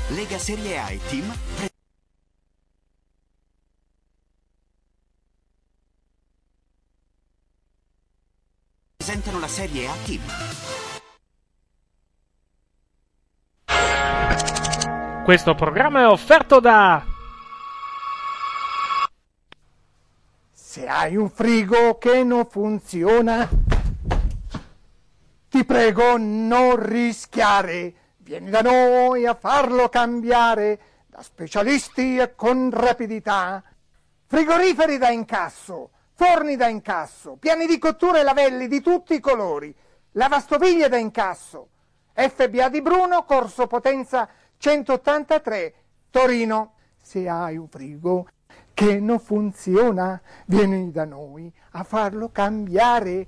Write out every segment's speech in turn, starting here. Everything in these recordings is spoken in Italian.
Lega Serie A e Team presentano la Serie A Team. Questo programma è offerto da... Se hai un frigo che non funziona, ti prego non rischiare. Vieni da noi a farlo cambiare, da specialisti e con rapidità. Frigoriferi da incasso, forni da incasso, piani di cottura e lavelli di tutti i colori, lavastoviglie da incasso. FBA di Bruno, Corso Potenza 183, Torino. Se hai un frigo che non funziona, vieni da noi a farlo cambiare.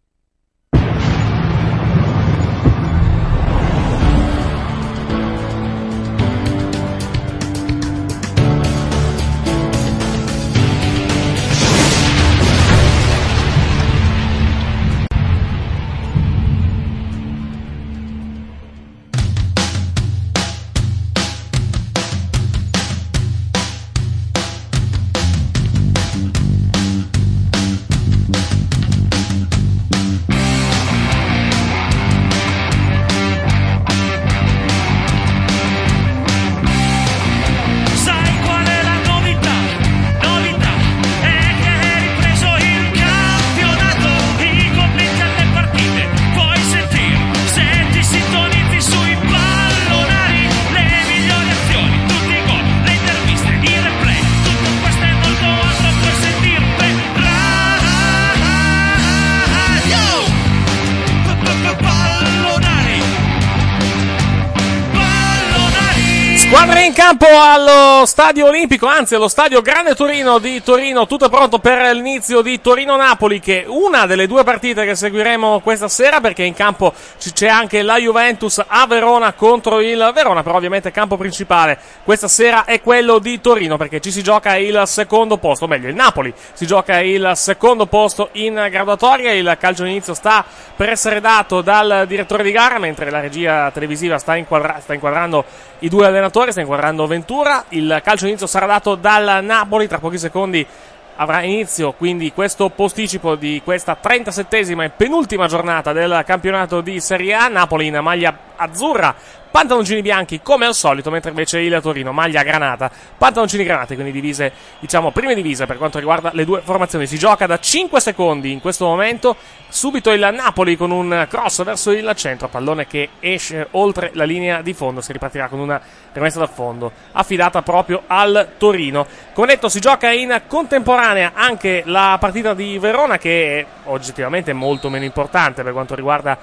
Squadra in campo allo Stadio Olimpico, anzi allo Stadio Grande Torino di Torino, tutto pronto per l'inizio di Torino-Napoli, che è una delle due partite che seguiremo questa sera, perché in campo c'è anche la Juventus a Verona contro il Verona, però ovviamente il campo principale questa sera è quello di Torino, perché ci si gioca il secondo posto, o meglio il Napoli si gioca il secondo posto in graduatoria. Il calcio d'inizio sta per essere dato dal direttore di gara, mentre la regia televisiva sta inquadrando i due allenatori, sta inquadrando Ventura. Il calcio d'inizio sarà dato dal Napoli, tra pochi secondi avrà inizio quindi questo posticipo di questa 37esima e penultima giornata del campionato di Serie A. Napoli in maglia azzurra, pantaloncini bianchi come al solito, mentre invece il Torino maglia granata, pantaloncini granati, quindi divise, diciamo prime divise per quanto riguarda le due formazioni. Si gioca da 5 secondi in questo momento, subito il Napoli con un cross verso il centro, pallone che esce oltre la linea di fondo, si ripartirà con una rimessa dal fondo affidata proprio al Torino. Come detto, si gioca in contemporanea anche la partita di Verona, che è oggettivamente molto meno importante per quanto riguarda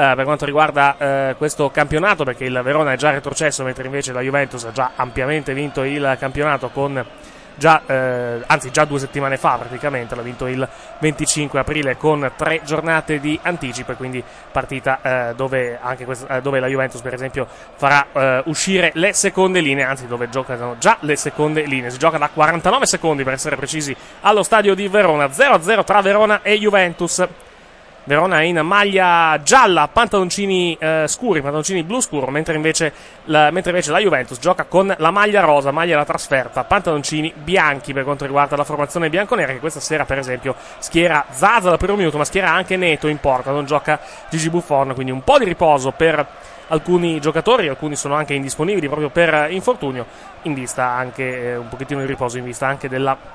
questo campionato, perché il Verona è già retrocesso, mentre invece la Juventus ha già ampiamente vinto il campionato con già 2 settimane fa praticamente, l'ha vinto il 25 aprile con 3 giornate di anticipo, e quindi partita dove la Juventus per esempio farà uscire le seconde linee, anzi dove giocano già le seconde linee. Si gioca da 49 secondi per essere precisi allo stadio di Verona, 0-0 tra Verona e Juventus. Verona in maglia gialla, pantaloncini scuri, pantaloncini blu scuro, mentre invece la Juventus gioca con la maglia rosa, maglia da trasferta, pantaloncini bianchi per quanto riguarda la formazione bianconera, che questa sera per esempio schiera Zaza dal primo minuto, ma schiera anche Neto in porta, non gioca Gigi Buffon, quindi un po' di riposo per alcuni giocatori, alcuni sono anche indisponibili proprio per infortunio, in vista anche un pochettino di riposo in vista anche della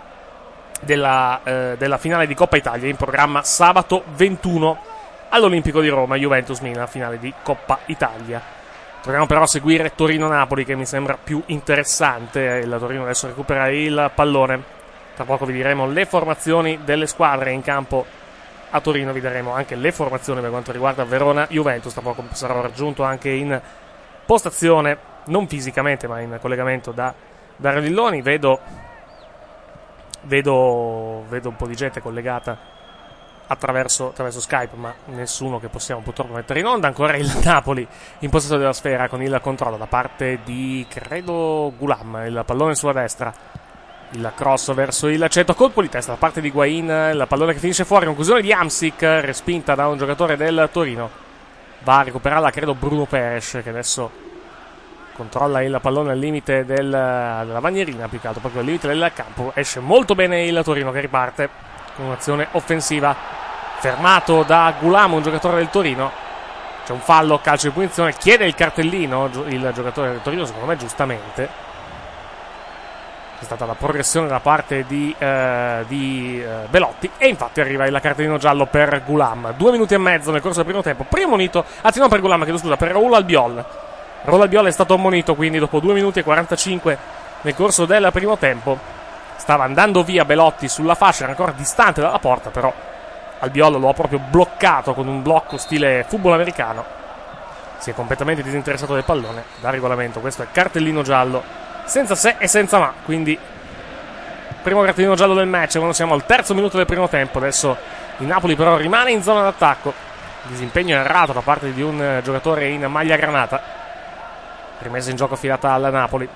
finale di Coppa Italia in programma sabato 21 all'Olimpico di Roma. Juventus-Milan, finale di Coppa Italia. Torniamo però a seguire Torino-Napoli, che mi sembra più interessante. Il Torino adesso recupera il pallone, tra poco vi diremo le formazioni delle squadre in campo a Torino, vi daremo anche le formazioni per quanto riguarda Verona-Juventus. Tra poco sarò raggiunto anche in postazione, non fisicamente ma in collegamento da Dario Lilloni. Vedo un po' di gente collegata attraverso Skype, ma nessuno che possiamo purtroppo mettere in onda. Ancora il Napoli in possesso della sfera con il controllo da parte di, credo, Gulam. Il pallone sulla destra, il cross verso il centro, colpo di testa da parte di Higuain, il pallone che finisce fuori, conclusione di Hamsik, respinta da un giocatore del Torino. Va a recuperarla, credo, Bruno Peres, che adesso controlla il pallone al limite della banierina, più che altro proprio al limite del campo. Esce molto bene il Torino, che riparte con un'azione offensiva, fermato da Ghulam, un giocatore del Torino. C'è un fallo, calcio di punizione, chiede il cartellino il giocatore del Torino, secondo me giustamente. È stata la progressione da parte di Belotti, e infatti arriva il cartellino giallo per Ghulam. 2 minuti e mezzo nel corso del primo tempo, primo monito, anzi non per Ghulam, chiedo scusa, per Raul Albiol. Raul Albiol è stato ammonito, quindi dopo 2 minuti e 45 nel corso del primo tempo. Stava andando via Belotti sulla fascia, era ancora distante dalla porta, però Albiol lo ha proprio bloccato con un blocco stile football americano. Si è completamente disinteressato del pallone. Da regolamento questo è cartellino giallo senza se e senza ma, quindi primo cartellino giallo del match quando siamo al terzo minuto del primo tempo. Adesso il Napoli però rimane in zona d'attacco, disimpegno errato da parte di un giocatore in maglia granata, rimessa in gioco affidata alla Napoli.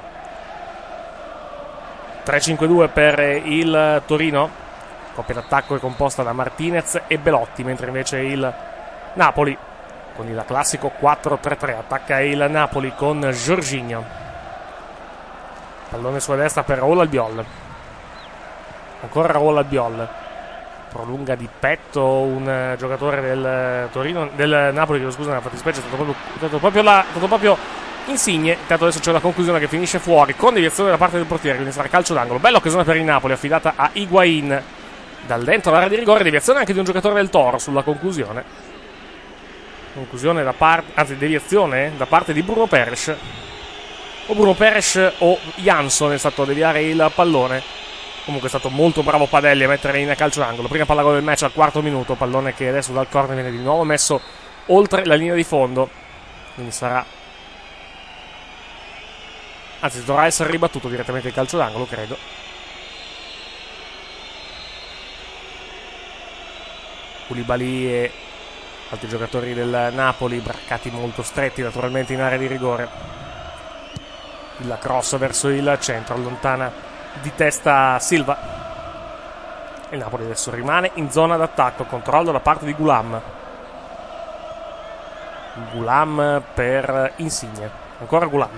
3-5-2 per il Torino, coppia d'attacco è composta da Martinez e Belotti, mentre invece il Napoli con il classico 4-3-3 attacca il Napoli con Jorginho. Pallone sulla destra per Raul Albiol. Ancora Raul Albiol. Prolunga di petto un giocatore del Torino, del Napoli, che scusa, nella fattispecie è stato proprio Insigne. Intanto adesso c'è una conclusione che finisce fuori con deviazione da parte del portiere, quindi sarà calcio d'angolo. Bella occasione per il Napoli, affidata a Higuain dal dentro l'area di rigore. Deviazione anche di un giocatore del Toro sulla conclusione. Conclusione deviazione da parte di Bruno Peres. O Bruno Peres o Jansson è stato a deviare il pallone. Comunque è stato molto bravo Padelli a mettere in calcio d'angolo. Prima palla gol del match al quarto minuto, pallone che adesso dal corner viene di nuovo messo oltre la linea di fondo, quindi sarà, anzi dovrà essere ribattuto direttamente il calcio d'angolo, credo. Koulibaly e altri giocatori del Napoli, braccati molto stretti naturalmente in area di rigore. Il cross verso il centro, allontana di testa Silva. Il Napoli adesso rimane in zona d'attacco, controllo da parte di Ghulam. Ghulam per Insigne, ancora Ghulam.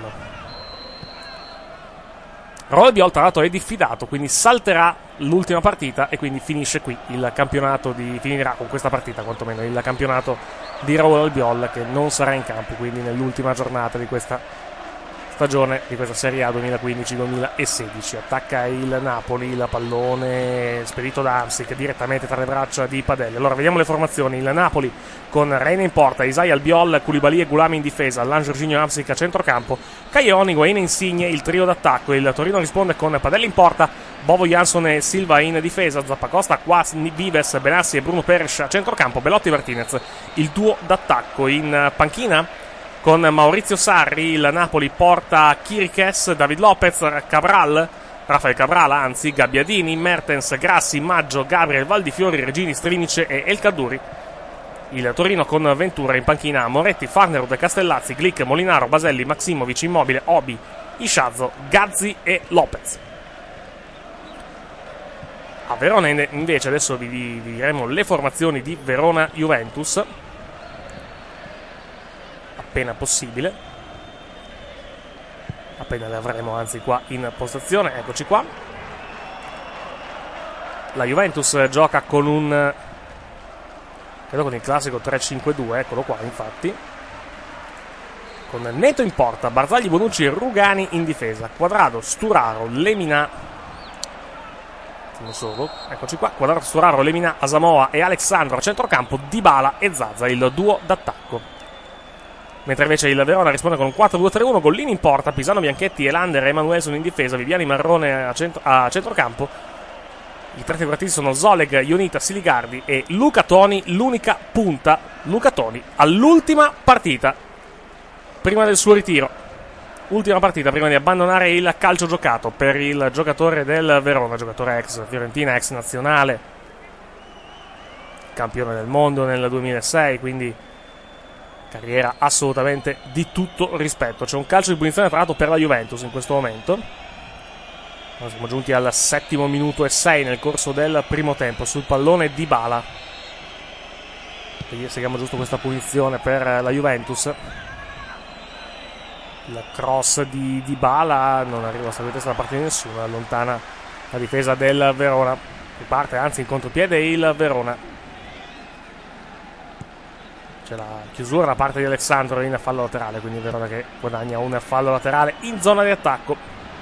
Albiol tra l'altro è diffidato, quindi salterà l'ultima partita e quindi finisce qui il campionato finirà con questa partita quantomeno il campionato di Raul Albiol, che non sarà in campo quindi nell'ultima giornata di questa stagione, di questa Serie A 2015-2016. Attacca il Napoli, il pallone spedito da Hamsik direttamente tra le braccia di Padelli. Allora vediamo le formazioni. Il Napoli con Reina in porta, Isai Albiol, Koulibaly e Ghulam in difesa, Allan, Jorginho, Hamsik a centrocampo, Caglion, Higuain, Insigne, il trio d'attacco. Il Torino risponde con Padelli in porta, Bovo, Jansson e Silva in difesa, Zappacosta, Quas, Vives, Benassi e Bruno Peres a centrocampo, Belotti e Martinez il duo d'attacco. In panchina con Maurizio Sarri il Napoli porta Chiriches, David Lopez, Rafael Cabral, Gabbiadini, Mertens, Grassi, Maggio, Gabriel, Valdifiori, Regini, Strinic e El Kaddouri. Il Torino con Ventura in panchina, Moretti, Farnerud, Castellazzi, Glick, Molinaro, Baselli, Maximovic, Immobile, Obi, Isciazzo, Gazzi e Lopez. A Verona invece adesso vi diremo le formazioni di Verona-Juventus appena possibile, appena le avremo anzi qua in postazione. Eccoci qua. La Juventus gioca con credo con il classico 3-5-2, eccolo qua infatti, con Neto in porta, Barzagli, Bonucci e Rugani in difesa, Quadrado, Sturaro, Lemina, non solo, eccoci qua, Quadrado, Sturaro, Lemina, Asamoah e Alexandro a centrocampo, Dybala e Zaza il duo d'attacco. Mentre invece il Verona risponde con un 4-2-3-1, Gollini in porta, Pisano, Bianchetti, Elander e Emanuelson in difesa, Viviani, Marrone a centrocampo. I tre figurativi sono Zoleg, Ionita, Siligardi e Luca Toni, l'unica punta. Luca Toni all'ultima partita prima del suo ritiro, ultima partita prima di abbandonare il calcio giocato per il giocatore del Verona, giocatore ex Fiorentina, ex nazionale, campione del mondo nel 2006, quindi carriera assolutamente di tutto rispetto. C'è un calcio di punizione tra l'altro per la Juventus in questo momento. Siamo giunti al 7° minuto e 6 nel corso del primo tempo. Sul pallone Dybala. Seguiamo giusto questa punizione per la Juventus. Il cross di Dybala non arriva a salire da parte di nessuno, allontana la difesa del Verona. Riparte anzi in contropiede il Verona. C'è la chiusura da parte di Alexandro in fallo laterale, quindi il Verona che guadagna un fallo laterale in zona di attacco.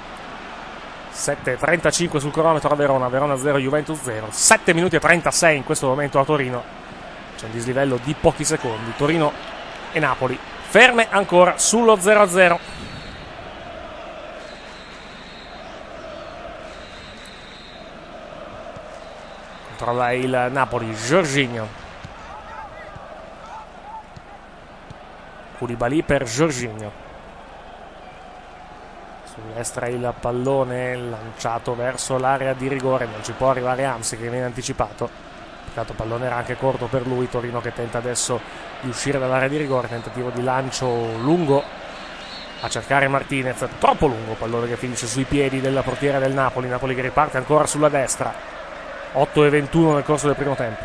7:35 sul cronometro a Verona. Verona 0, Juventus 0. 7 minuti e 36 in questo momento a Torino. C'è un dislivello di pochi secondi. Torino e Napoli ferme ancora sullo 0-0. Controlla il Napoli, Jorginho. Koulibaly per Jorginho. Sull'estra il pallone lanciato verso l'area di rigore, non ci può arrivare Hamsik che viene anticipato. Peccato, pallone era anche corto per lui. Torino che tenta adesso di uscire dall'area di rigore, tentativo di lancio lungo a cercare Martinez, troppo lungo, pallone che finisce sui piedi del portiere del Napoli. Napoli che riparte ancora sulla destra. 8:21 nel corso del primo tempo.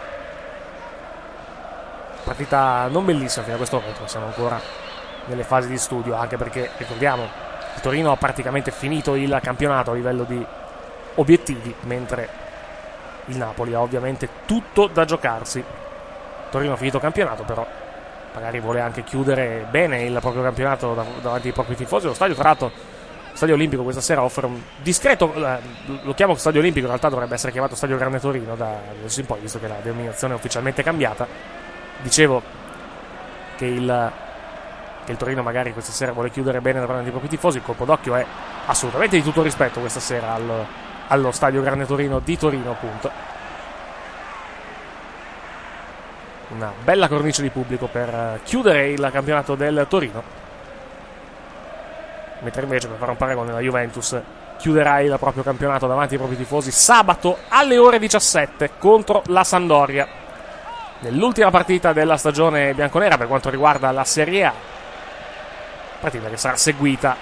Partita non bellissima fino a questo momento, siamo ancora nelle fasi di studio, anche perché ricordiamo il Torino ha praticamente finito il campionato a livello di obiettivi, mentre il Napoli ha ovviamente tutto da giocarsi. Torino ha finito il campionato, però magari vuole anche chiudere bene il proprio campionato davanti ai propri tifosi. Lo stadio, tra l'altro, Stadio Olimpico questa sera offre un discreto, lo chiamo Stadio Olimpico, in realtà dovrebbe essere chiamato Stadio Grande Torino da adesso in poi, visto che la denominazione è ufficialmente cambiata. Dicevo che il Torino magari questa sera vuole chiudere bene davanti ai propri tifosi. Il colpo d'occhio è assolutamente di tutto rispetto questa sera allo Stadio Grande Torino di Torino, appunto. Una bella cornice di pubblico per chiudere il campionato del Torino, mentre invece, per fare un paragone, la Juventus chiuderà il proprio campionato davanti ai propri tifosi sabato alle ore 17 contro la Sampdoria, nell'ultima partita della stagione bianconera per quanto riguarda la Serie A, partita che sarà seguita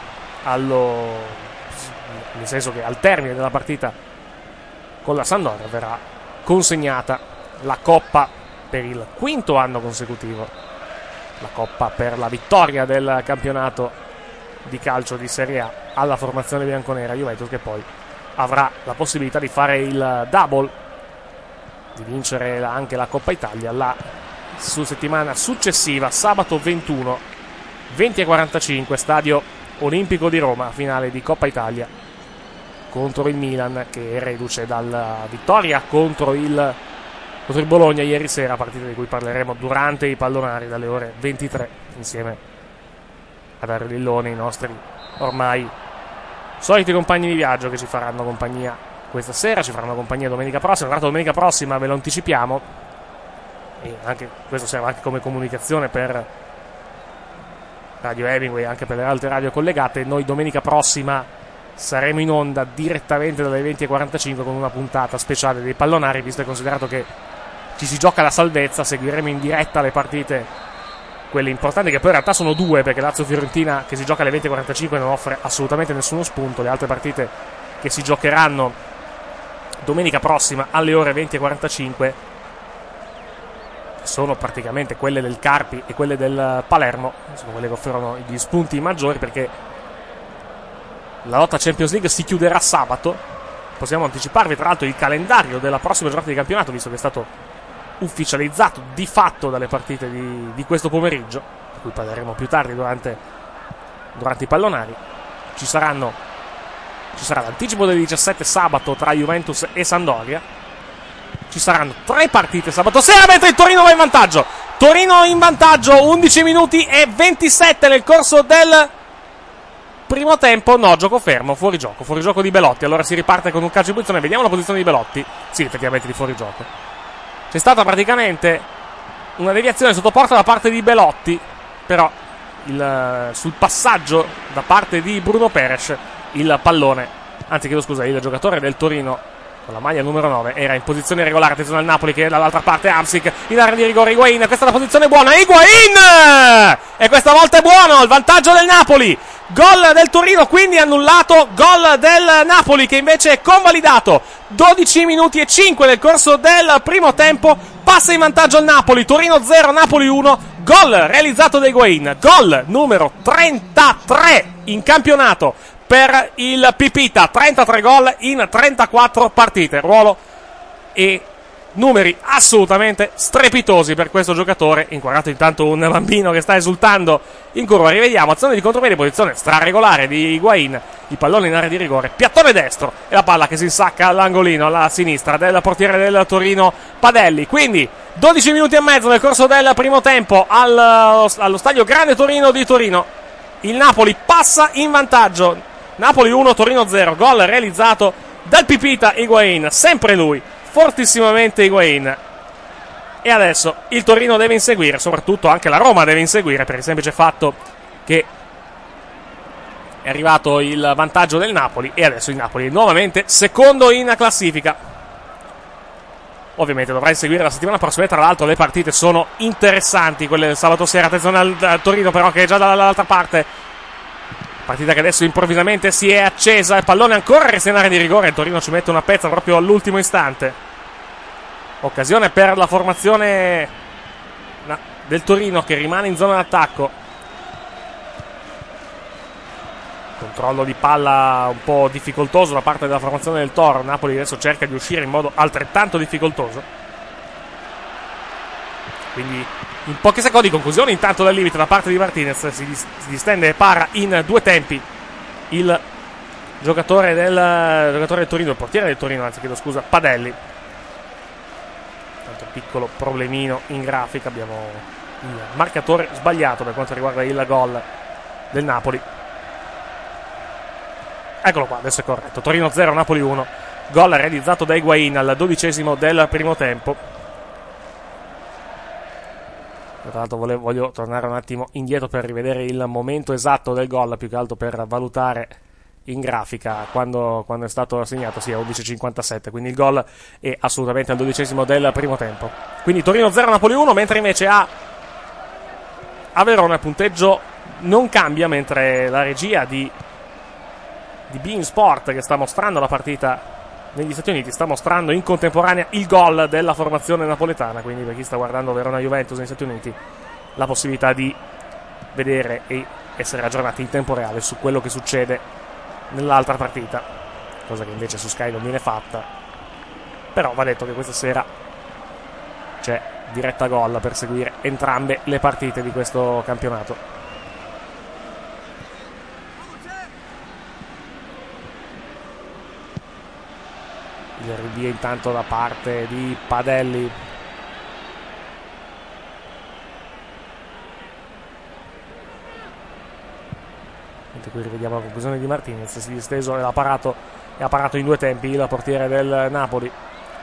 nel senso che al termine della partita con la Sampdoria verrà consegnata la Coppa per il quinto anno consecutivo, la Coppa per la vittoria del campionato di calcio di Serie A alla formazione bianconera Juventus, che poi avrà la possibilità di fare il double, di vincere anche la Coppa Italia la settimana successiva, sabato 21, 20:45, Stadio Olimpico di Roma, finale di Coppa Italia contro il Milan, che è reduce dalla vittoria contro il Bologna ieri sera, partita di cui parleremo durante i pallonari dalle ore 23 insieme ad Arlillone, i nostri ormai soliti compagni di viaggio che ci faranno compagnia questa sera, ci faranno compagnia domenica prossima. Tra l'altro domenica prossima ve lo anticipiamo, e anche questo serve anche come comunicazione per Radio Hemingway, anche per le altre radio collegate. Noi domenica prossima saremo in onda direttamente dalle 20:45 con una puntata speciale dei pallonari, visto e considerato che ci si gioca la salvezza. Seguiremo in diretta le partite, quelle importanti, che poi in realtà sono due, perché Lazio-Fiorentina, che si gioca alle 20:45, non offre assolutamente nessuno spunto. Le altre partite che si giocheranno domenica prossima alle ore 20:45 sono praticamente quelle del Carpi e quelle del Palermo, sono quelle che offrono gli spunti maggiori, perché la lotta Champions League si chiuderà sabato. Possiamo anticiparvi tra l'altro il calendario della prossima giornata di campionato, visto che è stato ufficializzato di fatto dalle partite di questo pomeriggio, di cui parleremo più tardi durante i pallonari. Ci sarà l'anticipo delle 17 sabato tra Juventus e Sampdoria. Ci saranno 3 partite sabato sera, mentre il Torino va in vantaggio. Torino in vantaggio, 11 minuti e 27 nel corso del primo tempo. No, gioco fermo, fuorigioco di Belotti. Allora si riparte con un calcio di punizione. Vediamo la posizione di Belotti. Sì, effettivamente di fuorigioco. C'è stata praticamente una deviazione sotto porta da parte di Belotti, però sul passaggio da parte di Bruno Peres il pallone, anzi chiedo scusa, il giocatore del Torino con la maglia numero 9 era in posizione regolare. Attenzione al Napoli che dall'altra parte Hamsik in area di rigore. Higuain, questa è la posizione buona, Higuain, e questa volta è buono il vantaggio del Napoli. Gol del Torino quindi annullato, gol del Napoli che invece è convalidato. 12 minuti e 5 nel corso del primo tempo, passa in vantaggio il Napoli. Torino 0, Napoli 1, Gol realizzato da Higuain, gol numero 33 in campionato per il Pipita, 33 gol in 34 partite, ruolo e numeri assolutamente strepitosi per questo giocatore. Inquadrato intanto un bambino che sta esultando in curva. Rivediamo azione di contropiede, posizione straregolare di Higuain, il pallone in area di rigore, piattone destro e la palla che si insacca all'angolino alla sinistra del portiere del Torino Padelli. Quindi 12 minuti e mezzo nel corso del primo tempo allo stadio Grande Torino di Torino. Il Napoli passa in vantaggio, Napoli 1 Torino 0, gol realizzato dal Pipita Higuain, sempre lui, fortissimamente Higuain. E adesso il Torino deve inseguire, soprattutto anche la Roma deve inseguire, per il semplice fatto che è arrivato il vantaggio del Napoli e adesso il Napoli è nuovamente secondo in classifica. Ovviamente dovrà inseguire la settimana prossima, e tra l'altro le partite sono interessanti, quelle del sabato sera. Attenzione al Torino però, che è già dall'altra parte, partita che adesso improvvisamente si è accesa, il pallone ancora resta in area di rigore, il Torino ci mette una pezza proprio all'ultimo istante. Occasione per la formazione del Torino che rimane in zona d'attacco. Controllo di palla un po' difficoltoso da parte della formazione del Toro. Napoli adesso cerca di uscire in modo altrettanto difficoltoso. Quindi in pochi secondi conclusione intanto dal limite da parte di Martinez. Si distende e para in due tempi il giocatore del Torino, il portiere del Torino, anzi chiedo scusa, Padelli. Tanto piccolo problemino in grafica, abbiamo il marcatore sbagliato per quanto riguarda il gol del Napoli. Eccolo qua, adesso è corretto. Torino 0, Napoli 1. Gol realizzato da Higuain al 12° del primo tempo. Tra l'altro voglio tornare un attimo indietro per rivedere il momento esatto del gol, più che altro per valutare in grafica quando è stato assegnato. Sì, a 11:57, quindi il gol è assolutamente al 12° del primo tempo. Quindi Torino 0, Napoli 1, mentre invece a Verona il punteggio non cambia, mentre la regia di beIN Sport, che sta mostrando la partita negli Stati Uniti, sta mostrando in contemporanea il gol della formazione napoletana. Quindi per chi sta guardando Verona-Juventus negli Stati Uniti, la possibilità di vedere e essere aggiornati in tempo reale su quello che succede nell'altra partita, cosa che invece su Sky non viene fatta. Però va detto che questa sera c'è diretta gol per seguire entrambe le partite di questo campionato. Il rinvio intanto da parte di Padelli. Mentre qui rivediamo la conclusione di Martinez. Si è disteso e ha parato in due tempi il portiere del Napoli.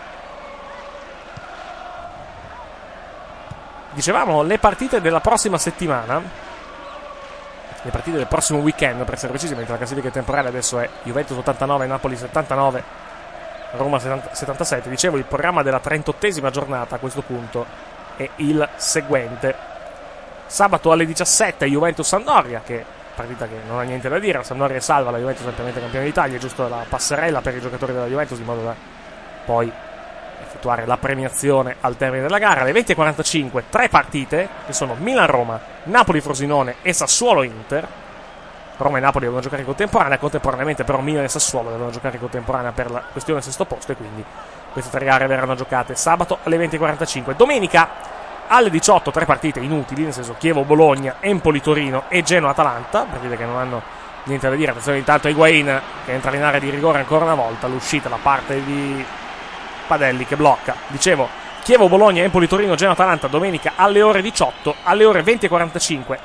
Dicevamo le partite della prossima settimana, le partite del prossimo weekend per essere precisi, mentre la classifica temporale adesso è Juventus 89, Napoli 79, Roma 77. Dicevo, il programma della 38esima giornata a questo punto è il seguente: sabato alle 17 Juventus-Sampdoria, che partita che non ha niente da dire, la Sampdoria è salva, la Juventus è ampiamente campione d'Italia, è giusto la passerella per i giocatori della Juventus in modo da poi effettuare la premiazione al termine della gara. Alle 20:45 tre partite che sono Milan-Roma, Napoli-Frosinone e Sassuolo-Inter. Roma e Napoli devono giocare contemporaneamente però Milan e Sassuolo devono giocare contemporanea per la questione sesto posto, e quindi queste tre gare verranno giocate sabato alle 20:45. Domenica alle 18 tre partite inutili, nel senso Chievo-Bologna, Empoli-Torino e Genoa-Atalanta, partite che non hanno niente da dire. Attenzione intanto a Higuain che entra in area di rigore ancora una volta, l'uscita da parte di Padelli che blocca. Dicevo, Chievo-Bologna, Empoli-Torino, Genoa-Atalanta domenica alle ore 18. Alle ore 20:45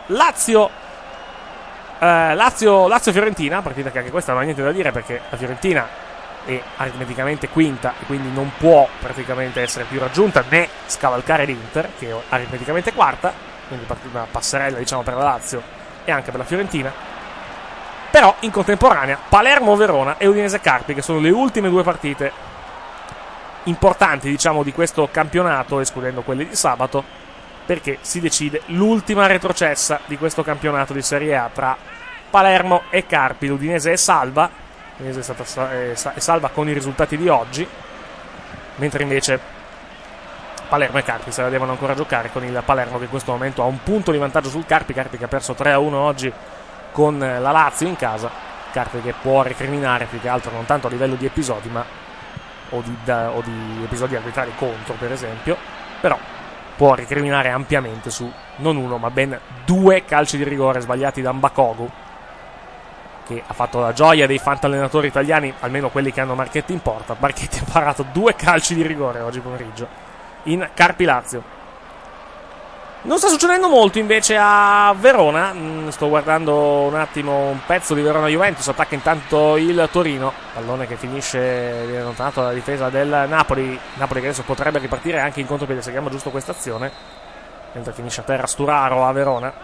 Lazio-Fiorentina, partita che anche questa non ha niente da dire perché la Fiorentina è aritmeticamente quinta e quindi non può praticamente essere più raggiunta né scavalcare l'Inter, che è aritmeticamente quarta, quindi una passerella diciamo per la Lazio e anche per la Fiorentina. Però in contemporanea Palermo-Verona e Udinese-Carpi, che sono le ultime due partite importanti diciamo di questo campionato, escludendo quelle di sabato, perché si decide l'ultima retrocessa di questo campionato di Serie A tra Palermo e Carpi. L'Udinese è salva, l'Udinese è salva con i risultati di oggi, mentre invece Palermo e Carpi se la devono ancora giocare, con il Palermo che in questo momento ha un punto di vantaggio sul Carpi che ha perso 3-1 oggi con la Lazio in casa. Carpi che può recriminare più che altro non tanto a livello di episodi ma o di episodi arbitrali contro, per esempio, però può recriminare ampiamente su non uno ma ben 2 calci di rigore sbagliati da Mbakogu, che ha fatto la gioia dei fantallenatori italiani, almeno quelli che hanno Marchetti in porta. Marchetti ha parato 2 calci di rigore oggi pomeriggio in Carpi Lazio. Non sta succedendo molto invece a Verona. Sto guardando un attimo un pezzo di Verona Juventus. Attacca intanto il Torino, pallone che finisce, viene allontanato dalla difesa del Napoli che adesso potrebbe ripartire anche in contropiede. Seguiamo giusto questa azione, mentre finisce a terra Sturaro a Verona.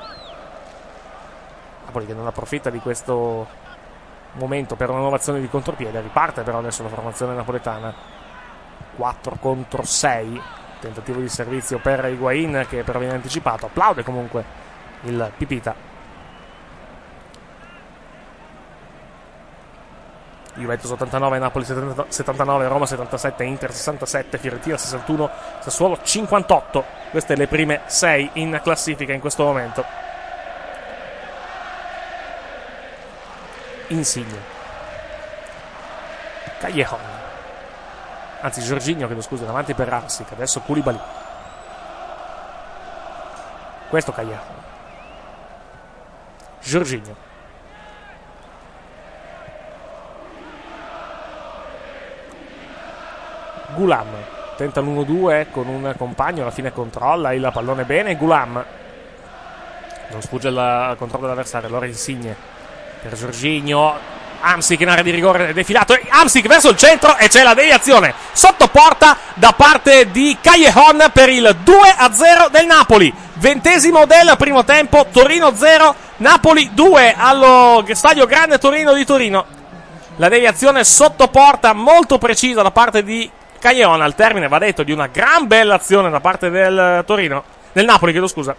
Napoli che non approfitta di questo momento per una nuova azione di contropiede. Riparte però adesso la formazione napoletana, 4 contro 6. Tentativo di servizio per Higuain che però viene anticipato. Applaude comunque il Pipita. Juventus 89, Napoli 79, Roma 77, Inter 67, Fiorentina 61, Sassuolo 58. Queste le prime 6 in classifica in questo momento. Insigne, Callejon, anzi Jorginho, chiedo scusa, davanti per Hamsik, adesso Koulibaly, questo Callejon, Jorginho, Gulam tenta l'1-2 con un compagno, alla fine controlla il pallone bene. Gulam non sfugge il controllo dell'avversario, allora Insigne per Jorginho, Hamsik in area di rigore defilato, Hamsik verso il centro e c'è la deviazione sotto porta da parte di Callejon per il 2-0 del Napoli. 20° del primo tempo, Torino 0, Napoli 2 allo stadio Grande Torino di Torino. La deviazione sotto porta molto precisa da parte di Callejon, al termine, va detto, di una gran bella azione da parte del Napoli, chiedo scusa.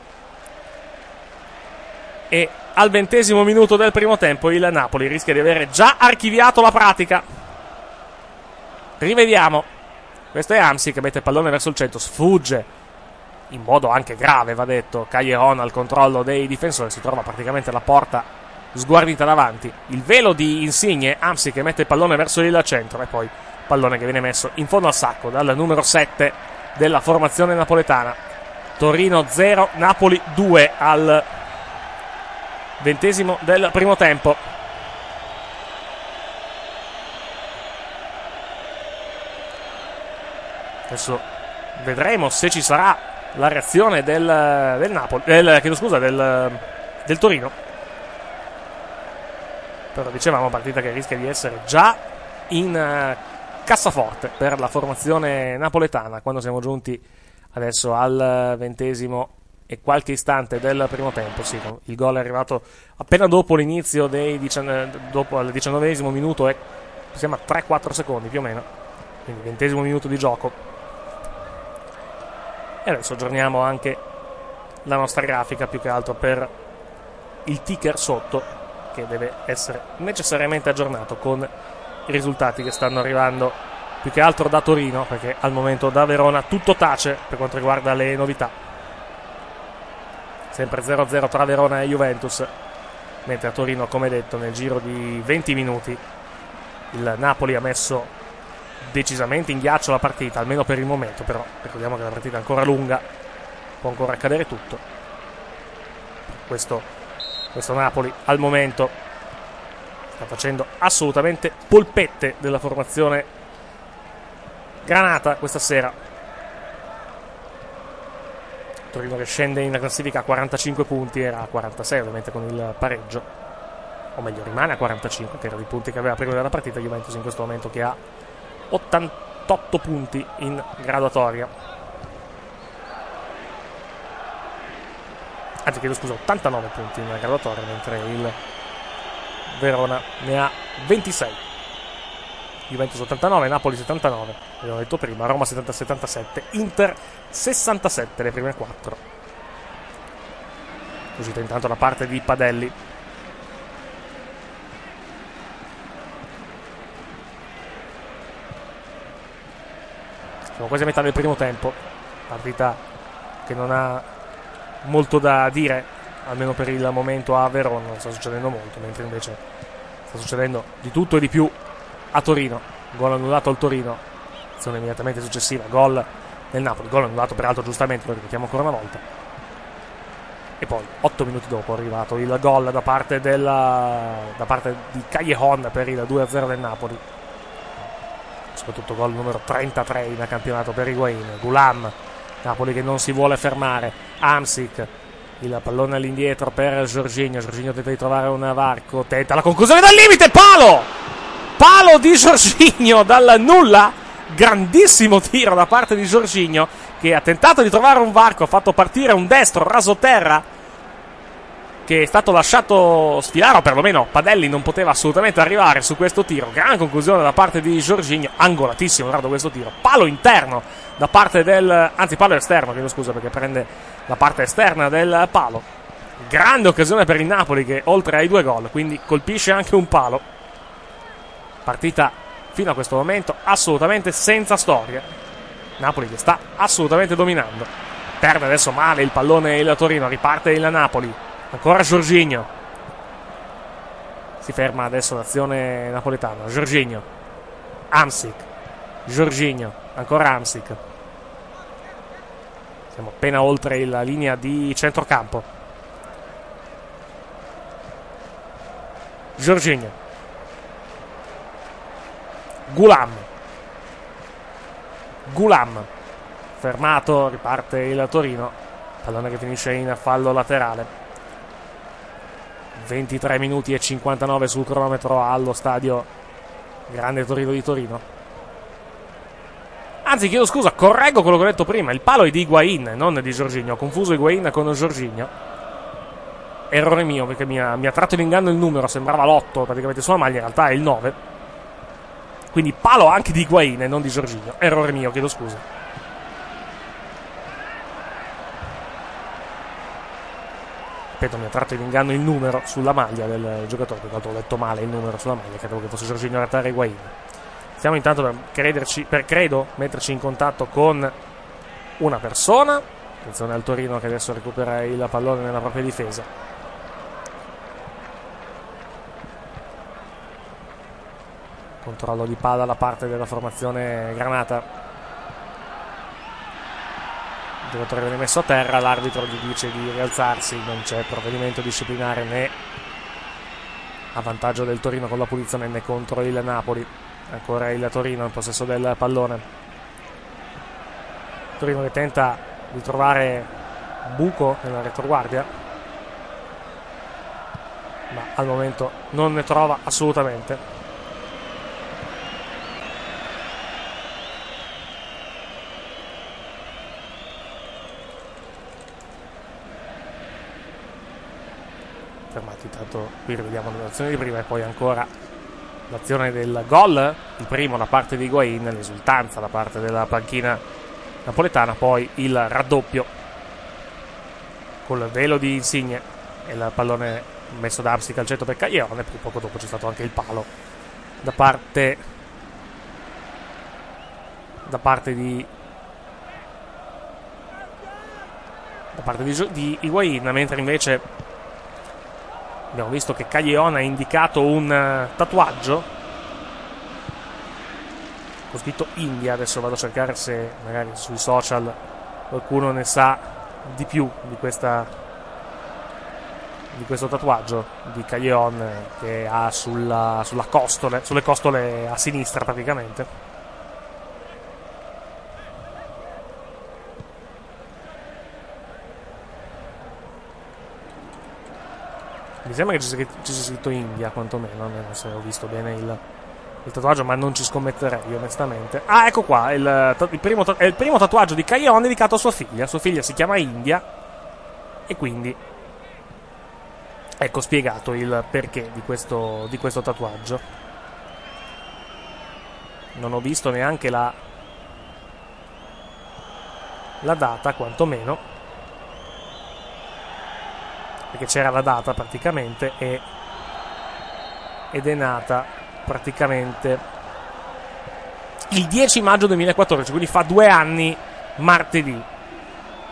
E al 20° minuto del primo tempo il Napoli rischia di avere già archiviato la pratica. Rivediamo. Questo è Hamsik che mette il pallone verso il centro, sfugge in modo anche grave, va detto. Callejon al controllo dei difensori, si trova praticamente la porta sguardita davanti. Il velo di Insigne, Hamsik che mette il pallone verso il centro e poi pallone che viene messo in fondo al sacco dal numero 7 della formazione napoletana. Torino 0, Napoli 2 al 20° del primo tempo. Adesso vedremo se ci sarà la reazione del Napoli, del Torino. Però dicevamo, partita che rischia di essere già in cassaforte per la formazione napoletana quando siamo giunti adesso al 20° e qualche istante del primo tempo. Sì, il gol è arrivato appena dopo l'inizio dopo al 19° minuto e siamo a 3-4 secondi più o meno, quindi 20° minuto di gioco. E adesso aggiorniamo anche la nostra grafica, più che altro per il ticker sotto, che deve essere necessariamente aggiornato con i risultati che stanno arrivando più che altro da Torino, perché al momento da Verona tutto tace per quanto riguarda le novità. Sempre 0-0 tra Verona e Juventus, mentre a Torino, come detto, nel giro di 20 minuti il Napoli ha messo decisamente in ghiaccio la partita, almeno per il momento. Però ricordiamo che la partita è ancora lunga, può ancora accadere tutto. Questo Napoli al momento sta facendo assolutamente polpette della formazione granata questa sera. Torino che scende in classifica a 45 punti, era a 46 ovviamente con il pareggio, o meglio rimane a 45 che erano i punti che aveva prima della partita. Juventus in questo momento che ha 88 punti in graduatoria, anzi chiedo scusa, 89 punti in graduatoria, mentre il Verona ne ha 26. Juventus 89, Napoli 79, abbiamo detto prima, Roma 77, Inter 67, le prime 4. Uscita intanto da parte di Padelli. Siamo quasi a metà del primo tempo. Partita che non ha molto da dire, almeno per il momento, a Verona. Non sta succedendo molto, mentre invece sta succedendo di tutto e di più a Torino. Gol annullato al Torino, azione immediatamente successiva, gol del Napoli, gol annullato peraltro giustamente, lo ripetiamo ancora una volta. E poi 8 minuti dopo è arrivato il gol da parte di Callejon per il 2-0 del Napoli. Soprattutto gol numero 33 in campionato per Higuain. Gulam, Napoli che non si vuole fermare. Hamsik, il pallone all'indietro per Jorginho tenta di trovare un varco, tenta la conclusione dal limite, palo di Jorginho dal nulla, grandissimo tiro da parte di Jorginho che ha tentato di trovare un varco, ha fatto partire un destro rasoterra che è stato lasciato sfilare, o perlomeno Padelli non poteva assolutamente arrivare su questo tiro. Gran conclusione da parte di Jorginho, angolatissimo guarda questo tiro, palo interno da parte palo esterno, chiedo scusa, perché prende la parte esterna del palo. Grande occasione per il Napoli che oltre ai 2 gol, quindi colpisce anche un palo. Partita fino a questo momento assolutamente senza storia. Napoli che sta assolutamente dominando. Perde adesso male il pallone il Torino, riparte il Napoli. Ancora Jorginho. Si ferma adesso l'azione napoletana. Jorginho. Hamsik. Jorginho. Ancora Hamsik. Siamo appena oltre la linea di centrocampo. Jorginho. Gulam. Fermato, riparte il Torino. Pallone che finisce in fallo laterale. 23 minuti e 59 sul cronometro allo stadio Grande Torino di Torino. Anzi, chiedo scusa, correggo quello che ho detto prima. Il palo è di Higuain, non di Jorginho. Ho confuso Higuain con Jorginho. Errore mio, perché mi ha tratto in inganno il numero. Sembrava l'8 praticamente sulla maglia, in realtà è il 9. Quindi palo anche di Higuain e non di Jorginho. Errore mio, chiedo scusa. Ripeto, mi ha tratto in inganno il numero sulla maglia del giocatore, perché ho letto male il numero sulla maglia, credevo che fosse Jorginho a rattare Higuain. Stiamo intanto credo metterci in contatto con una persona. Attenzione al Torino che adesso recupera il pallone nella propria difesa. Controllo di palla da parte della formazione granata. Il giocatore viene messo a terra, l'arbitro gli dice di rialzarsi, non c'è provvedimento disciplinare né a vantaggio del Torino con la punizione né contro il Napoli. Ancora il Torino in possesso del pallone. Torino che tenta di trovare buco nella retroguardia, ma al momento non ne trova assolutamente. Fermati, tanto qui rivediamo l'azione di prima e poi ancora l'azione del gol, il primo da parte di Higuain, l'esultanza da parte della panchina napoletana, poi il raddoppio col velo di Insigne e il pallone messo da Hamsik al centro per Callejon, e poi poco dopo c'è stato anche il palo da parte di Higuain, mentre invece abbiamo visto che Callejon ha indicato un tatuaggio con scritto India. Adesso vado a cercare se magari sui social qualcuno ne sa di più di questo tatuaggio di Callejon che ha sulle costole a sinistra praticamente. Mi sembra che ci sia scritto India, quantomeno, non so se ho visto bene il tatuaggio, ma non ci scommetterei onestamente. Ah, ecco qua, è il primo tatuaggio di Callejon dedicato a sua figlia. Sua figlia si chiama India e quindi ecco spiegato il perché di questo tatuaggio. Non ho visto neanche la data, quantomeno, perché c'era la data praticamente ed è nata praticamente il 10 maggio 2014, quindi fa 2 anni martedì.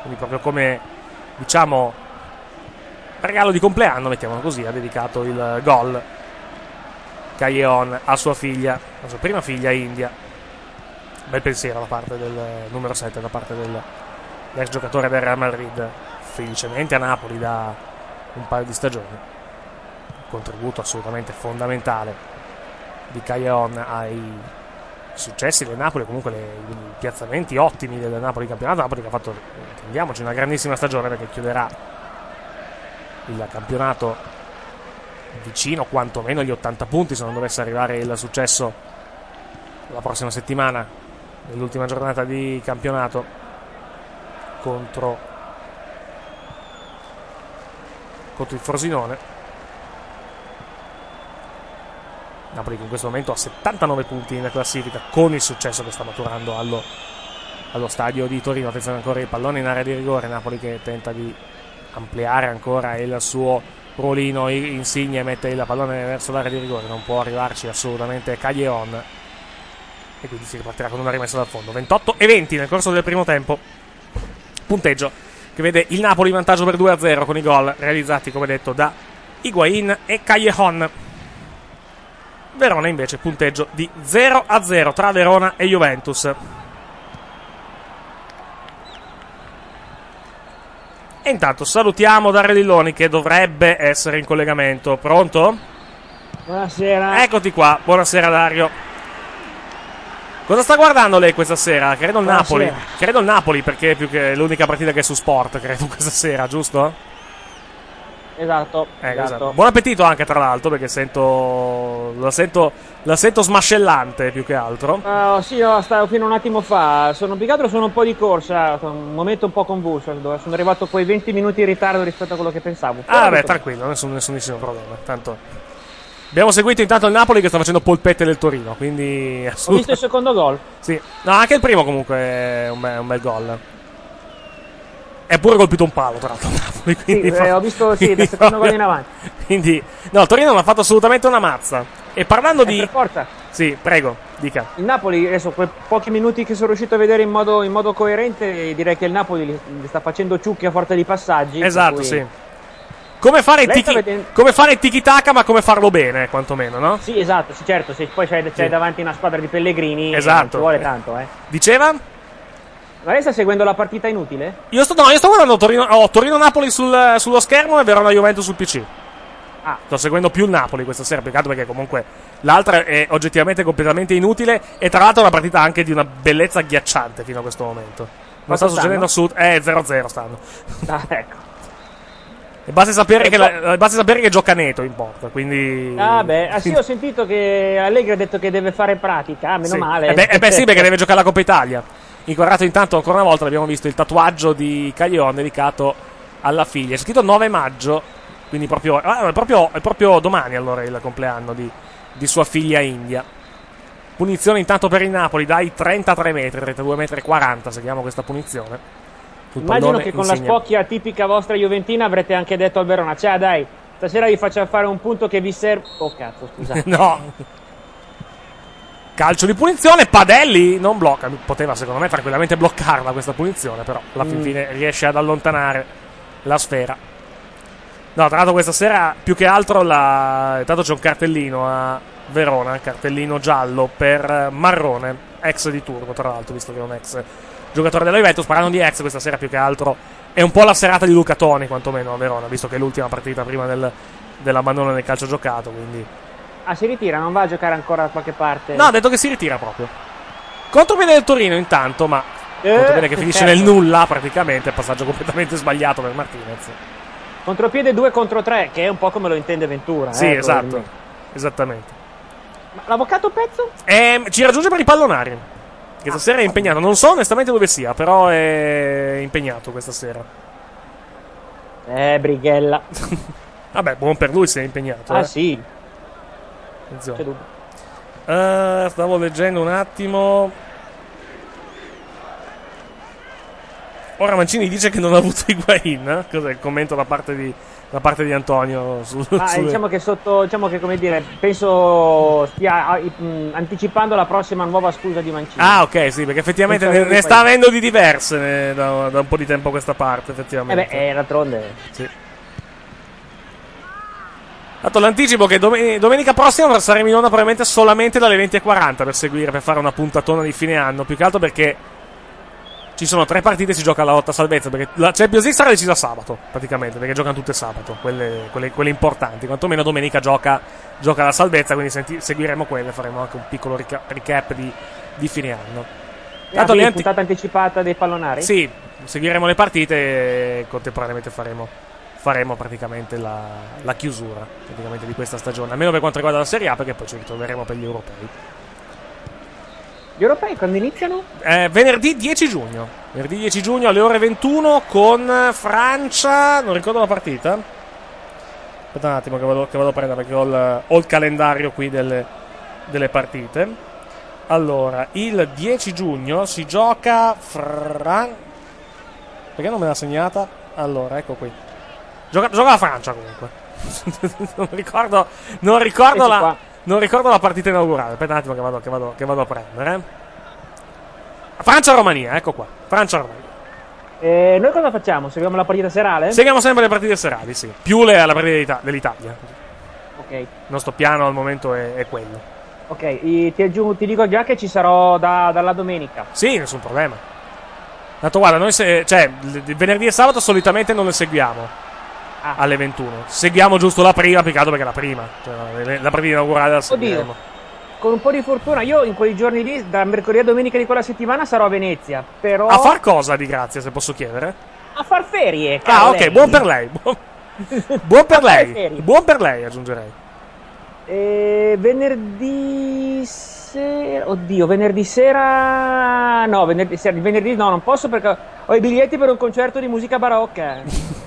quindi proprio come, diciamo, regalo di compleanno, mettiamolo così, ha dedicato il gol Callejon a sua figlia, la sua prima figlia India. Bel pensiero da parte del numero 7, da parte dell'ex giocatore del Real Madrid, felicemente a Napoli da un paio di stagioni. Contributo assolutamente fondamentale di Callejon ai successi del Napoli, comunque i piazzamenti ottimi del Napoli in campionato. Napoli che ha fatto, intendiamoci, una grandissima stagione, perché chiuderà il campionato vicino quantomeno agli 80 punti se non dovesse arrivare il successo la prossima settimana nell'ultima giornata di campionato contro il Frosinone. Napoli che in questo momento ha 79 punti in classifica con il successo che sta maturando allo stadio di Torino. Attenzione ancora il pallone in area di rigore, Napoli che tenta di ampliare ancora il suo ruolino Insigne, mette il pallone verso l'area di rigore, non può arrivarci assolutamente Callejon e quindi si ripartirà con una rimessa dal fondo. 28-20 nel corso del primo tempo, punteggio che vede il Napoli in vantaggio per 2-0 con i gol realizzati, come detto, da Higuaín e Callejon. Verona invece punteggio di 0-0 tra Verona e Juventus. E intanto salutiamo Dario Lilloni che dovrebbe essere in collegamento. Pronto? Buonasera. Eccoti qua, buonasera Dario. Cosa sta guardando lei questa sera? Credo il Napoli. Credo il Napoli, perché è più che l'unica partita che è su Sport, credo, questa sera, giusto? Esatto. Buon appetito anche, tra l'altro, perché la sento smascellante più che altro. Sì, no, stavo fino a un attimo fa. Sono un po' di corsa, un momento un po' convulso, dove sono arrivato quei 20 minuti in ritardo rispetto a quello che pensavo. Beh, tranquillo, nessunissimo problema. Tanto abbiamo seguito intanto il Napoli che sta facendo polpette del Torino, quindi ho visto il secondo gol. Sì, no, anche il primo comunque è un bel gol. È pure colpito un palo, tra l'altro, Napoli. Sì, ho visto, dal secondo gol in avanti. Quindi, no, il Torino non ha fatto assolutamente una mazza. E parlando di... Per forza. Sì, prego, dica. Il Napoli, adesso, quei pochi minuti che sono riuscito a vedere in modo coerente, direi che il Napoli li sta facendo ciucchi a forza di passaggi. Esatto, sì. Come fare il tiki-taka, ma come farlo bene, quantomeno, no? Sì, esatto, sì, certo. Se poi c'hai davanti una squadra di Pellegrini, esatto, non ci vuole tanto, Diceva? Ma lei sta seguendo la partita inutile? Io sto guardando Torino-Napoli sullo schermo e Verona-Juventus sul PC. Sto seguendo più il Napoli questa sera, peccato perché comunque l'altra è oggettivamente completamente inutile e tra l'altro è una partita anche di una bellezza agghiacciante fino a questo momento. Non sta succedendo a sud, 0-0 stanno. Ecco. E basta sapere che gioca Neto in porta, quindi... sì, ho sentito che Allegri ha detto che deve fare pratica, meno male. Sì, perché deve giocare la Coppa Italia. Inquadrato intanto ancora una volta, abbiamo visto il tatuaggio di Callejon dedicato alla figlia. È scritto 9 maggio, quindi è proprio domani allora il compleanno di sua figlia India. Punizione intanto per il Napoli dai 33 metri, 32 metri e 40, seguiamo questa punizione. Immagino che con la spocchia tipica vostra juventina avrete anche detto al Verona, cioè dai, stasera vi faccio fare un punto che vi serve... Oh cazzo, scusate. No. Calcio di punizione, Padelli non blocca, poteva secondo me tranquillamente bloccarla questa punizione, però alla fine riesce ad allontanare la sfera. No, tra l'altro questa sera più che altro intanto c'è un cartellino a Verona, cartellino giallo per Marrone, ex di Turbo tra l'altro, visto che è un ex giocatore della Juventus. Parlando di ex, questa sera più che altro è un po' la serata di Luca Toni, quantomeno a Verona, visto che è l'ultima partita prima dell'abbandono del calcio giocato, quindi... si ritira, non va a giocare ancora da qualche parte? No, ha detto che si ritira proprio. Contropiede del Torino intanto, ma contropiede che finisce nel nulla praticamente, passaggio completamente sbagliato per Martinez. Contropiede 2 contro 3, che è un po' come lo intende Ventura. Sì, esatto, esattamente. Ma l'avvocato Pezzo? Ci raggiunge per i pallonari, che stasera è impegnato. Non so onestamente dove sia, però è impegnato questa sera. Brighella. Vabbè, buon per lui se è impegnato. Sì. Stavo leggendo un attimo. Ora Mancini dice che non ha avuto Higuain. Cos'è il commento da parte di Antonio? Diciamo che come dire, penso stia anticipando la prossima nuova scusa di Mancini. Ah, ok, sì, perché effettivamente ne sta avendo di diverse da un po' di tempo a questa parte, effettivamente. D'altronde. Sì. Dato l'anticipo che domenica prossima saremo in onda probabilmente solamente dalle 20:40 per fare una puntatona di fine anno, più che altro perché ci sono 3 partite e si gioca la lotta a salvezza, perché la Champions League sarà decisa sabato, praticamente, perché giocano tutte sabato, quelle importanti, quantomeno domenica gioca la salvezza, quindi seguiremo quelle, faremo anche un piccolo recap di fine anno. Tanto la puntata anticipata dei pallonari? Sì, seguiremo le partite e contemporaneamente faremo praticamente la chiusura praticamente di questa stagione, almeno per quanto riguarda la Serie A, perché poi ci ritroveremo per gli europei. Gli europei quando iniziano? Venerdì 10 giugno. Venerdì 10 giugno alle ore 21 con Francia. Non ricordo la partita. Aspetta un attimo che vado a prendere, perché ho il calendario qui delle partite. Allora, il 10 giugno si gioca perché non me l'ha segnata? Allora, ecco qui. Gioca la Francia comunque. Non ricordo la partita inaugurale. Aspetta un attimo che vado a prendere. Francia-Romania, ecco qua. Francia-Romania. Noi cosa facciamo? Seguiamo la partita serale? Seguiamo sempre le partite serali, sì. Più la partita dell'Italia. Ok. Il nostro piano al momento è quello. Ok, ti dico già che ci sarò dalla domenica. Sì, nessun problema. Tanto guarda, noi il venerdì e sabato solitamente non le seguiamo. Alle 21. Seguiamo giusto la prima, peccato perché è la prima. Cioè, la partita inaugurale la seguiremo. Con un po' di fortuna, io in quei giorni lì, da mercoledì a domenica di quella settimana, sarò a Venezia. Però. A far cosa di grazia, se posso chiedere? A far ferie. Ok, lei. Buon per lei. Buon per lei. Buon per lei, aggiungerei. Venerdì sera. Oddio, venerdì sera. No, venerdì no, non posso perché ho i biglietti per un concerto di musica barocca.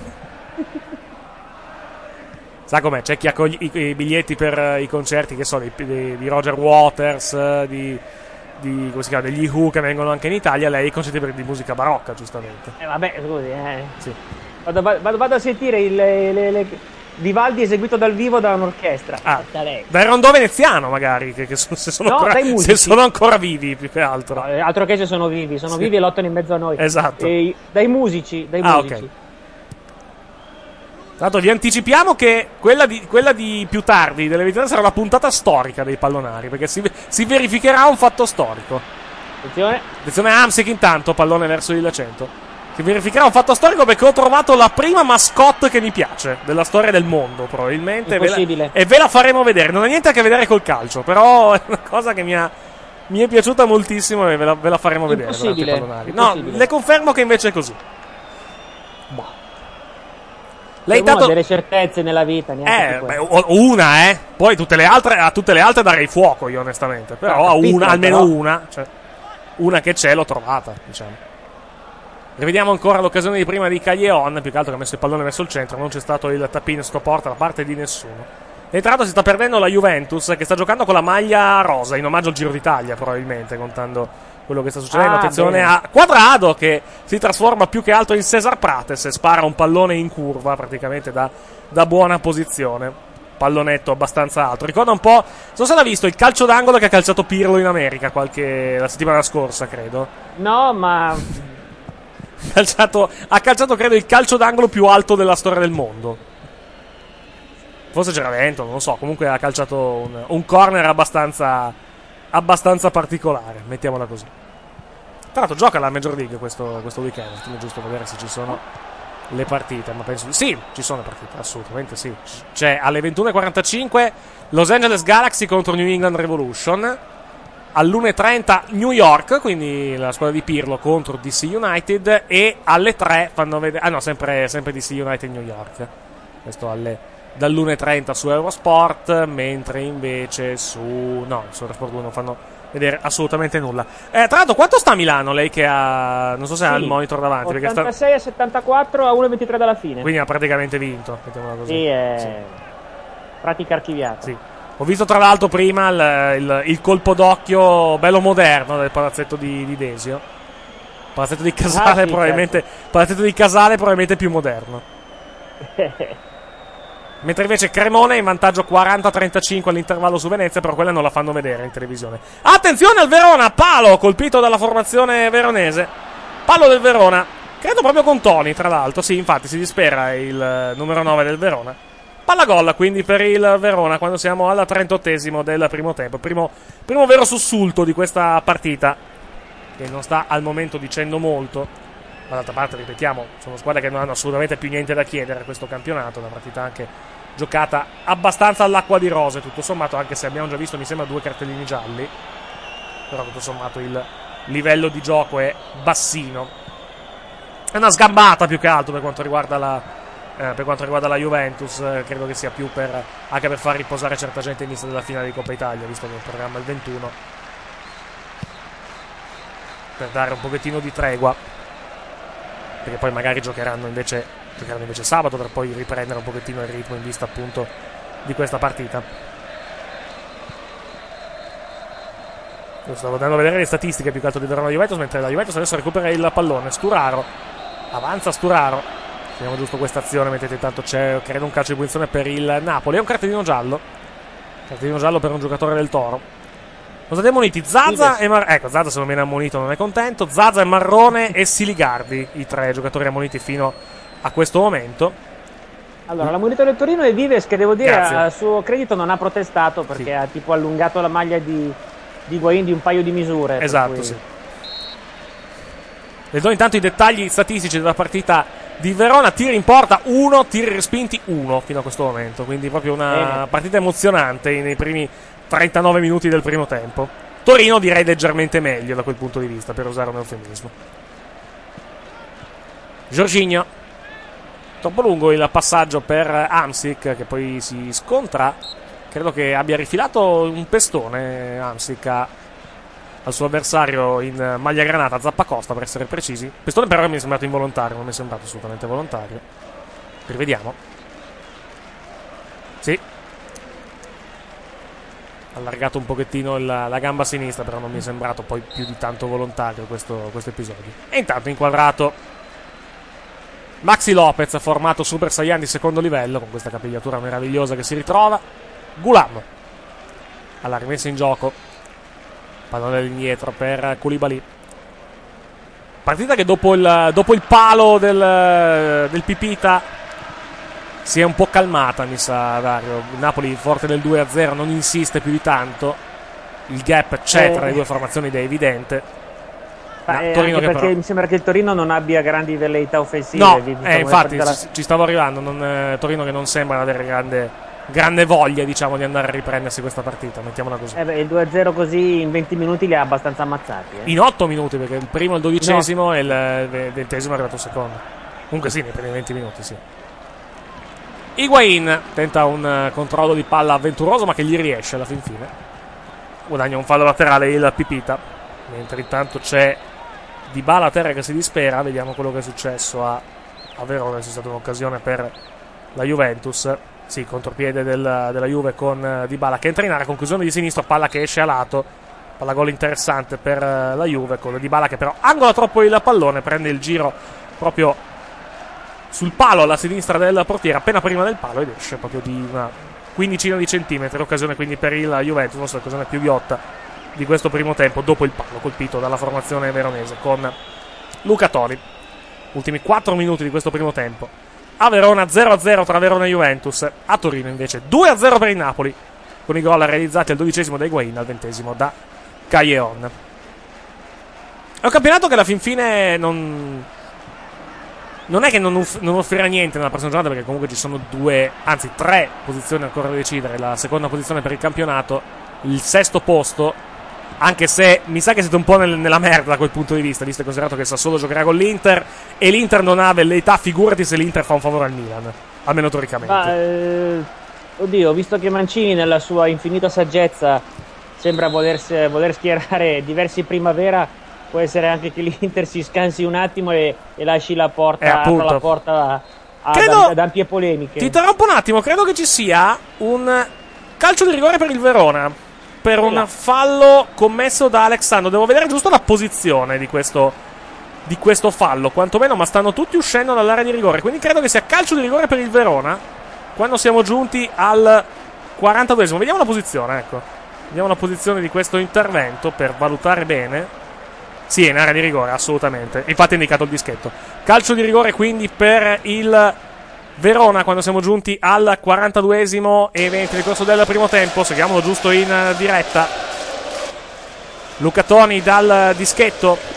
Sa com'è? C'è chi ha i biglietti per i concerti, che so, di Roger Waters, come si chiama, degli Who, che vengono anche in Italia. Lei i concerti di musica barocca, giustamente. Vabbè, scusi, Sì. Vado a sentire Vivaldi eseguito dal vivo da un'orchestra. Dal rondò veneziano, magari, se sono ancora vivi, più che altro. No, altro che se sono vivi e lottano in mezzo a noi. Esatto. Dai musici. Ok. Tanto vi anticipiamo che quella di più tardi delle 23 sarà la puntata storica dei pallonari, perché si verificherà un fatto storico. Attenzione Amsic intanto, pallone verso il 100. Si verificherà un fatto storico perché ho trovato la prima mascotte che mi piace della storia del mondo, probabilmente. E ve la faremo vedere. Non ha niente a che vedere col calcio, però è una cosa che mi è piaciuta moltissimo e ve la faremo vedere durante i pallonari. No, le confermo che invece è così. Lei ha delle certezze nella vita, una, poi a tutte le altre darei fuoco io, onestamente, però almeno una, cioè, una che c'è l'ho trovata, diciamo. Rivediamo ancora l'occasione di prima di Callejon, più che altro che ha messo il pallone verso il centro, non c'è stato il tap-in scoporta da parte di nessuno. E tra l'altro si sta perdendo la Juventus, che sta giocando con la maglia rosa, in omaggio al Giro d'Italia, probabilmente, contando quello che sta succedendo. Attenzione bene. A Quadrado, che si trasforma più che altro in Cesar Prates e spara un pallone in curva, praticamente da buona posizione. Pallonetto abbastanza alto. Ricorda un po', non so se l'ha visto, il calcio d'angolo che ha calciato Pirlo in America la settimana scorsa, credo. No, ma ha calciato credo il calcio d'angolo più alto della storia del mondo. Forse c'era vento, non lo so. Comunque ha calciato un corner abbastanza particolare, mettiamola così. Tra l'altro gioca la Major League questo weekend, giusto vedere se ci sono le partite, ma penso sì, ci sono le partite, assolutamente sì. C'è alle 21:45 Los Angeles Galaxy contro New England Revolution, all'1:30 New York, quindi la squadra di Pirlo contro DC United, e alle 3 fanno vedere sempre DC United New York. Questo dall'1:30 su Eurosport, mentre invece su Eurosport 2 non fanno vedere assolutamente nulla. Tra l'altro, quanto sta Milano, lei che ha, non so se ha il monitor davanti, 86 a 74 a 1:23 dalla fine. Quindi ha praticamente vinto, mettiamola così. Sì, pratica archiviata. Sì. Ho visto tra l'altro prima il colpo d'occhio bello moderno del palazzetto di Desio. Palazzetto di Casale, probabilmente, certo. Palazzetto di Casale probabilmente più moderno. Mentre invece Cremona è in vantaggio 40-35 all'intervallo su Venezia, però quella non la fanno vedere in televisione. Attenzione al Verona, palo colpito dalla formazione veronese. Palo del Verona, credo proprio con Toni, tra l'altro. Sì, infatti si dispera il numero 9 del Verona. Palla gol quindi per il Verona quando siamo al 38esimo del primo tempo. Primo vero sussulto di questa partita, che non sta al momento dicendo molto. Ma d'altra parte, ripetiamo, sono squadre che non hanno assolutamente più niente da chiedere a questo campionato. Una partita anche giocata abbastanza all'acqua di rose, tutto sommato, anche se abbiamo già visto, mi sembra, 2 cartellini gialli. Però tutto sommato il livello di gioco è bassino. È una sgambata più che altro per quanto riguarda la Juventus. Credo che sia più anche per far riposare certa gente in vista della finale di Coppa Italia, visto che il programma è il 21, per dare un pochettino di tregua, perché poi magari giocheranno invece sabato, per poi riprendere un pochettino il ritmo in vista appunto di questa partita. Io stavo andando a vedere le statistiche più che altro di Verona Juventus, mentre la Juventus adesso recupera il pallone. Sturaro, avanza Sturaro, vediamo giusto questa azione, mentre intanto c'è, credo, un calcio di punizione per il Napoli. È un cartellino giallo per un giocatore del Toro. Sono stati ammoniti Zaza e ecco, Zaza, se non viene ammonito non è contento. Zaza e Marrone e Siligardi, i 3 giocatori ammoniti fino a questo momento. Allora, l'ammonito del Torino è Vives, che devo dire a suo credito non ha protestato, perché ha tipo allungato la maglia di Higuaín di un paio di misure. Esatto, cui... sì. Le do intanto i dettagli statistici della partita di Verona. Tiri in porta 1, tiri respinti 1 fino a questo momento, quindi proprio una partita emozionante nei primi 39 minuti del primo tempo. Torino direi leggermente meglio da quel punto di vista, per usare un eufemismo. Jorginho, troppo lungo il passaggio per Hamsik, che poi si scontra. Credo che abbia rifilato un pestone Hamsik al suo avversario in maglia granata, Zappacosta per essere precisi. Pestone però mi è sembrato involontario, non mi è sembrato assolutamente volontario. Rivediamo. Sì, allargato un pochettino la gamba sinistra, però non mi è sembrato poi più di tanto volontario questo episodio. E intanto inquadrato Maxi Lopez, formato Super Saiyan di secondo livello, con questa capigliatura meravigliosa che si ritrova. Gulam alla rimessa in gioco, pallone all'indietro per Koulibaly. Partita che dopo il palo del Pipita si è un po' calmata, mi sa, Dario. Napoli, forte del 2-0, non insiste più di tanto. Il gap c'è tra le due formazioni ed è evidente. Torino perché però... mi sembra che il Torino non abbia grandi velleità offensive. No, infatti ci stavo arrivando. Torino che non sembra avere grande voglia, diciamo, di andare a riprendersi questa partita, mettiamola così. Il 2-0 così in 20 minuti li ha abbastanza ammazzati. In 8 minuti, perché il primo, il 12esimo e il 20esimo è arrivato il secondo. Comunque sì, nei primi 20 minuti, sì. Higuaín tenta un controllo di palla avventuroso, ma che gli riesce alla fin fine. Guadagna un fallo laterale il Pipita, mentre intanto c'è Dybala a terra che si dispera. Vediamo quello che è successo a Verona. C'è stata un'occasione per la Juventus. Sì, contropiede della Juve con Dybala che entra in area, conclusione di sinistro, palla che esce a lato, palla gol interessante per la Juve, con Dybala che però angola troppo il pallone, prende il giro proprio sul palo alla sinistra del portiere, appena prima del palo, ed esce proprio di una quindicina di centimetri. Occasione quindi per il Juventus, forse l'occasione più ghiotta di questo primo tempo, dopo il palo colpito dalla formazione veronese con Luca Toni. Ultimi 4 minuti di questo primo tempo. A Verona 0-0 tra Verona e Juventus. A Torino invece 2-0 per il Napoli, con i gol realizzati al 12esimo da Higuaín, al 20esimo da Callejon. È un campionato che alla fin fine non è che non offrirà niente nella prossima giornata, perché comunque ci sono 3 posizioni ancora da decidere. La seconda posizione per il campionato, il 6º posto, anche se mi sa che siete un po' nella merda da quel punto di vista, visto e considerato che il Sassuolo giocherà con l'Inter e l'Inter non ha velleità. Figurati se l'Inter fa un favore al Milan, almeno teoricamente. Oddio, visto che Mancini nella sua infinita saggezza sembra voler schierare diversi Primavera, può essere anche che l'Inter si scansi un attimo e lasci la porta, apra la porta ad ampie polemiche. Ti interrompo un attimo, credo che ci sia un calcio di rigore per il Verona, per un fallo commesso da Alexandro. Devo vedere giusto la posizione di questo di questo fallo, quantomeno, ma stanno tutti uscendo dall'area di rigore, quindi credo che sia calcio di rigore per il Verona quando siamo giunti al 42esimo. Vediamo la posizione, ecco. Vediamo la posizione di questo intervento per valutare bene. Sì, è in area di rigore, assolutamente. Infatti è indicato il dischetto. Calcio di rigore quindi per il Verona quando siamo giunti al 42esimo e 20 nel corso del primo tempo. Seguiamolo giusto in diretta. Luca Toni dal dischetto.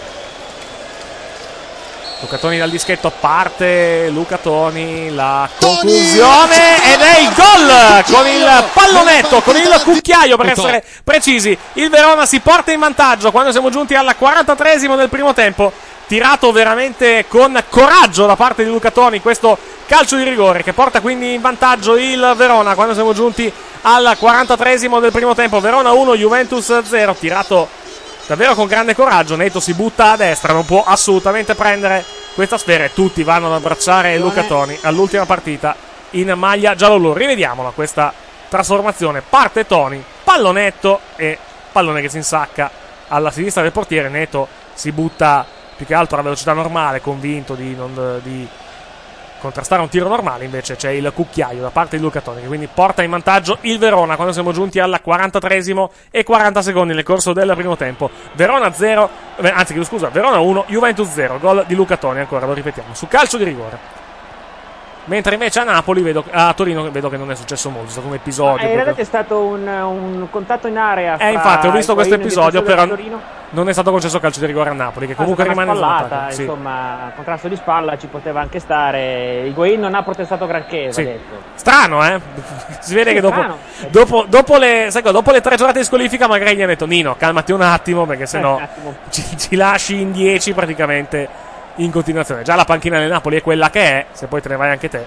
Luca Toni dal dischetto, parte Luca Toni, la conclusione ed è il gol con il pallonetto, con il cucchiaio per essere precisi. Il Verona si porta in vantaggio quando siamo giunti al 43esimo del primo tempo. Tirato veramente con coraggio da parte di Luca Toni questo calcio di rigore che porta quindi in vantaggio il Verona quando siamo giunti al 43esimo del primo tempo. Verona 1, Juventus 0, tirato davvero con grande coraggio. Neto si butta a destra, non può assolutamente prendere questa sfera e tutti vanno ad abbracciare Luca Toni all'ultima partita in maglia giallo-blu. Rivediamola questa trasformazione. Parte Toni, pallonetto e pallone che si insacca alla sinistra del portiere. Neto si butta più che altro a velocità normale, convinto di contrastare un tiro normale. Invece c'è il cucchiaio da parte di Luca Toni che quindi porta in vantaggio il Verona quando siamo giunti al 43esimo e 40 secondi nel corso del primo tempo. Verona 0, Verona 1, Juventus 0, gol di Luca Toni, ancora lo ripetiamo, su calcio di rigore. Mentre invece a Torino vedo che non è successo molto, è stato un episodio. In realtà c'è stato un contatto in area. Infatti ho visto questo episodio, però non è stato concesso calcio di rigore a Napoli, che comunque rimane spallata, sì. Insomma, contrasto di spalla ci poteva anche stare. Higuaín non ha protestato granché, sì. Va detto. Strano, si vede che dopo le 3 giornate di squalifica magari gli ha detto: Nino, calmati un attimo, perché sennò ci lasci in 10 praticamente in continuazione. Già la panchina del Napoli è quella che è, se poi te ne vai anche te.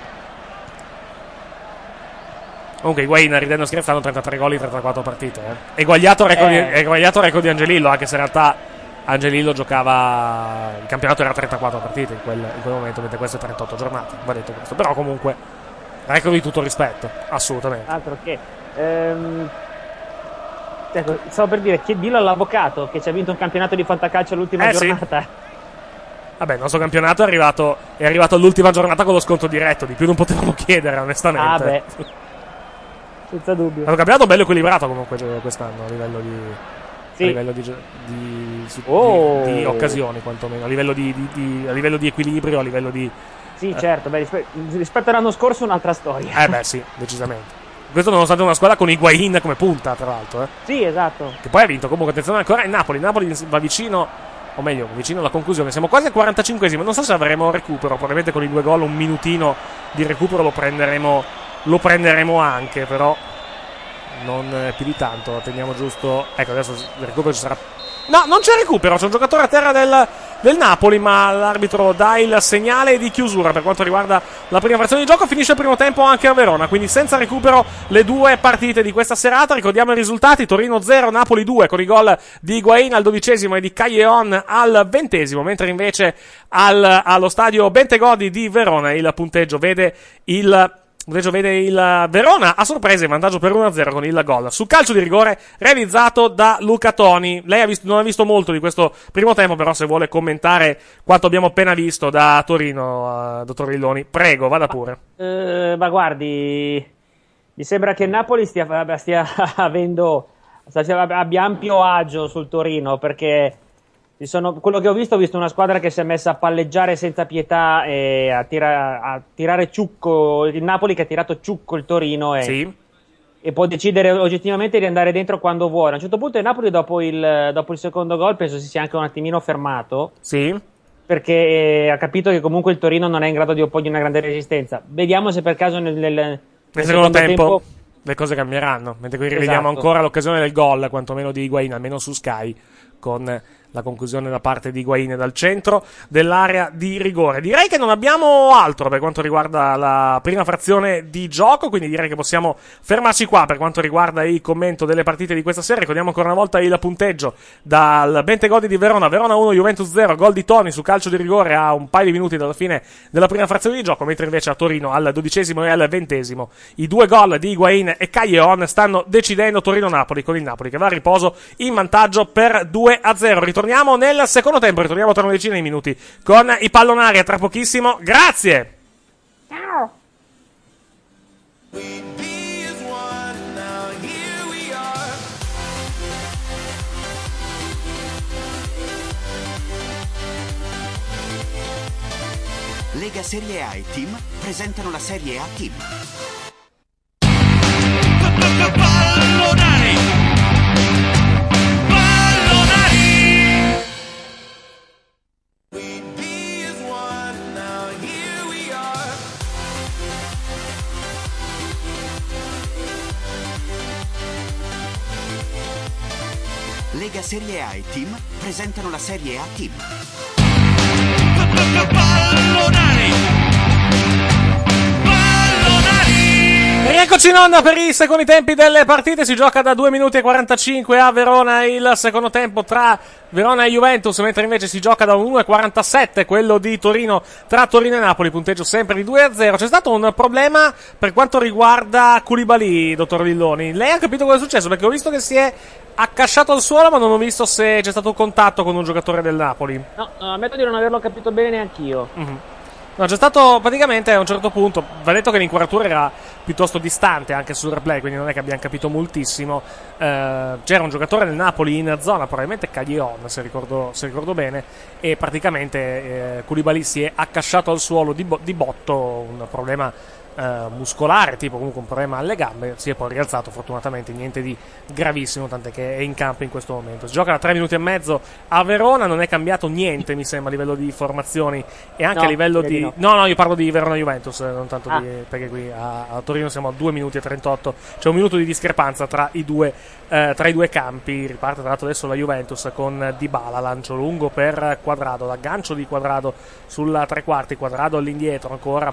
Comunque Higuaín, ridendo e scherzando, 33 gol in 34 partite, eguagliato record di Angelillo, anche se in realtà Angelillo giocava, il campionato era 34 partite in quel momento, mentre questo è 38 giornate, va detto questo. Però comunque record di tutto rispetto, assolutamente. Altro che stavo per dire, dillo all'avvocato che ci ha vinto un campionato di fantacalcio all'ultima giornata. Sì. Vabbè, il nostro campionato è arrivato all'ultima giornata con lo sconto diretto. Di più non potevamo chiedere, onestamente. Senza dubbio. È un campionato bello equilibrato comunque quest'anno a livello di occasioni, quantomeno. A livello di equilibrio, a livello di. Sì, certo. Rispetto all'anno scorso, un'altra storia. Sì, decisamente. Questo nonostante una squadra con Higuaín come punta, tra l'altro. Sì, esatto. Che poi ha vinto. Comunque, attenzione ancora il Napoli. Il Napoli va vicino. O meglio, vicino alla conclusione. Siamo quasi al 45esimo. Non so se avremo recupero. Probabilmente con i 2 gol un minutino di recupero lo prenderemo anche. Però non più di tanto. Lo teniamo giusto. Ecco, adesso il recupero ci sarà. No, non c'è recupero. C'è un giocatore a terra del Napoli, ma l'arbitro dà il segnale di chiusura per quanto riguarda la prima frazione di gioco. Finisce il primo tempo anche a Verona, quindi senza recupero le 2 partite di questa serata. Ricordiamo i risultati: Torino 0, Napoli 2, con i gol di Higuaín al 12esimo e di Callejon al 20esimo, mentre invece allo stadio Bentegodi di Verona il punteggio vede il Verona a sorpresa in vantaggio per 1-0 con il gol su calcio di rigore realizzato da Luca Toni. Lei non ha visto molto di questo primo tempo, però se vuole commentare quanto abbiamo appena visto da Torino, dottor Villoni, prego, vada pure. Ma guardi, mi sembra che il Napoli abbia ampio agio sul Torino, perché quello che ho visto una squadra che si è messa a palleggiare senza pietà e a tirare ciucco. Il Napoli che ha tirato ciucco il Torino e può decidere oggettivamente di andare dentro quando vuole. A un certo punto il Napoli dopo il secondo gol penso si sia anche un attimino fermato, perché ha capito che comunque il Torino non è in grado di opporgli una grande resistenza. Vediamo se per caso nel secondo tempo le cose cambieranno, mentre qui rivediamo ancora l'occasione del gol, quantomeno di Higuaín, almeno su Sky, con la conclusione da parte di Higuaín dal centro dell'area di rigore. Direi che non abbiamo altro per quanto riguarda la prima frazione di gioco, quindi direi che possiamo fermarci qua per quanto riguarda il commento delle partite di questa sera. Ricordiamo ancora una volta il punteggio dal Bentegodi di Verona: Verona 1, Juventus 0, gol di Toni su calcio di rigore a un paio di minuti dalla fine della prima frazione di gioco, mentre invece a Torino al 12esimo e al 20esimo i 2 gol di Higuaín e Callejon stanno decidendo Torino-Napoli, con il Napoli che va a riposo in vantaggio per 2-0. Ritorniamo Torniamo nel secondo tempo, ritorniamo tra una decina di minuti con i pallonari, a tra pochissimo. Grazie! Ciao! Lega Serie A e Team presentano la Serie A Team. Pallonari! Pallonari! Lega Serie A e Team presentano la Serie A Team. Pallonari! Pallonari! Rieccoci in onda per i secondi tempi delle partite. Si gioca da 2 minuti e 45 a Verona il secondo tempo tra Verona e Juventus, mentre invece si gioca da 1,47 quello di Torino tra Torino e Napoli, punteggio sempre di 2-0. C'è stato un problema per quanto riguarda Koulibaly, dottor Villoni. Lei ha capito cosa è successo? Perché ho visto che si è accasciato al suolo, ma non ho visto se c'è stato un contatto con un giocatore del Napoli. No, ammetto di non averlo capito bene neanch'io. Mm-hmm. No, c'è stato praticamente a un certo punto, va detto che l'inquadratura era piuttosto distante anche sul replay, quindi non è che abbiamo capito moltissimo. C'era un giocatore del Napoli in zona, probabilmente Caglion, se ricordo bene, e praticamente Koulibaly si è accasciato al suolo di botto, un problema muscolare, tipo comunque un problema alle gambe. Si è poi rialzato, fortunatamente niente di gravissimo, tant'è che è in campo in questo momento. Si gioca da 3 minuti e mezzo a Verona, non è cambiato niente mi sembra a livello di formazioni e anche a livello di no, io parlo di Verona-Juventus, non tanto perché qui a Torino siamo a 2 minuti e 38, c'è un minuto di discrepanza tra i due campi. Riparte tra l'altro adesso la Juventus con Dybala, lancio lungo per Quadrado, l'aggancio di Quadrado sulla tre quarti, Quadrado all'indietro ancora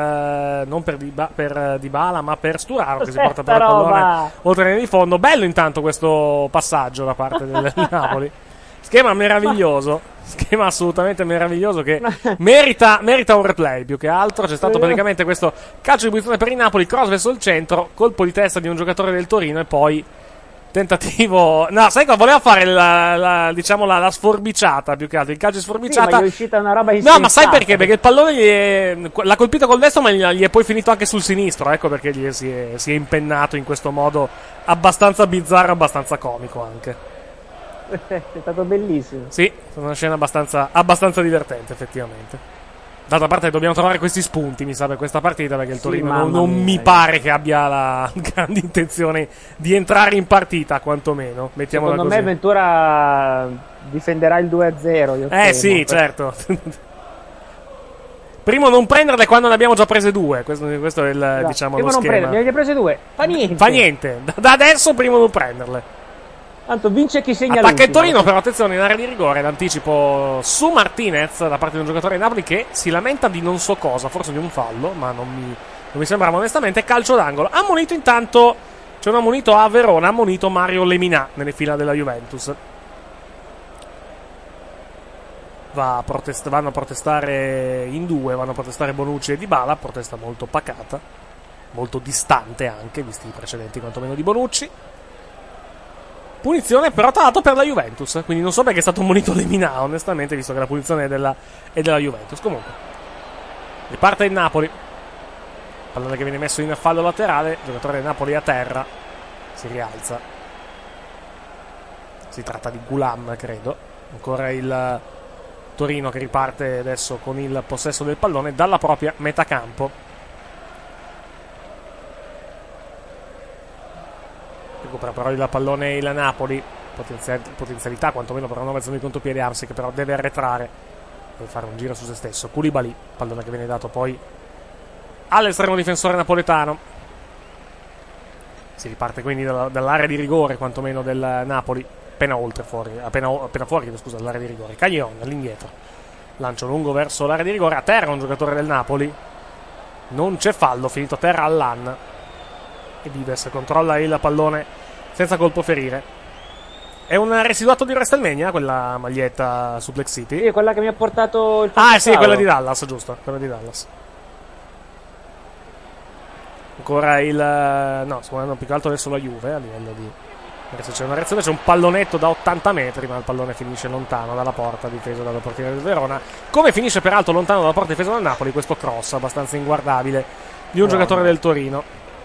non per Dybala ma per Sturaro, che si porta per il pallone oltre linea di fondo. Bello intanto questo passaggio da parte del Napoli, schema meraviglioso, schema assolutamente meraviglioso che merita un replay più che altro. C'è stato praticamente questo calcio di punizione per il Napoli, cross verso il centro, colpo di testa di un giocatore del Torino e poi tentativo, no, sai cosa voleva fare la sforbiciata, più che altro il calcio di sforbiciata. Sì, ma gli è uscita una roba insensata. No, ma sai perché? Perché il pallone l'ha colpito col destro, ma gli è poi finito anche sul sinistro, ecco perché si è impennato in questo modo abbastanza bizzarro, abbastanza comico anche. È stato bellissimo. Sì, è stata una scena abbastanza divertente effettivamente. D'altra parte dobbiamo trovare questi spunti, mi sa, per questa partita, perché il Torino non mi pare che abbia la grande intenzione di entrare in partita, quantomeno. Mettiamola Secondo così. me Ventura difenderà il 2-0. Io sì, certo. Primo non prenderle quando ne abbiamo già prese 2. Questo è il, diciamo, lo schema. Ne avete prese 2. Fa niente. Da adesso primo non prenderle. Tanto vince chi segna attacca il l'ultimo. Torino, però attenzione, in area di rigore, l'anticipo su Martinez da parte di un giocatore di Napoli che si lamenta di non so cosa, forse di un fallo, ma non mi sembrava onestamente. Calcio d'angolo, ammonito intanto, c'è un ammonito a Verona, ammonito Mario Lemina nelle fila della Juventus. Vanno a protestare in due, vanno a protestare Bonucci e Dybala, protesta molto pacata, molto distante anche, visti i precedenti quantomeno di Bonucci. Punizione però tra l'altro per la Juventus, quindi non so perché è stato ammonito Lemina, onestamente, visto che la punizione è della Juventus. Comunque riparte il Napoli, pallone che viene messo in fallo laterale, giocatore del Napoli a terra, si rialza, si tratta di Gulam, credo. Ancora il Torino che riparte adesso con il possesso del pallone dalla propria metà campo. Recupera però il pallone il Napoli, potenzialità quantomeno per una nuova azione di contropiede. Arsi che però deve arretrare, deve fare un giro su se stesso. Koulibaly, pallone che viene dato poi all'estremo difensore napoletano. Si riparte quindi dall'area di rigore quantomeno del Napoli, appena fuori dall'area di rigore. Caglion all'indietro, lancio lungo verso l'area di rigore, a terra un giocatore del Napoli, non c'è fallo, finito a terra Allan. E Vives controlla il pallone senza colpo ferire. È un residuato di WrestleMania quella maglietta su Black City? Sì, è quella che mi ha portato il sì, quella di Dallas, giusto, quella di Dallas. Ancora no, sto guardando più che altro adesso la Juve a livello Adesso c'è una reazione, c'è un pallonetto da 80 metri, ma il pallone finisce lontano dalla porta, difeso dalla portiere del Verona. Come finisce peraltro lontano dalla porta difesa del Napoli questo cross abbastanza inguardabile di un giocatore del Torino.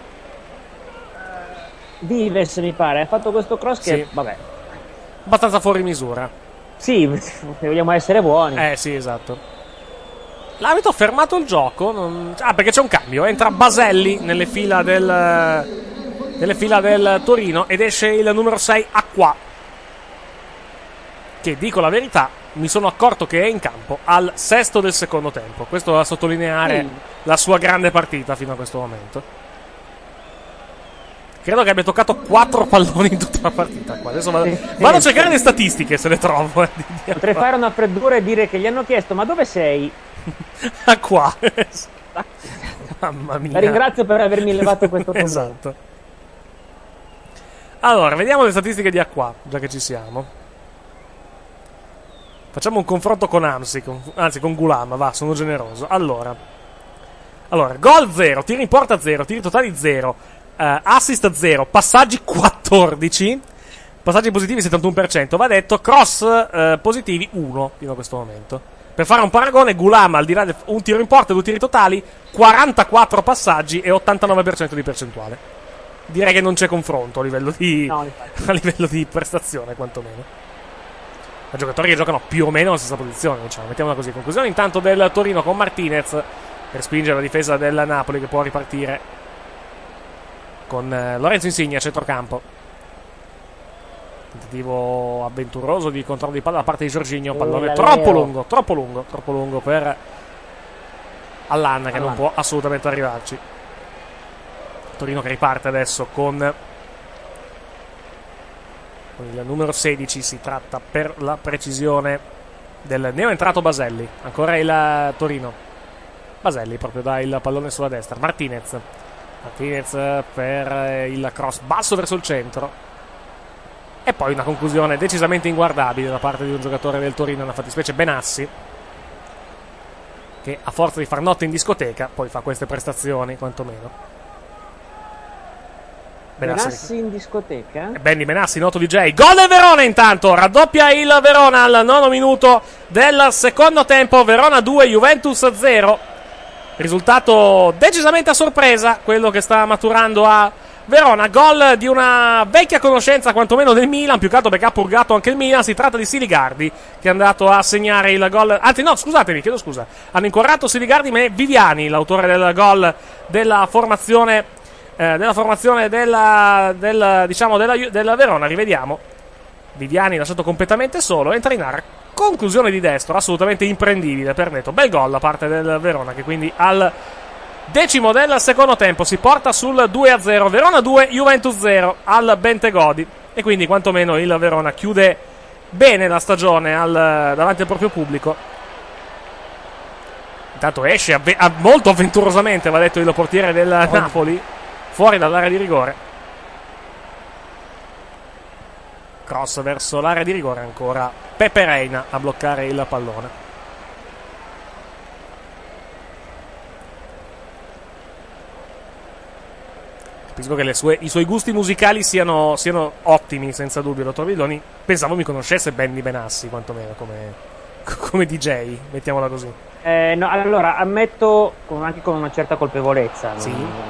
Dives, mi pare, ha fatto questo cross che, Sì. vabbè, Abbastanza fuori misura. sì, se vogliamo essere buoni. Sì, esatto. L'arbitro ha fermato il gioco. Perché c'è un cambio. Entra Baselli nelle fila del Torino ed esce il numero 6 Acqua, che, dico la verità, mi sono accorto che è in campo al sesto del secondo tempo. Questo va a sottolineare la sua grande partita fino a questo momento. Credo che abbia toccato 4 palloni in tutta la partita qua. Adesso vado a cercare le statistiche se le trovo. Potrei fare una freddura e dire che gli hanno chiesto: ma dove sei? Qua. Mamma mia. La ringrazio per avermi levato questo problema. Esatto. Allora, vediamo le statistiche di Acqua, già che ci siamo. Facciamo un confronto con Amsi, anzi con Gulam, va, sono generoso. Allora, gol 0, tiri in porta 0, tiri totali 0, assist 0, passaggi 14, passaggi positivi 71%, va detto, cross positivi 1 fino a questo momento. Per fare un paragone, Gulam, al di là di un tiro in porta e 2 tiri totali, 44 passaggi e 89% di percentuale. Direi che non c'è confronto a livello di, a livello di prestazione, quantomeno. I giocatori che giocano più o meno alla stessa posizione, diciamo. Mettiamola così. Conclusione intanto del Torino con Martinez per spingere la difesa del Napoli, che può ripartire con Lorenzo Insigne a centrocampo. Tentativo avventuroso di controllo di palla da parte di Jorginho. Pallone troppo lungo per Allan, che non può assolutamente arrivarci. Torino che riparte adesso con il numero 16, si tratta per la precisione del neoentrato Baselli. Ancora il Torino. Baselli proprio dà il pallone sulla destra. Martinez per il cross basso verso il centro. E poi una conclusione decisamente inguardabile da parte di un giocatore del Torino, una fattispecie Benassi, che a forza di far notte in discoteca poi fa queste prestazioni, quantomeno. Benassi in discoteca? Benny Benassi, noto DJ. Gol del Verona intanto, raddoppia il Verona al 9° minuto del secondo tempo. Verona 2, Juventus 0. Risultato decisamente a sorpresa, quello che sta maturando a Verona. Gol di una vecchia conoscenza quantomeno del Milan, più che altro perché ha purgato anche il Milan. Si tratta di Siligardi, che è andato a segnare il gol. Anzi no, scusatemi, chiedo scusa. Hanno inquadrato Siligardi, ma è Viviani l'autore del gol della formazione della Verona. Rivediamo. Viviani lasciato completamente solo, entra in area, conclusione di destro assolutamente imprendibile per netto. Bel gol da parte del Verona, che quindi al 10° del secondo tempo si porta sul 2-0. Verona 2, Juventus 0 al Bentegodi, e quindi quantomeno il Verona chiude bene la stagione davanti al proprio pubblico. Intanto esce molto avventurosamente, va detto, il portiere del Napoli fuori dall'area di rigore. Cross verso l'area di rigore, ancora Pepe Reina a bloccare il pallone. Capisco che i suoi gusti musicali siano ottimi, senza dubbio, dottor Villoni. Pensavo mi conoscesse Benny Benassi, quantomeno, come DJ, mettiamola così. No, allora, ammetto anche con una certa colpevolezza. Sì.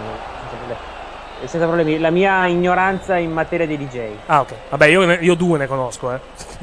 Senza problemi, la mia ignoranza in materia di DJ. Ah, ok. Vabbè, io 2 ne conosco,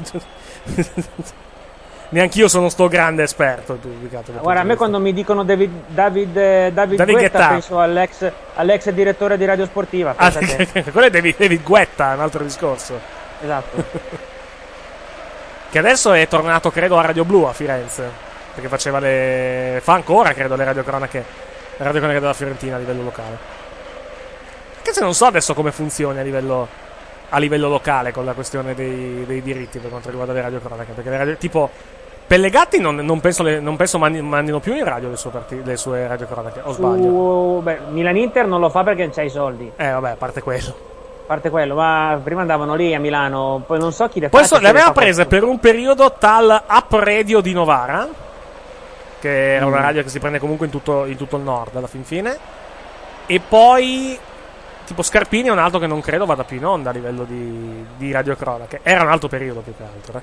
Neanch'io sono sto grande esperto. Guarda, a me quando mi dicono David Guetta, penso all'ex direttore di Radio Sportiva. Quello è David Guetta, un altro discorso. Esatto. Che adesso è tornato, credo, a Radio Blu a Firenze, perché fa ancora, credo, le radiocronache della Fiorentina a livello locale. Anche se non so adesso come funzioni a livello locale con la questione dei diritti per quanto riguarda le radiocronache, perché tipo Pellegatti non penso mandino più in radio le sue radiocronache, o sbaglio? Milan-Inter non lo fa perché non c'ha i soldi. Vabbè, a parte quello. Ma prima andavano lì a Milano, poi non so chi le fa. Poi le aveva prese per un periodo tal Up Radio di Novara, che era una radio che si prende comunque in tutto il nord alla fin fine, e poi tipo Scarpini è un altro che non credo vada più in onda a livello di radiocronache. Era un altro periodo più che altro.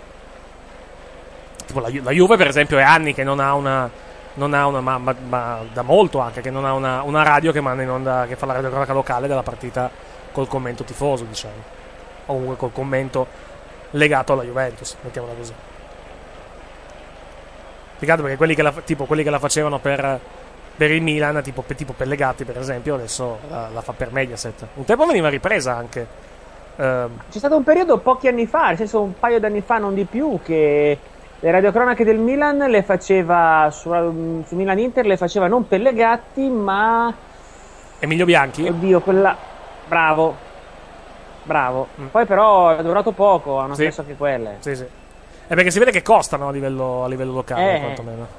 Tipo la Juve, per esempio, è anni che non ha una ma da molto anche che non ha una radio che manda in onda, che fa la radiocronaca locale della partita col commento tifoso, diciamo, o comunque col commento legato alla Juventus, mettiamola così. Peccato perché quelli che la facevano per il Milan, tipo Pellegatti per esempio, adesso la fa per Mediaset. Un tempo veniva ripresa anche. C'è stato un periodo pochi anni fa, nel senso un paio d'anni fa, non di più, che le radiocronache del Milan le faceva su Milan Inter, le faceva non Pellegatti ma Emilio Bianchi. Oddio, quella bravo. Poi però è durato poco, hanno spesso anche quelle. Sì. È perché si vede che costano a livello locale, quantomeno.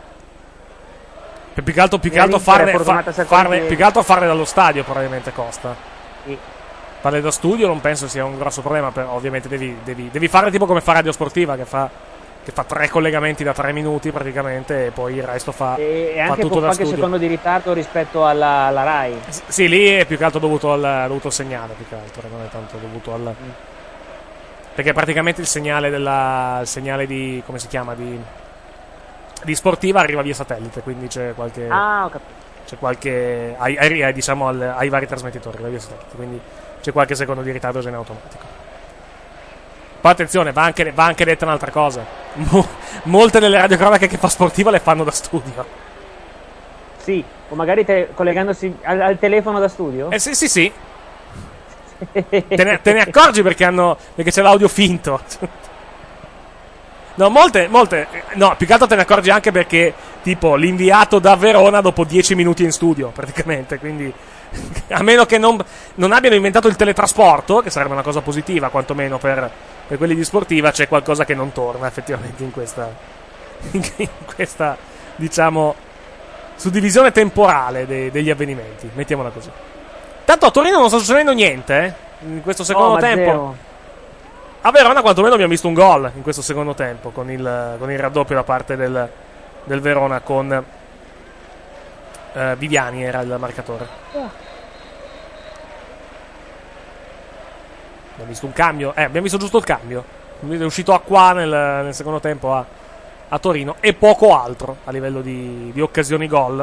Più che altro farle dallo stadio probabilmente costa. Sì. Farle da studio non penso sia un grosso problema, però ovviamente devi fare tipo come fa Radio Sportiva, che fa 3 collegamenti da 3 minuti praticamente, e poi il resto fa anche tutto con da qualche studio. secondo di ritardo rispetto alla Rai. Sì, lì è più che altro dovuto al segnale, più che altro, non è tanto dovuto al... Perché praticamente il segnale di... come si chiama? Di Sportiva arriva via satellite, quindi c'è qualche... ho capito. C'è qualche... diciamo ai vari trasmettitori, arriva via satellite, quindi c'è qualche secondo di ritardo già in automatico. Poi attenzione, va anche detta un'altra cosa. Molte delle radiocronache che fa Sportiva le fanno da studio. Sì, o magari collegandosi al telefono da studio? Sì. Te ne accorgi perché c'è l'audio finto. No, molte. No, più che altro te ne accorgi anche perché, tipo, l'inviato da Verona dopo 10 minuti è in studio, praticamente. Quindi, a meno che non abbiano inventato il teletrasporto, che sarebbe una cosa positiva, quantomeno per quelli di Sportiva, c'è qualcosa che non torna effettivamente in questa diciamo, suddivisione temporale degli avvenimenti, mettiamola così. Tanto a Torino non sta succedendo niente, in questo secondo tempo. Zero. A Verona quantomeno abbiamo visto un gol in questo secondo tempo, con il raddoppio da parte del Verona, con Viviani era il marcatore. Abbiamo visto un cambio, abbiamo visto giusto il cambio. È uscito Acqua nel secondo tempo a Torino, e poco altro a livello di occasioni gol.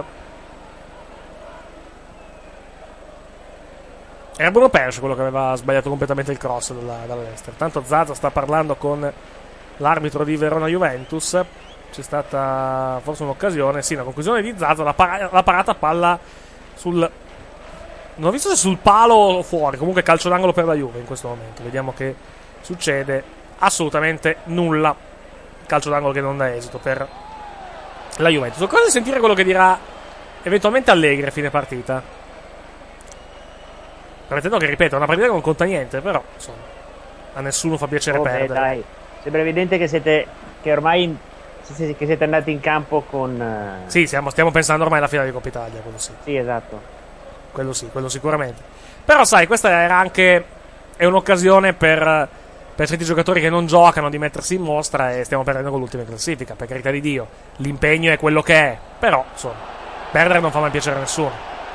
Era Bruno Persch quello che aveva sbagliato completamente il cross dall'Ester. Tanto Zaza sta parlando con l'arbitro di Verona Juventus. C'è stata forse un'occasione, sì, una conclusione di Zaza, la parata palla sul... Non ho visto se sul palo o fuori, comunque calcio d'angolo per la Juve in questo momento. Vediamo che succede. Assolutamente nulla. Calcio d'angolo che non dà esito per la Juventus. Ho cosa di sentire quello che dirà eventualmente Allegri a fine partita. Premettendo che, ripeto, è una partita che non conta niente, però insomma, a nessuno fa piacere perdere. Dai, sembra evidente che ormai siete andati in campo con... Sì, stiamo pensando ormai alla finale di Coppa Italia, quello sì. Sì, esatto. Quello sicuramente. Però sai, questa era anche un'occasione per certi giocatori che non giocano di mettersi in mostra, e stiamo perdendo con l'ultima classifica, per carità di Dio. L'impegno è quello che è, però insomma, perdere non fa mai piacere a nessuno.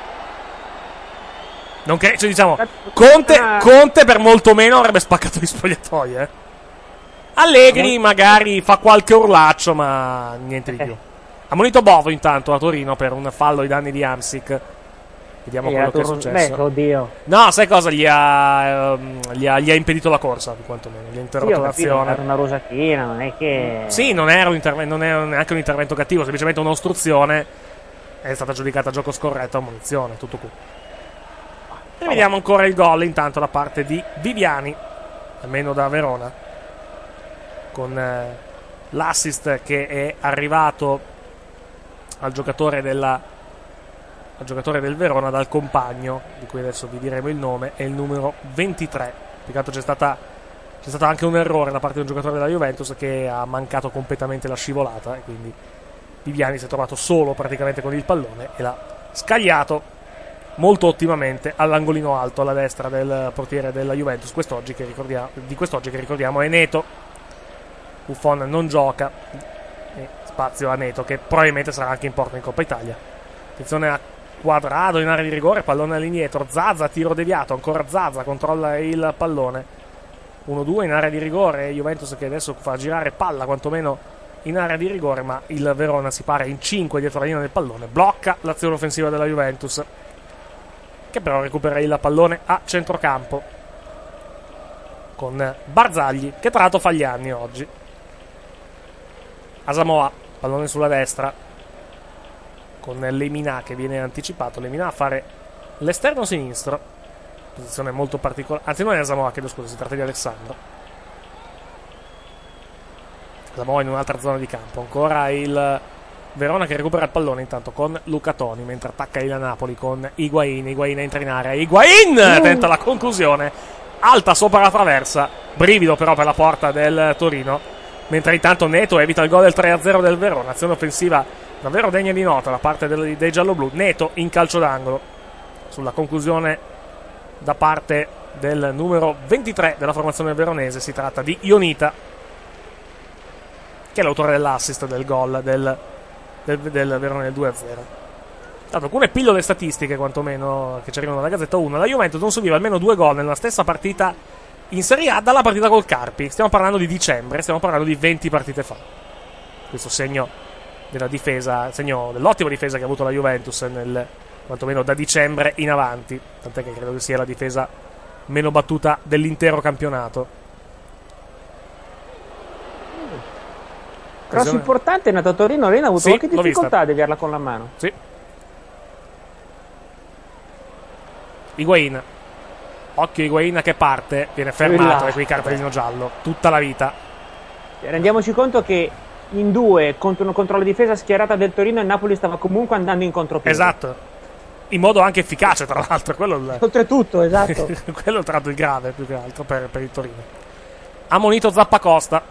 Non che, cioè, diciamo, Conte per molto meno avrebbe spaccato gli spogliatoi, Allegri magari fa qualche urlaccio, ma niente di più. Ha munito Bovo intanto a Torino per un fallo ai danni di Hamsik. Vediamo quello che è successo. Oddio. No, sai cosa? Gli ha impedito la corsa, quantomeno. Gli ha interrotto l'azione. Era una rosatina, non è che... Sì, non era neanche un intervento cattivo, semplicemente un'ostruzione. È stata giudicata gioco scorretto a munizione, tutto qui. E vediamo ancora il gol intanto da parte di Viviani, almeno da Verona, con l'assist che è arrivato al giocatore del Verona dal compagno, di cui adesso vi diremo il nome, è il numero 23. Peccato c'è stato anche un errore da parte di un giocatore della Juventus che ha mancato completamente la scivolata, e quindi Viviani si è trovato solo praticamente con il pallone e l'ha scagliato molto ottimamente all'angolino alto alla destra del portiere della Juventus di quest'oggi che ricordiamo è Neto. Buffon non gioca, e spazio a Neto, che probabilmente sarà anche in porta in Coppa Italia. Attenzione a Quadrado in area di rigore, pallone all'indietro, Zaza, tiro deviato, ancora Zaza, controlla il pallone. 1-2 in area di rigore, Juventus che adesso fa girare palla quantomeno in area di rigore, ma il Verona si pare in 5 dietro la linea del pallone, blocca l'azione offensiva della Juventus, che però recupera il pallone a centrocampo con Barzagli, che tra l'altro fa gli anni oggi. Asamoah, pallone sulla destra con Lemina che viene anticipato. Lemina a fare l'esterno sinistro, posizione molto particolare, anzi non è Asamoah, chiedo scusa, si tratta di Alessandro. Asamoah in un'altra zona di campo, ancora il Verona che recupera il pallone intanto con Luca Toni, mentre attacca il Napoli con Higuain. Higuain entra in area, Higuain tenta la conclusione alta sopra la traversa, brivido però per la porta del Torino, mentre intanto Neto evita il gol del 3-0 del Verona. Azione offensiva davvero degna di nota da parte dei gialloblu. Neto in calcio d'angolo sulla conclusione da parte del numero 23 della formazione veronese. Si tratta di Ionita, che è l'autore dell'assist del gol del Verona del 2-0. Tanto alcune pillole statistiche quantomeno che ci arrivano dalla Gazzetta 1. La Juventus non subiva almeno 2 gol nella stessa partita in Serie A dalla partita col Carpi. Stiamo parlando di dicembre, stiamo parlando di 20 partite fa. Questo segno della difesa, segno dell'ottima difesa che ha avuto la Juventus quantomeno da dicembre in avanti, tant'è che credo che sia la difesa meno battuta dell'intero campionato. Cross importante, è nato a Torino, Arena ha avuto qualche difficoltà a deviarla con la mano. Sì. Higuain, occhio Higuain che parte, viene fermato e qui cartellino giallo tutta la vita. Rendiamoci conto che in 2 contro la difesa schierata del Torino il Napoli stava comunque andando in contropiede. Esatto, in modo anche efficace tra l'altro, oltretutto, esatto. Quello è tratto il grave più che altro per il Torino. Ammonito Zappacosta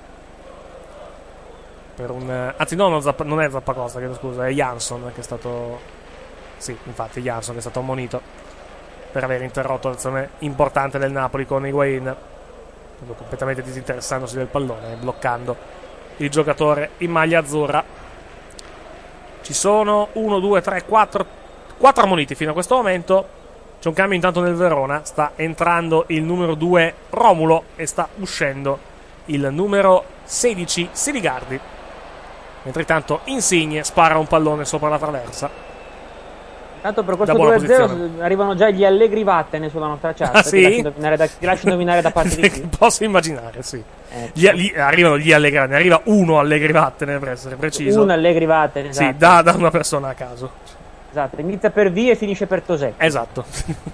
per anzi no, non è Zappacosta, chiedo scusa, è Jansson che è stato, sì, infatti Jansson che è stato ammonito per aver interrotto l'azione importante del Napoli con Higuain, completamente disinteressandosi del pallone, bloccando il giocatore in maglia azzurra. Ci sono 1, 2, 3, 4 ammoniti fino a questo momento. C'è un cambio intanto nel Verona, sta entrando il numero 2 Romulo e sta uscendo il numero 16 Siligardi, mentre intanto Insigne spara un pallone sopra la traversa. Tanto per questo 2-0 arrivano già gli Allegri Vattene sulla nostra chat. Ah, sì? Ti lascio indovinare da parte di chi. Posso immaginare, sì. Arrivano gli Allegri, ne arriva uno Allegri Vattene per essere preciso. Un Allegri Vattene, esatto. Sì, da una persona a caso. Esatto, inizia per V e finisce per Tosè. Esatto.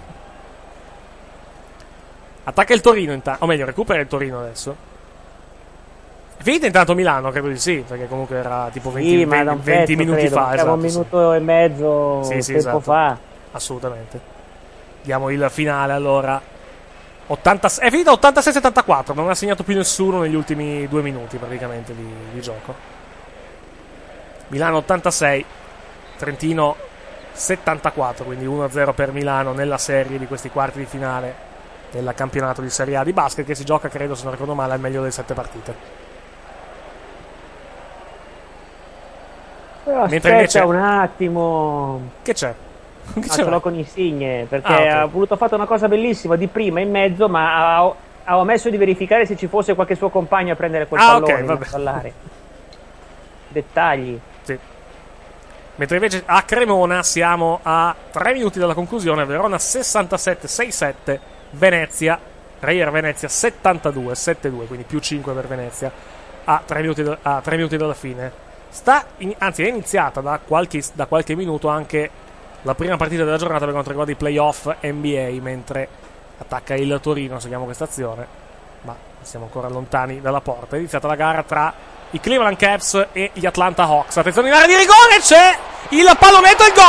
Attacca il Torino intanto, o meglio recupera il Torino adesso. È finita intanto Milano, credo di sì, perché comunque era tipo 20 minuti fa. Esatto, un minuto e mezzo tempo esatto. fa. Assolutamente. Diamo il finale allora. È finita 86-74, non ha segnato più nessuno negli ultimi 2 minuti praticamente di gioco. Milano 86, Trentino 74, quindi 1-0 per Milano nella serie di questi quarti di finale del campionato di Serie A di basket, che si gioca, credo, se non ricordo male, al meglio delle 7 partite. Però aspetta invece un attimo. Che c'è? Ce l'ho con Insigne, perché okay, ha voluto fare una cosa bellissima di prima in mezzo, ma ha omesso di verificare se ci fosse qualche suo compagno a prendere quel pallone, okay, installare. Dettagli. Sì. Mentre invece a Cremona siamo a 3 minuti dalla conclusione. Verona 67-67, Venezia, Reyer Venezia 72-72, quindi più 5 per Venezia a 3 minuti dalla fine. Anzi, è iniziata da qualche minuto anche la prima partita della giornata per quanto riguarda i playoff NBA, mentre attacca il Torino. Seguiamo questa azione, ma siamo ancora lontani dalla porta. È iniziata la gara tra i Cleveland Cavs e gli Atlanta Hawks. Attenzione in area di rigore, c'è il pallonetto e il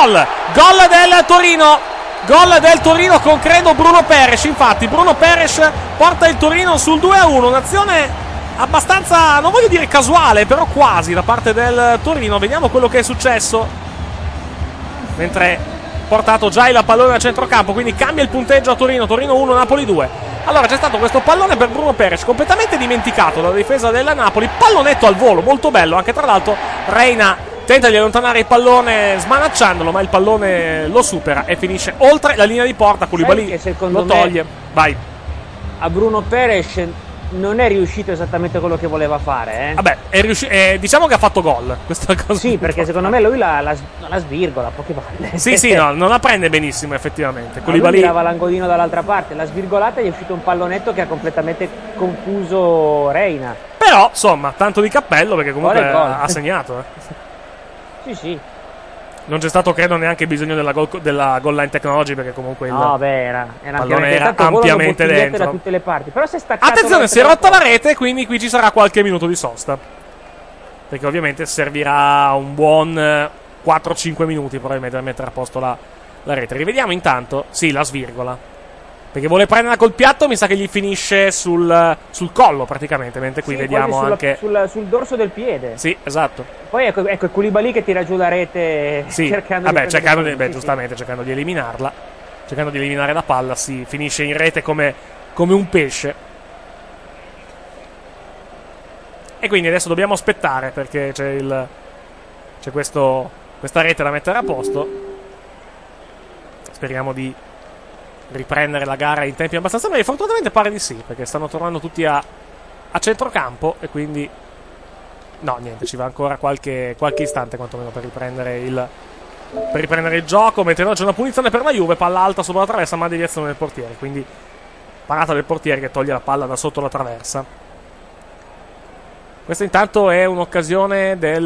gol del Torino con credo Bruno Peres. Infatti Bruno Peres porta il Torino sul 2-1, un'azione abbastanza, non voglio dire casuale, però quasi da parte del Torino. Vediamo quello che è successo mentre portato già il pallone a centrocampo, quindi cambia il punteggio a Torino 1, Napoli 2. Allora c'è stato questo pallone per Bruno Peres completamente dimenticato dalla difesa della Napoli, pallonetto al volo molto bello, anche tra l'altro Reina tenta di allontanare il pallone smanacciandolo, ma il pallone lo supera e finisce oltre la linea di porta. Koulibaly lo toglie. Vai. A Bruno Peres non è riuscito esattamente quello che voleva fare. Vabbè, diciamo che ha fatto gol. Questa cosa sì, perché secondo me lui la svirgola, poche palle. Sì, no, non la prende benissimo effettivamente. Koulibaly tirava l'angolino dall'altra parte, la svirgolata, gli è uscito un pallonetto che ha completamente confuso Reina. Però, insomma, tanto di cappello perché comunque ha segnato. Sì. Non c'è stato, credo, neanche bisogno della goal line technology perché comunque il pallone era ampiamente dentro. Da tutte le parti. Però si è staccato. Attenzione, si è rotta la rete, quindi qui ci sarà qualche minuto di sosta. Perché ovviamente servirà un buon 4-5 minuti probabilmente per mettere a posto la rete. Rivediamo intanto. Sì, la svirgola. Perché vuole prenderla col piatto, mi sa che gli finisce sul collo praticamente, mentre qui vediamo anche sul dorso del piede. Sì, esatto. Poi ecco è Koulibaly che tira giù la rete cercando di eliminarla. Cercando di eliminare la palla, si finisce in rete come un pesce. E quindi adesso dobbiamo aspettare perché c'è questa rete da mettere a posto. Speriamo di riprendere la gara in tempi abbastanza brevi. Fortunatamente pare di sì, perché stanno tornando tutti a centrocampo e quindi no, niente, ci va ancora qualche istante quantomeno per riprendere il gioco, mentre no, c'è una punizione per la Juve, palla alta sopra la traversa ma deviazione del portiere, quindi parata del portiere che toglie la palla da sotto la traversa. Questa intanto è un'occasione del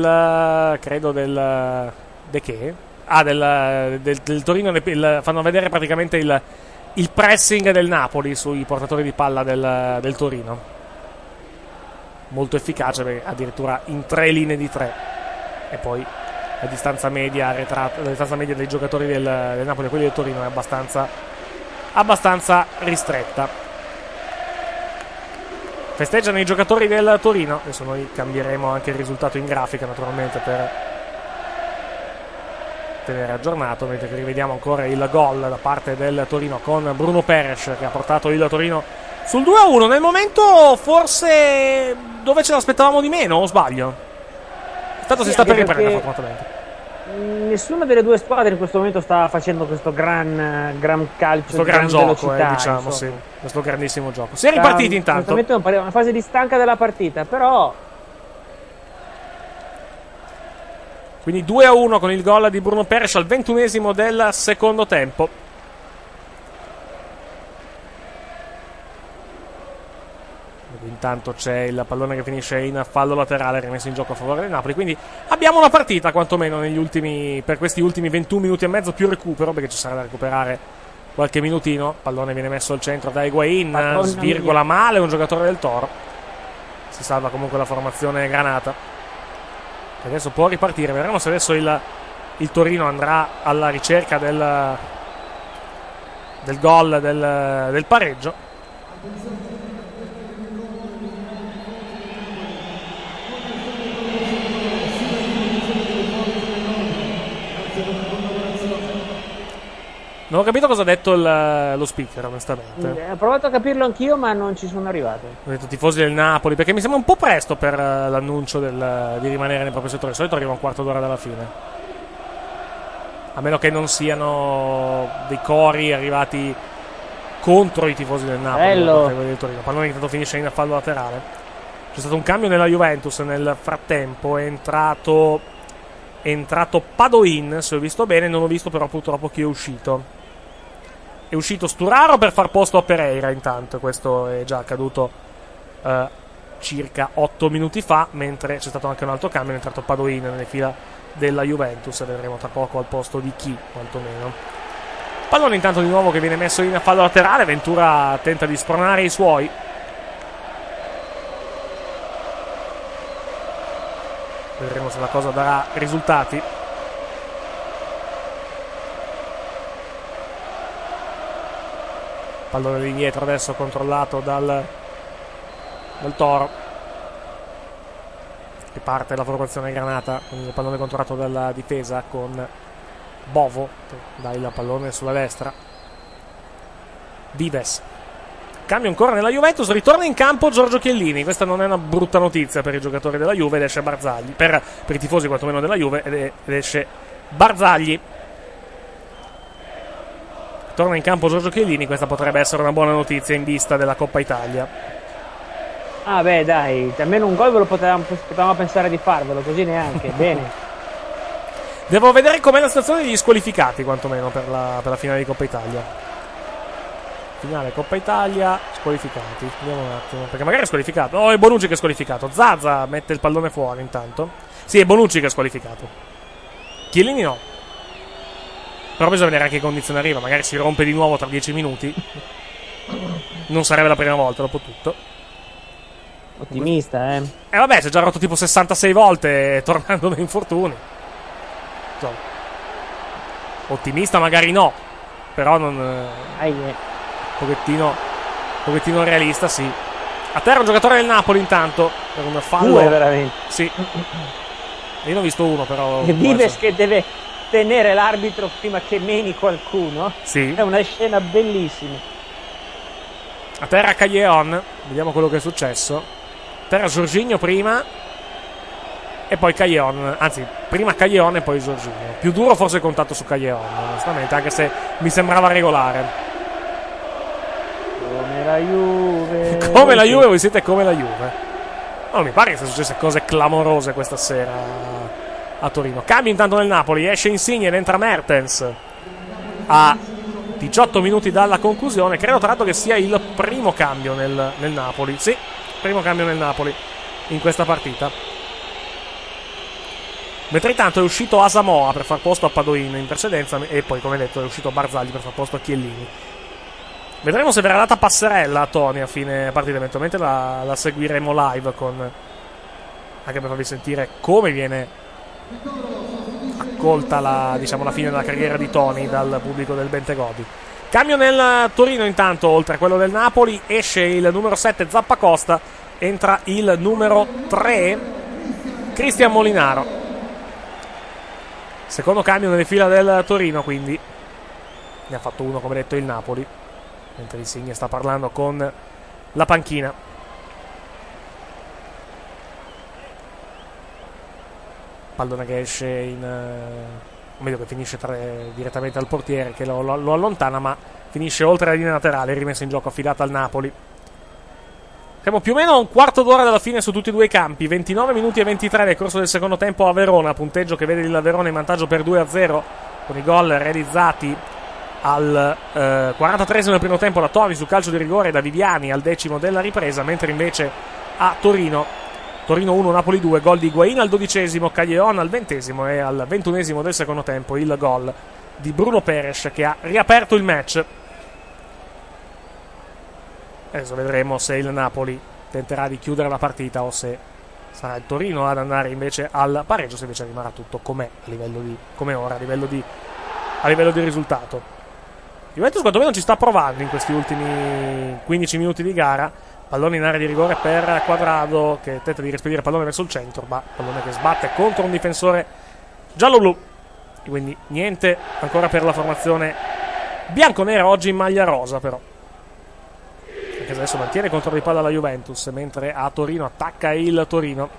Torino. Fanno vedere praticamente il pressing del Napoli sui portatori di palla del Torino, molto efficace perché addirittura in 3 linee di 3 e poi la distanza media dei giocatori del Napoli e quelli del Torino è abbastanza ristretta. Festeggiano i giocatori del Torino. Adesso noi cambieremo anche il risultato in grafica naturalmente per tenere aggiornato, mentre che rivediamo ancora il gol da parte del Torino con Bruno Peres che ha portato il Torino sul 2-1 nel momento forse dove ce l'aspettavamo di meno, o sbaglio? Intanto si sta per riprendere fortunatamente. Nessuna delle due squadre in questo momento sta facendo questo gran calcio, questo gran gioco, diciamo, sì, questo grandissimo gioco. Si è ripartiti intanto. È una fase di stanca della partita, però quindi 2-1 con il gol di Bruno Peres al 21esimo del secondo tempo. Intanto c'è il pallone che finisce in fallo laterale rimesso in gioco a favore del Napoli. Quindi abbiamo una partita quantomeno per questi ultimi 21 minuti e mezzo più recupero, perché ci sarà da recuperare qualche minutino. Pallone viene messo al centro da Higuain, svirgola male un giocatore del Toro. Si salva comunque la formazione granata. Adesso può ripartire, vedremo se adesso il Torino andrà alla ricerca del gol del pareggio. Non ho capito cosa ha detto lo speaker, onestamente. Ho provato a capirlo anch'io, ma non ci sono arrivato. Ho detto tifosi del Napoli, perché mi sembra un po' presto per l'annuncio di rimanere nel proprio settore. Di solito arriva un quarto d'ora dalla fine. A meno che non siano dei cori arrivati contro i tifosi del Napoli. Del Torino. Pallone che intanto finisce in fallo laterale. C'è stato un cambio nella Juventus nel frattempo. È entrato Padoin, se ho visto bene. Non ho visto però purtroppo chi è uscito. È uscito Sturaro per far posto a Pereira intanto. Questo è già accaduto circa 8 minuti fa, mentre c'è stato anche un altro cambio. È entrato Padoin nelle fila della Juventus e vedremo tra poco al posto di chi, quantomeno. Pallone intanto di nuovo che viene messo in fallo laterale. Ventura tenta di spronare i suoi. Vedremo se la cosa darà risultati. Pallone di indietro adesso controllato dal Toro. Riparte la formazione granata con il pallone controllato dalla difesa con Bovo che dà il pallone sulla destra. Vives Cambio ancora nella Juventus, ritorna in campo Giorgio Chiellini. Questa non è una brutta notizia per i giocatori della Juve ed esce Barzagli, per i tifosi quantomeno della Juve, ed esce Barzagli. Torna in campo Giorgio Chiellini, questa potrebbe essere una buona notizia in vista della Coppa Italia. Ah beh dai, almeno un gol ve lo potevamo pensare di farvelo, così neanche, bene. Devo vedere com'è la situazione degli squalificati quantomeno per la finale di Coppa Italia. Finale Coppa Italia, squalificati. Vediamo un attimo, perché magari è squalificato. Oh, è Bonucci che è squalificato. Zaza mette il pallone fuori intanto. Sì, è Bonucci che è squalificato. Chiellini no. Però bisogna vedere anche che condizione arriva. Magari si rompe di nuovo tra 10 minuti. Non sarebbe la prima volta, dopo tutto. Ottimista, vabbè, si è già rotto tipo 66 volte tornando da infortuni. Insomma, ottimista magari no. Però non... Un pochettino realista, sì. A terra un giocatore del Napoli intanto per un fallo. Due veramente. Sì. Io ne ho visto uno però. Vives che deve tenere l'arbitro prima che meni qualcuno. Sì. È una scena bellissima. A terra Callejon. Vediamo quello che è successo. A terra Jorginho prima e poi Callejon. Anzi, prima Callejon e poi Jorginho. Più duro forse il contatto su Callejon, onestamente, anche se mi sembrava regolare. La Juve. Come la Juve, voi siete come la Juve. Non mi pare che siano successe cose clamorose questa sera a Torino. Cambio intanto nel Napoli, esce Insigne ed entra Mertens a 18 minuti dalla conclusione. Credo tra l'altro che sia il primo cambio nel Napoli. Sì, primo cambio nel Napoli in questa partita. Mentre intanto è uscito Asamoah per far posto a Padoin in precedenza e poi, come detto, è uscito Barzagli per far posto a Chiellini. Vedremo se verrà data passerella a Toni a fine partita, eventualmente la seguiremo live anche per farvi sentire come viene accolta la fine della carriera di Toni dal pubblico del Bentegodi. Cambio nel Torino intanto, oltre a quello del Napoli, esce il numero 7 Zappacosta, entra il numero 3 Cristian Molinaro. Secondo cambio nelle fila del Torino, quindi ne ha fatto uno, come detto, il Napoli. Mentre Insigne sta parlando con la panchina. Pallone che esce meglio che finisce direttamente al portiere che lo allontana, ma finisce oltre la linea laterale, rimessa in gioco, affidata al Napoli. Siamo più o meno a un quarto d'ora dalla fine su tutti e due i campi. 29 minuti e 23 nel corso del secondo tempo a Verona, punteggio che vede il Verona in vantaggio per 2-0 con i gol realizzati al 43esimo del primo tempo da Toni su calcio di rigore, da Viviani al 10° della ripresa, mentre invece a Torino 1 Napoli 2, gol di Higuain al 12esimo, Callejon al 20esimo e al 21esimo del secondo tempo il gol di Bruno Peres che ha riaperto il match. Adesso vedremo se il Napoli tenterà di chiudere la partita o se sarà il Torino ad andare invece al pareggio, se invece rimarrà tutto com'è come ora a livello di risultato. Juventus quantomeno ci sta provando in questi ultimi 15 minuti di gara. Pallone in area di rigore per Quadrado che tenta di rispedire il pallone verso il centro, ma pallone che sbatte contro un difensore giallo-blu. Quindi niente ancora per la formazione bianconera, oggi in maglia rosa però. Anche se adesso mantiene il controllo di palla la Juventus, mentre a Torino attacca il Torino.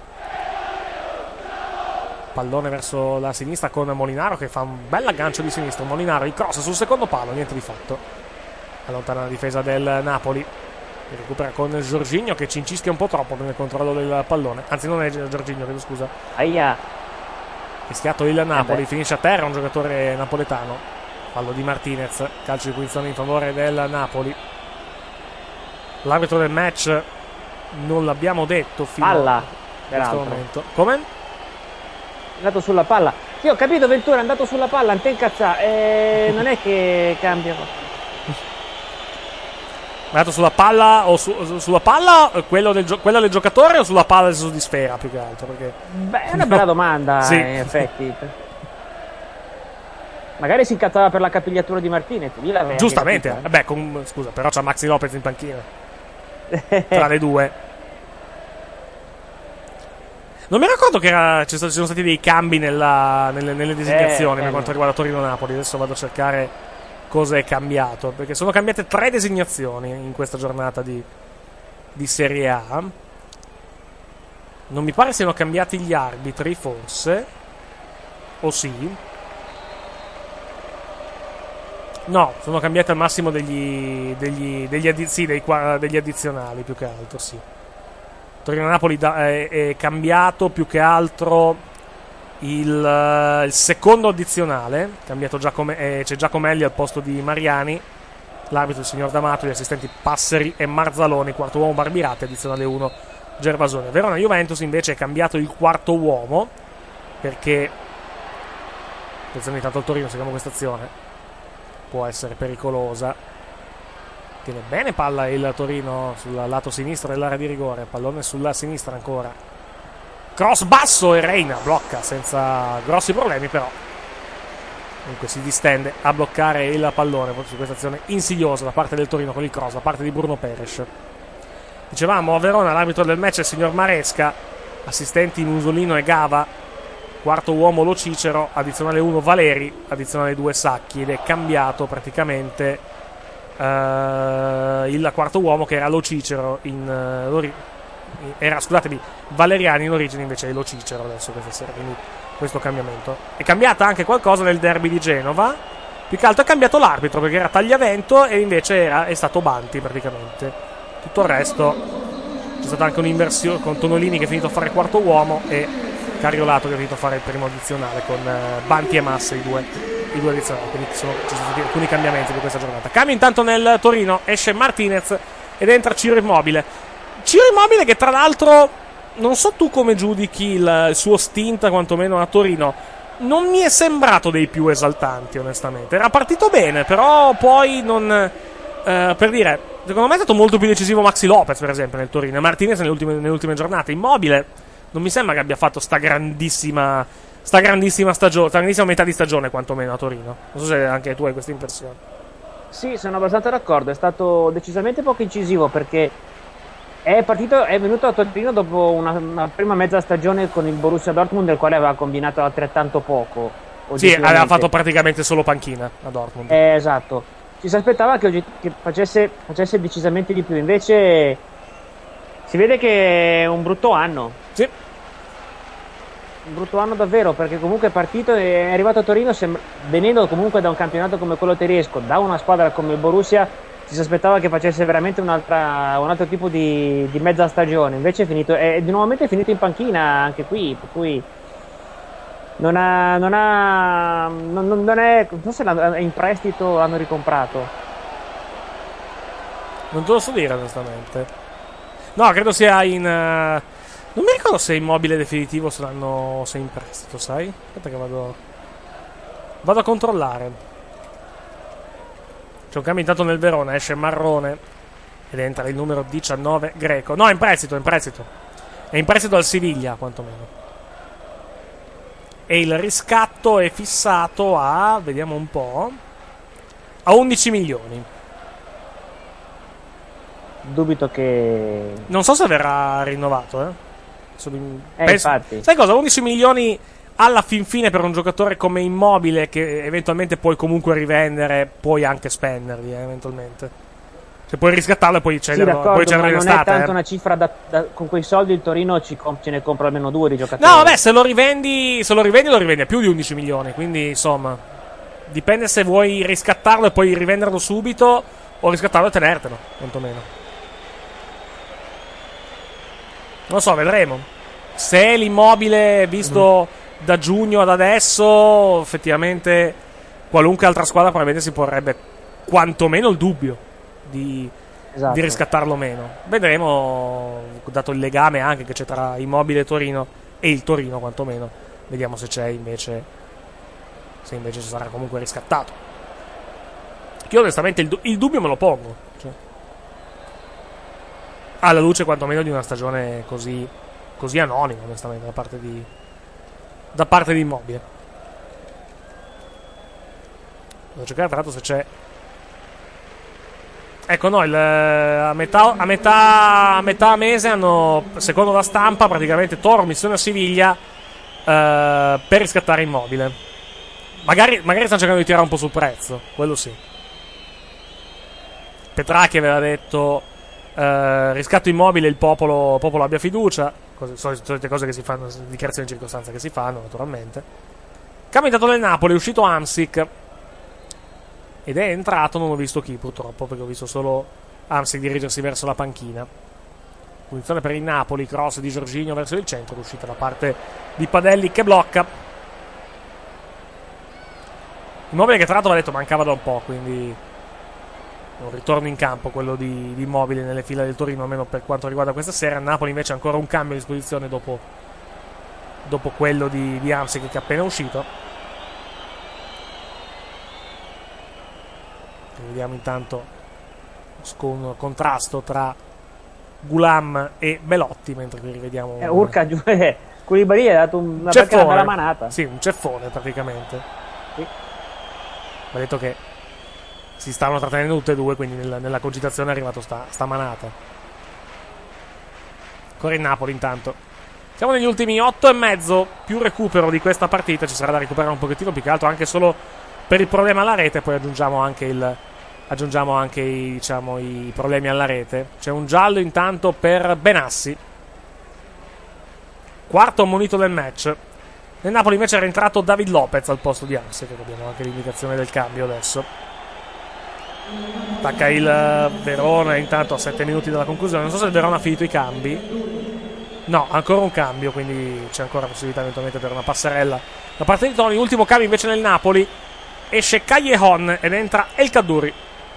Pallone verso la sinistra con Molinaro che fa un bel aggancio di sinistra. Molinaro, il cross sul secondo palo, niente di fatto. Allontana la difesa del Napoli. Recupera con Jorginho che ci incischia un po' troppo nel controllo del pallone. Anzi, non è Jorginho, chiedo scusa. Aia. Rischiato il Napoli, finisce a terra un giocatore napoletano. Fallo di Martinez, calcio di punizione in favore del Napoli. L'arbitro del match non l'abbiamo detto fino a questo momento. Come? È andato sulla palla. Sì, ho capito, Ventura è andato sulla palla, non te incazza. Non è che cambia. È andato sulla palla o sulla palla quella del giocatore o sulla palla di sfera più che altro? Perché... Beh, è una bella domanda, sì. In effetti. Magari si incazzava per la capigliatura di Martinez. Giustamente. Scusa, però c'ha Maxi Lopez in panchina. Tra le due. Non mi ricordo che ci sono stati dei cambi nelle designazioni per quanto riguarda Torino-Napoli. Adesso vado a cercare cosa è cambiato, perché sono cambiate 3 designazioni in questa giornata di Serie A. Non mi pare siano cambiati gli arbitri, forse, o sì? No, sono cambiati al massimo degli addizionali, più che altro, sì. Torino-Napoli è cambiato più che altro il secondo addizionale, cambiato c'è Giacomelli al posto di Mariani, l'arbitro il signor D'Amato, gli assistenti Passeri e Marzaloni, quarto uomo Barbirati, addizionale 1 Gervasoni. Verona-Juventus invece è cambiato il quarto uomo, perché attenzione, intanto il Torino, seguiamo questa azione, può essere pericolosa. Tiene bene palla il Torino sul lato sinistro dell'area di rigore, pallone sulla sinistra ancora, cross basso e Reina blocca senza grossi problemi, però comunque si distende a bloccare il pallone su questa azione insidiosa da parte del Torino con il cross da parte di Bruno Peres. Dicevamo a Verona l'arbitro del match è il signor Maresca, assistenti Musolino e Gava, quarto uomo Lo Cicero, addizionale 1 Valeri, addizionale 2 Sacchi, ed è cambiato praticamente il quarto uomo, che era Lo Cicero scusatemi, Valeriani in origine, invece è Lo Cicero adesso questa sera, quindi questo cambiamento. È cambiata anche qualcosa nel derby di Genova, più che altro è cambiato l'arbitro, perché era Tagliavento e invece è stato Banti praticamente. Tutto il resto c'è stata anche un'inversione con Tonolini che è finito a fare il quarto uomo e Cariolato che è finito a fare il primo addizionale, con Banti e Massa i due addizionali, quindi ci sono stati alcuni cambiamenti di questa giornata. Cambio intanto nel Torino, esce Martinez ed entra Ciro Immobile che tra l'altro non so tu come giudichi il suo stint quantomeno a Torino, non mi è sembrato dei più esaltanti onestamente, era partito bene però poi non per dire, secondo me è stato molto più decisivo Maxi Lopez per esempio nel Torino e Martinez nelle ultime giornate. Immobile non mi sembra che abbia fatto sta grandissima stagione, sta grandissima metà di stagione quantomeno a Torino. Non so se anche tu hai questa impressione. Sì, sono abbastanza d'accordo, è stato decisamente poco incisivo, perché è venuto a Torino dopo una prima mezza stagione con il Borussia Dortmund, del quale aveva combinato altrettanto poco. Sì, aveva fatto praticamente solo panchina a Dortmund. Esatto, ci si aspettava che facesse decisamente di più, invece si vede che è un brutto anno. Sì. Un brutto anno davvero, perché comunque è partito e è arrivato a Torino venendo comunque da un campionato come quello tedesco, da una squadra come il Borussia, ci si aspettava che facesse veramente un altro tipo di mezza stagione, invece è nuovamente finito in panchina anche qui, per cui non so se è in prestito, l'hanno ricomprato. Non te lo so dire onestamente. No, credo sia non mi ricordo se è Immobile definitivo, se è in prestito, sai? Aspetta che vado a controllare. C'è un cambio intanto nel Verona, esce Marrone ed entra il numero 19 Greco. No, è in prestito. È in prestito al Siviglia, quantomeno. E il riscatto è fissato vediamo un po', a 11 milioni. Dubito che... Non so se verrà rinnovato, infatti. Sai cosa? 11 milioni alla fin fine per un giocatore come Immobile, che eventualmente puoi comunque rivendere, puoi anche spenderli eventualmente. Se puoi riscattarlo e poi cederlo, sì, poi cederlo in estate. Non è tanto una cifra con quei soldi il Torino ce ne compra almeno 2 di giocatori. No, vabbè, se lo rivendi lo rivendi a più di 11 milioni, quindi insomma dipende se vuoi riscattarlo e poi rivenderlo subito o riscattarlo e tenertelo, quantomeno. Non so, vedremo. Se l'Immobile visto da giugno ad adesso, effettivamente qualunque altra squadra probabilmente si porrebbe quantomeno il dubbio di riscattarlo meno. Vedremo, dato il legame anche che c'è tra Immobile e Torino, e il Torino quantomeno. Vediamo se invece ci sarà comunque riscattato. Io onestamente il dubbio me lo pongo, cioè, alla luce quantomeno di una stagione così anonima, onestamente, da parte di Immobile. Devo cercare tra l'altro se c'è. Ecco, no, a metà mese hanno, secondo la stampa, praticamente Toro missione a Siviglia per riscattare Immobile. Magari stanno cercando di tirare un po' sul prezzo, quello sì. Petracchi aveva detto riscatto Immobile, il popolo abbia fiducia, solite cose che si fanno, dichiarazioni di circostanza che si fanno naturalmente. Cambio intanto del Napoli, è uscito Hamsik ed è entrato, non ho visto chi purtroppo, perché ho visto solo Hamsik dirigersi verso la panchina. Punizione per il Napoli, cross di Jorginho verso il centro, l'uscita da parte di Padelli che blocca. Immobile che tra l'altro aveva detto mancava da un po', quindi un ritorno in campo quello di Immobile nelle fila del Torino, almeno per quanto riguarda questa sera. Napoli invece ha ancora un cambio a disposizione dopo quello di Hamsik che è appena uscito. Vediamo intanto un contrasto tra Gulam e Belotti, mentre qui rivediamo Urca giù, Koulibaly ha dato una bella manata. Sì, un ceffone praticamente. Sì. Ha detto che si stavano trattenendo tutte e due, quindi nella cogitazione è arrivato sta manata. Ancora il Napoli intanto. Siamo negli ultimi 8,5, più recupero di questa partita, ci sarà da recuperare un pochettino, più che altro anche solo per il problema alla rete, poi aggiungiamo anche i problemi alla rete. C'è un giallo intanto per Benassi, quarto ammonito del match. Nel Napoli invece era entrato David Lopez al posto di Hamsik, che abbiamo anche l'indicazione del cambio adesso. Attacca il Verona intanto a 7 minuti dalla conclusione. Non so se il Verona ha finito i cambi. No, ancora un cambio, quindi c'è ancora possibilità eventualmente per una passerella da parte di Toni. Ultimo cambio invece nel Napoli, esce Callejon ed entra El Kaddouri,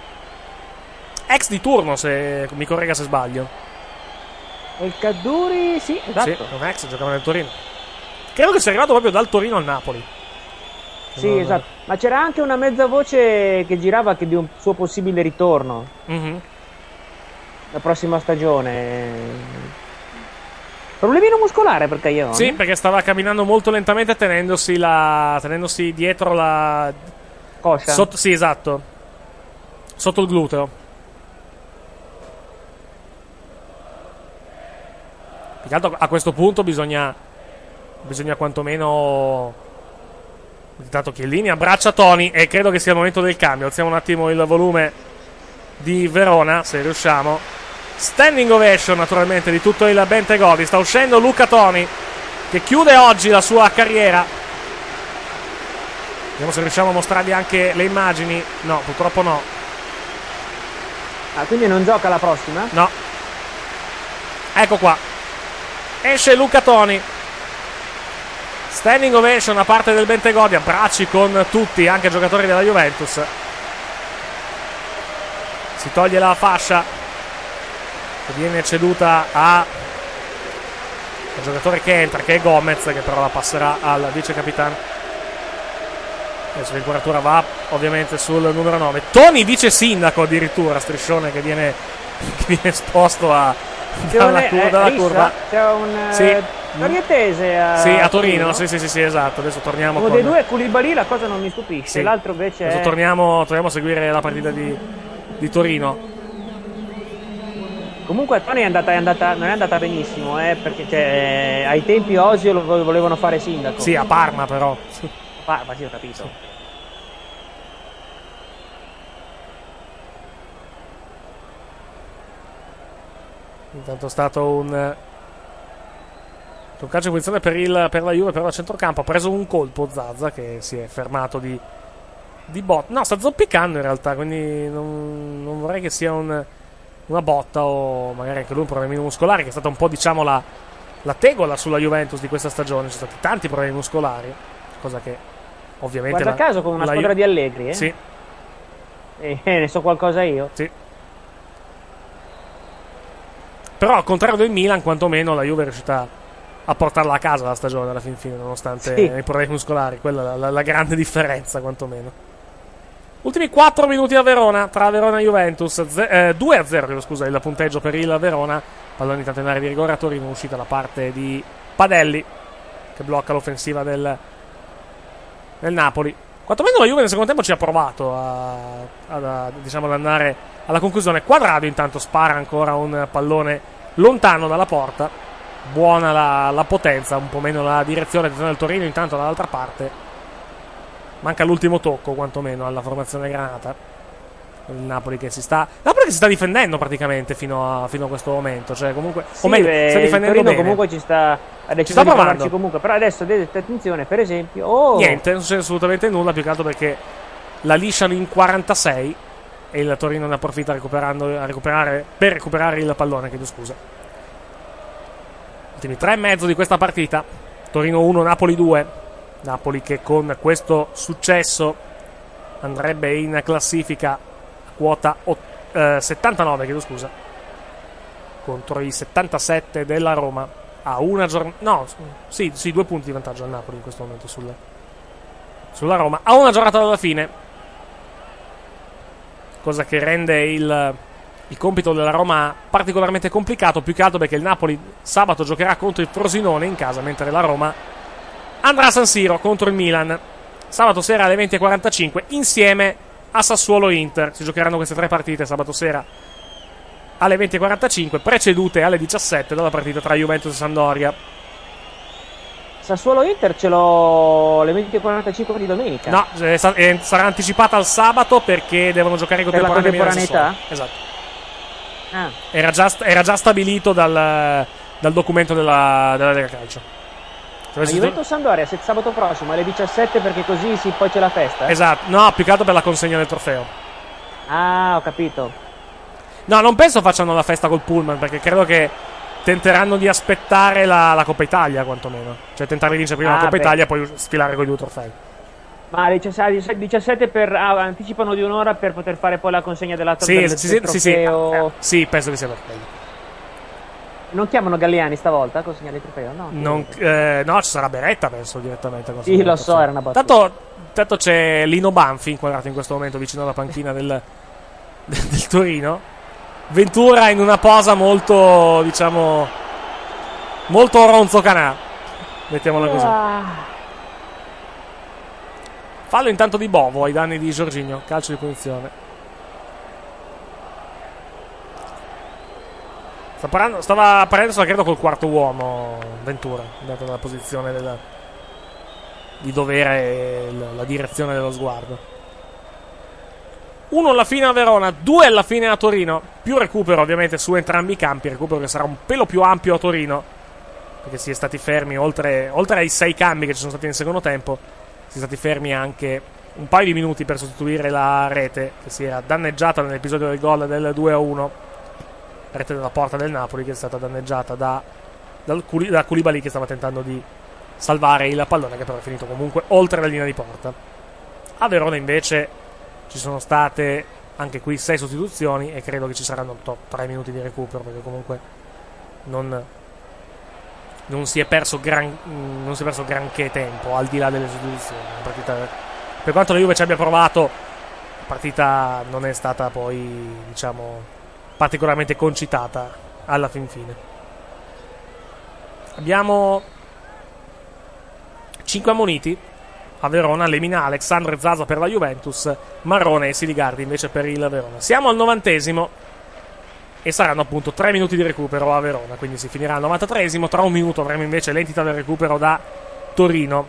ex di turno, se mi corregga se sbaglio. El Kaddouri, sì, esatto. Sì, un ex, giocava nel Torino. Credo che sia arrivato proprio dal Torino al Napoli. Sì, esatto. Ma c'era anche una mezza voce che girava che di un suo possibile ritorno la prossima stagione. Problemino muscolare per Callejon? Sì, perché stava camminando molto lentamente tenendosi dietro la coscia. Sì, esatto. Sotto il gluteo. Più che altro a questo punto bisogna quantomeno. Intanto Chiellini abbraccia Toni e credo che sia il momento del cambio. Alziamo un attimo il volume di Verona, se riusciamo. Standing ovation naturalmente di tutto il Bentegodi. Sta uscendo Luca Toni, che chiude oggi la sua carriera. Vediamo se riusciamo a mostrarvi anche le immagini. No, purtroppo no. Ah, quindi non gioca la prossima? No. Ecco qua. Esce Luca Toni. Standing ovation da parte del Bentegodi, abbracci con tutti, anche giocatori della Juventus. Si toglie la fascia che viene ceduta al giocatore che entra, che è Gomez, che però la passerà al vice capitano. Adesso l'inquadratura va ovviamente sul numero 9. Toni vice sindaco addirittura, striscione che viene esposto dalla curva. C'è un Torietese a Torino. Sì, esatto. Adesso torniamo. Uno dei due, Koulibaly, la cosa non mi stupisce. Sì. L'altro invece adesso torniamo a seguire la partita di Torino. Comunque Toni non è andata benissimo, perché ai tempi Osio lo volevano fare sindaco. Sì, a Parma però. A Parma, sì, ho capito. Sì. Intanto è stato un calcio di punizione per la Juve, però a centrocampo ha preso un colpo Zaza, che si è fermato di botta. No, sta zoppicando in realtà, quindi non vorrei che sia una botta o magari anche lui un problemino muscolare, che è stata un po', diciamo, la tegola sulla Juventus di questa stagione. Ci sono stati tanti problemi muscolari, cosa che ovviamente guarda caso con una squadra di Allegri, Sì. Ne so qualcosa io. Sì. Però al contrario del Milan, quantomeno la Juve è riuscita a portarla a casa la stagione alla fine, nonostante i problemi muscolari. Quella è la grande differenza, quantomeno. Ultimi 4 minuti a Verona, tra Verona e Juventus. 2-0, scusa, il punteggio per il Verona. Pallone intanto in area di rigore a Torino, uscita da parte di Padelli, che blocca l'offensiva del Napoli. Quantomeno la Juve nel secondo tempo ci ha provato ad andare alla conclusione. Quadrado intanto spara ancora un pallone lontano dalla porta. Buona la potenza, un po' meno la direzione del Torino intanto dall'altra parte. Manca l'ultimo tocco quantomeno alla formazione granata. Il Napoli che si sta difendendo praticamente fino a questo momento, cioè comunque Sì, o meglio, sta difendendo Torino bene. comunque ci sta provando comunque, però adesso attenzione, per esempio, niente, non succede assolutamente nulla, più che altro perché la lisciano in 46 e il Torino ne approfitta per recuperare il pallone, chiedo scusa. Ultimi 3,5 di questa partita. Torino 1, Napoli 2. Napoli che con questo successo andrebbe in classifica a quota 79, chiedo scusa, contro i 77 della Roma. A una giornata, sì, 2 punti di vantaggio al Napoli in questo momento sulla Roma, a una giornata dalla fine, cosa che rende il compito della Roma particolarmente complicato, più che altro perché il Napoli sabato giocherà contro il Frosinone in casa, mentre la Roma andrà a San Siro contro il Milan sabato sera alle 20:45 insieme a Sassuolo-Inter. Si giocheranno queste 3 partite sabato sera alle 20:45, precedute alle 17 dalla partita tra Juventus e Sampdoria. Sassuolo-Inter ce l'ho alle 20:45 di domenica. No, sarà anticipata al sabato perché devono giocare per la contemporaneità? Esatto. Ah. Era già stabilito dal documento della Lega Calcio. Juventus-Sampdoria sabato prossimo alle 17 perché così poi c'è la festa? Esatto, no, più che altro per la consegna del trofeo. Ah, ho capito. No, non penso facciano la festa col pullman, perché credo che tenteranno di aspettare la Coppa Italia, quantomeno. Cioè tentare di vincere prima la Coppa Italia e poi sfilare con i 2 trofei. Ma alle 17 anticipano di un'ora per poter fare poi la consegna del trofeo. Sì, penso che sia per quello. Non chiamano Galliani stavolta a consegnare il trofeo? No, ci sarà Beretta, penso, direttamente. Sì, lo so, era una battuta. Tanto c'è Lino Banfi inquadrato in questo momento vicino alla panchina del Torino. Ventura in una posa molto, diciamo, molto ronzocanà, mettiamola così. Fallo intanto di Bovo ai danni di Jorginho, calcio di punizione. Stava prendendo, credo, col quarto uomo Ventura, dato la posizione di dovere e la direzione dello sguardo. 1 alla fine a Verona, 2 alla fine a Torino, più recupero ovviamente su entrambi i campi, recupero che sarà un pelo più ampio a Torino, perché si è stati fermi, oltre ai 6 cambi che ci sono stati nel secondo tempo, si è stati fermi anche un paio di minuti per sostituire la rete che si era danneggiata nell'episodio del gol del 2-1, rete della porta del Napoli che è stata danneggiata da Koulibaly, che stava tentando di salvare il pallone, che però è finito comunque oltre la linea di porta. A Verona invece ci sono state anche qui 6 sostituzioni e credo che ci saranno 3 minuti di recupero, perché comunque non si è perso granché tempo al di là delle sostituzioni. La partita, per quanto la Juve ci abbia provato, la partita non è stata poi, diciamo, particolarmente concitata alla fin fine. Abbiamo 5 ammoniti a Verona: Lemina, Alexandro e Zaza per la Juventus, Marrone e Siligardi invece per il Verona. Siamo al 90esimo e saranno appunto 3 minuti di recupero a Verona, quindi si finirà al 93esimo. Tra un minuto avremo invece l'entità del recupero da Torino.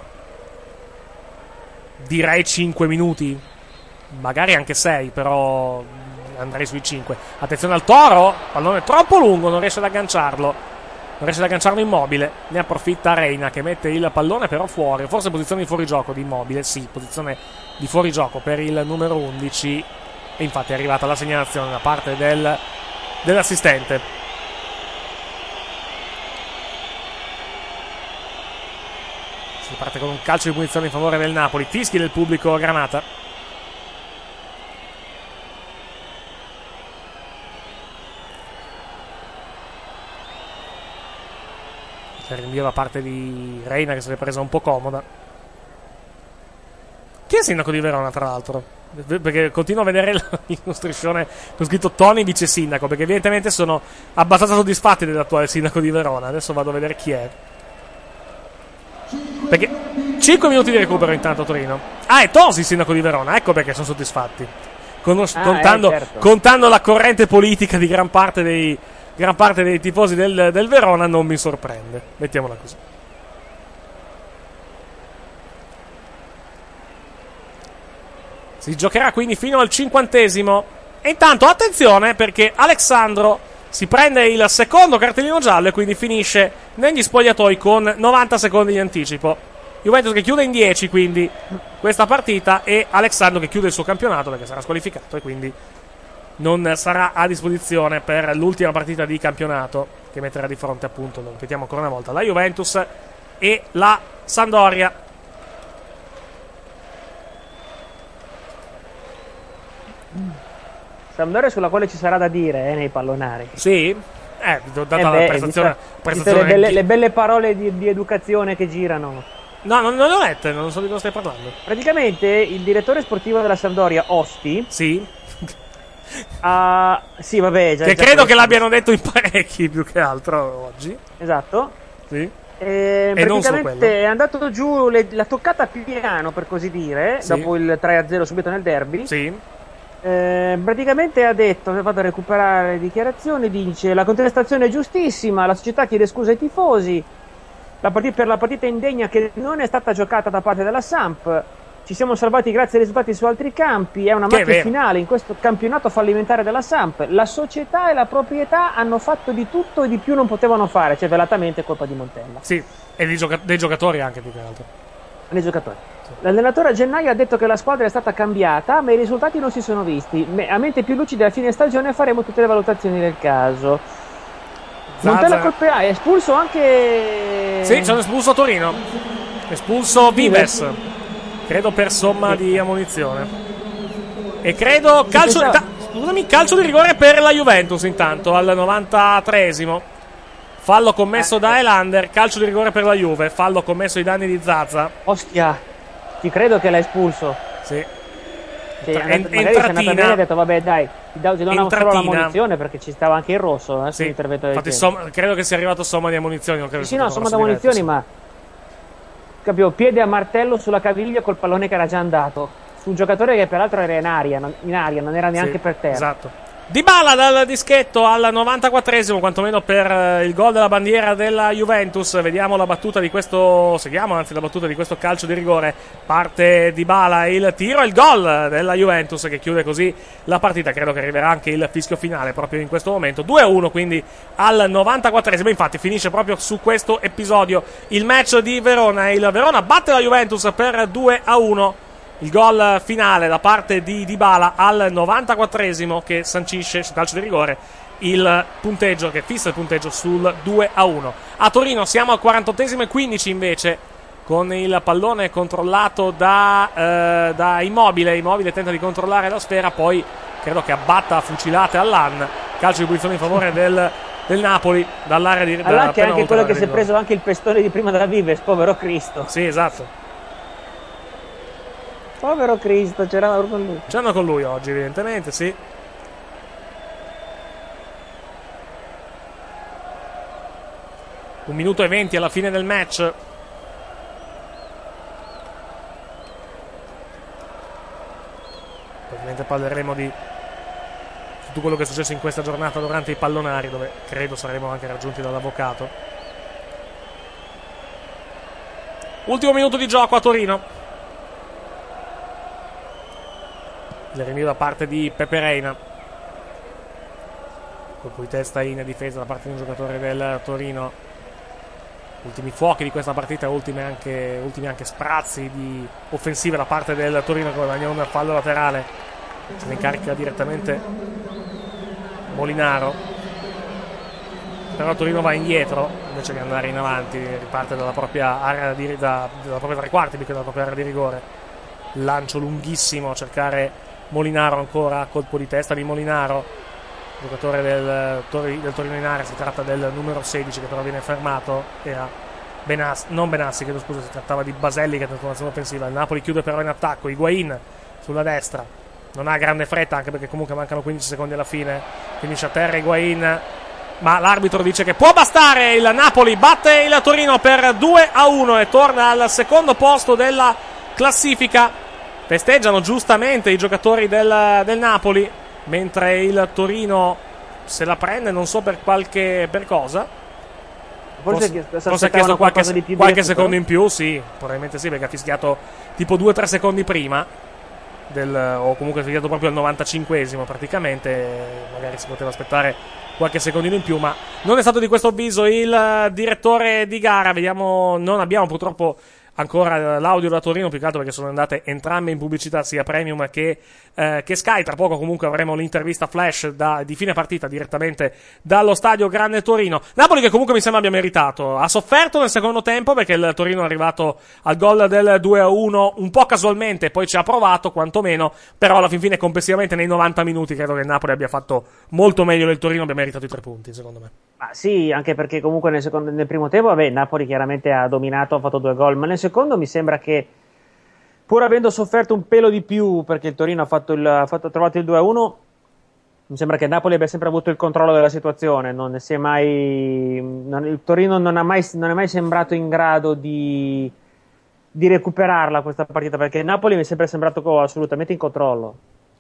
Direi 5 minuti, magari anche 6, però andrei sui 5. Attenzione al Toro, pallone troppo lungo, non riesce ad agganciarlo. Immobile, ne approfitta Reina che mette il pallone però fuori, forse posizione di fuorigioco di Immobile, sì, posizione di fuorigioco per il numero 11, e infatti è arrivata la segnalazione da parte dell'assistente. Si parte con un calcio di punizione in favore del Napoli, fischi del pubblico Granata. Rinvio da parte di Reina che si è presa un po' comoda. Chi è il sindaco di Verona, tra l'altro? Perché continuo a vedere lo striscione con scritto Tony vice sindaco, perché evidentemente sono abbastanza soddisfatti dell'attuale sindaco di Verona. Adesso vado a vedere chi è, perché 5 minuti di recupero intanto a Torino. Ah, è Tosi il sindaco di Verona, ecco perché sono soddisfatti, contando la corrente politica di gran parte dei tifosi del Verona. Non mi sorprende, mettiamola così. Si giocherà quindi fino al 50esimo E intanto attenzione perché Alexandro si prende il secondo cartellino giallo e quindi finisce negli spogliatoi con 90 secondi di anticipo. Juventus che chiude in 10 quindi questa partita, e Alexandro che chiude il suo campionato perché sarà squalificato e quindi non sarà a disposizione per l'ultima partita di campionato che metterà di fronte, appunto, lo ripetiamo ancora una volta, la Juventus e la Sampdoria. Sampdoria sulla quale ci sarà da dire nei pallonari. Sì? Data la prestazione, le belle parole di educazione che girano. No, non le ho lette, non so di cosa stai parlando. Praticamente il direttore sportivo della Sampdoria, Osti. Sì. Sì, vabbè. Che credo che l'abbiano detto in parecchi più che altro oggi. Esatto. Sì. Praticamente è andato giù la toccata piano, per così dire, sì, dopo il 3-0 subito nel derby. Sì. Praticamente ha detto, vado a recuperare le dichiarazioni, dice: la contestazione è giustissima, la società chiede scusa ai tifosi per la partita indegna che non è stata giocata da parte della Samp. Ci siamo salvati grazie ai risultati su altri campi, è una macchina finale in questo campionato fallimentare della Samp. La società e la proprietà hanno fatto di tutto e di più non potevano fare, cioè velatamente colpa di Montella. Sì, e dei giocatori anche più che altro. Dei giocatori. L'allenatore a gennaio ha detto che la squadra è stata cambiata, ma i risultati non si sono visti. A mente più lucida a fine stagione faremo tutte le valutazioni del caso. Montella colpe A, è espulso anche... Sì, ci hanno espulso a Torino. Espulso Vives. Credo per somma di ammonizione. E credo calcio di rigore per la Juventus intanto al 93esimo. Fallo commesso da Helander, calcio di rigore per la Juve, fallo commesso ai danni di Zaza. Ostia, ti credo che l'ha espulso. Sì. Magari si è andata bene e ha detto vabbè dai, ti do solo la munizione perché ci stava anche il rosso. Sì. Infatti credo che sia arrivato somma di ammonizioni. Sì, no, somma di ammonizioni, ma capito, piede a martello sulla caviglia col pallone che era già andato su un giocatore che peraltro era in aria, non era neanche per terra. Esatto. Dybala dal dischetto al 94esimo, quantomeno per il gol della bandiera della Juventus. Vediamo la battuta di questo, seguiamo anzi la battuta di questo calcio di rigore. Parte Dybala, il tiro e il gol della Juventus che chiude così la partita. Credo che arriverà anche il fischio finale proprio in questo momento. 2-1 quindi al 94esimo, infatti finisce proprio su questo episodio il match di Verona. Il Verona batte la Juventus per 2-1. Il gol finale da parte di Dybala al 94esimo che sancisce su calcio di rigore il punteggio, che fissa il punteggio sul 2-1. A Torino siamo al 48esimo e 15 invece, con il pallone controllato da Immobile. Immobile tenta di controllare la sfera, poi credo che abbatta a fucilate Allan. Calcio di punizione in favore del Napoli dall'area di Allan, che è anche quello che si è preso anche il pestone di prima della Vives, povero Cristo. Sì, esatto. Povero Cristo, c'erano con lui. C'erano con lui oggi, evidentemente, sì. Un minuto e 20 alla fine del match. Ovviamente parleremo di tutto quello che è successo in questa giornata durante i pallonari, dove credo saremo anche raggiunti dall'avvocato. Ultimo minuto di gioco a Torino. Il rinvio da parte di Pepe Reina, colpo di testa in difesa da parte di un giocatore del Torino. Ultimi fuochi di questa partita, ultimi anche sprazzi di offensive da parte del Torino, con un fallo laterale. Se ne incarica direttamente Molinaro, però Torino va indietro invece che andare in avanti, riparte dalla propria area dalla propria tre quarti più che dalla propria area di rigore. Lancio lunghissimo a cercare Molinaro, ancora colpo di testa di Molinaro, giocatore del Torino in area. Si tratta del numero 16 che però viene fermato. Era Benassi, chiedo scusa, si trattava di Baselli che è trasformazione offensiva. Il Napoli chiude però in attacco. Higuain sulla destra, non ha grande fretta anche perché comunque mancano 15 secondi alla fine. Finisce a terra Higuain, ma l'arbitro dice che può bastare. Il Napoli batte il Torino per 2-1 e torna al secondo posto della classifica. Festeggiano giustamente i giocatori del Napoli, mentre il Torino se la prende, non so per cosa. Forse ha chiesto qualche secondo in più, sì, probabilmente sì, perché ha fischiato tipo 2-3 secondi prima. o comunque sbagliato proprio al 95esimo praticamente, magari si poteva aspettare qualche secondino in più, ma non è stato di questo avviso il direttore di gara. Vediamo, non abbiamo purtroppo ancora l'audio da Torino, più che altro perché sono andate entrambe in pubblicità, sia Premium che Sky. Tra poco comunque avremo l'intervista flash di fine partita direttamente dallo stadio Grande Torino. Napoli che comunque mi sembra abbia meritato, ha sofferto nel secondo tempo perché il Torino è arrivato al gol del 2-1 un po' casualmente, poi ci ha provato quantomeno, però alla fin fine complessivamente nei 90 minuti credo che il Napoli abbia fatto molto meglio del Torino, abbia meritato i 3 punti secondo me. Ma sì, anche perché comunque nel primo tempo, vabbè, Napoli chiaramente ha dominato, ha fatto 2 gol, ma nel secondo mi sembra che, pur avendo sofferto un pelo di più, perché il Torino ha trovato il 2-1, mi sembra che Napoli abbia sempre avuto il controllo della situazione, il Torino non è mai sembrato in grado di recuperarla questa partita, perché il Napoli mi è sempre sembrato assolutamente in controllo.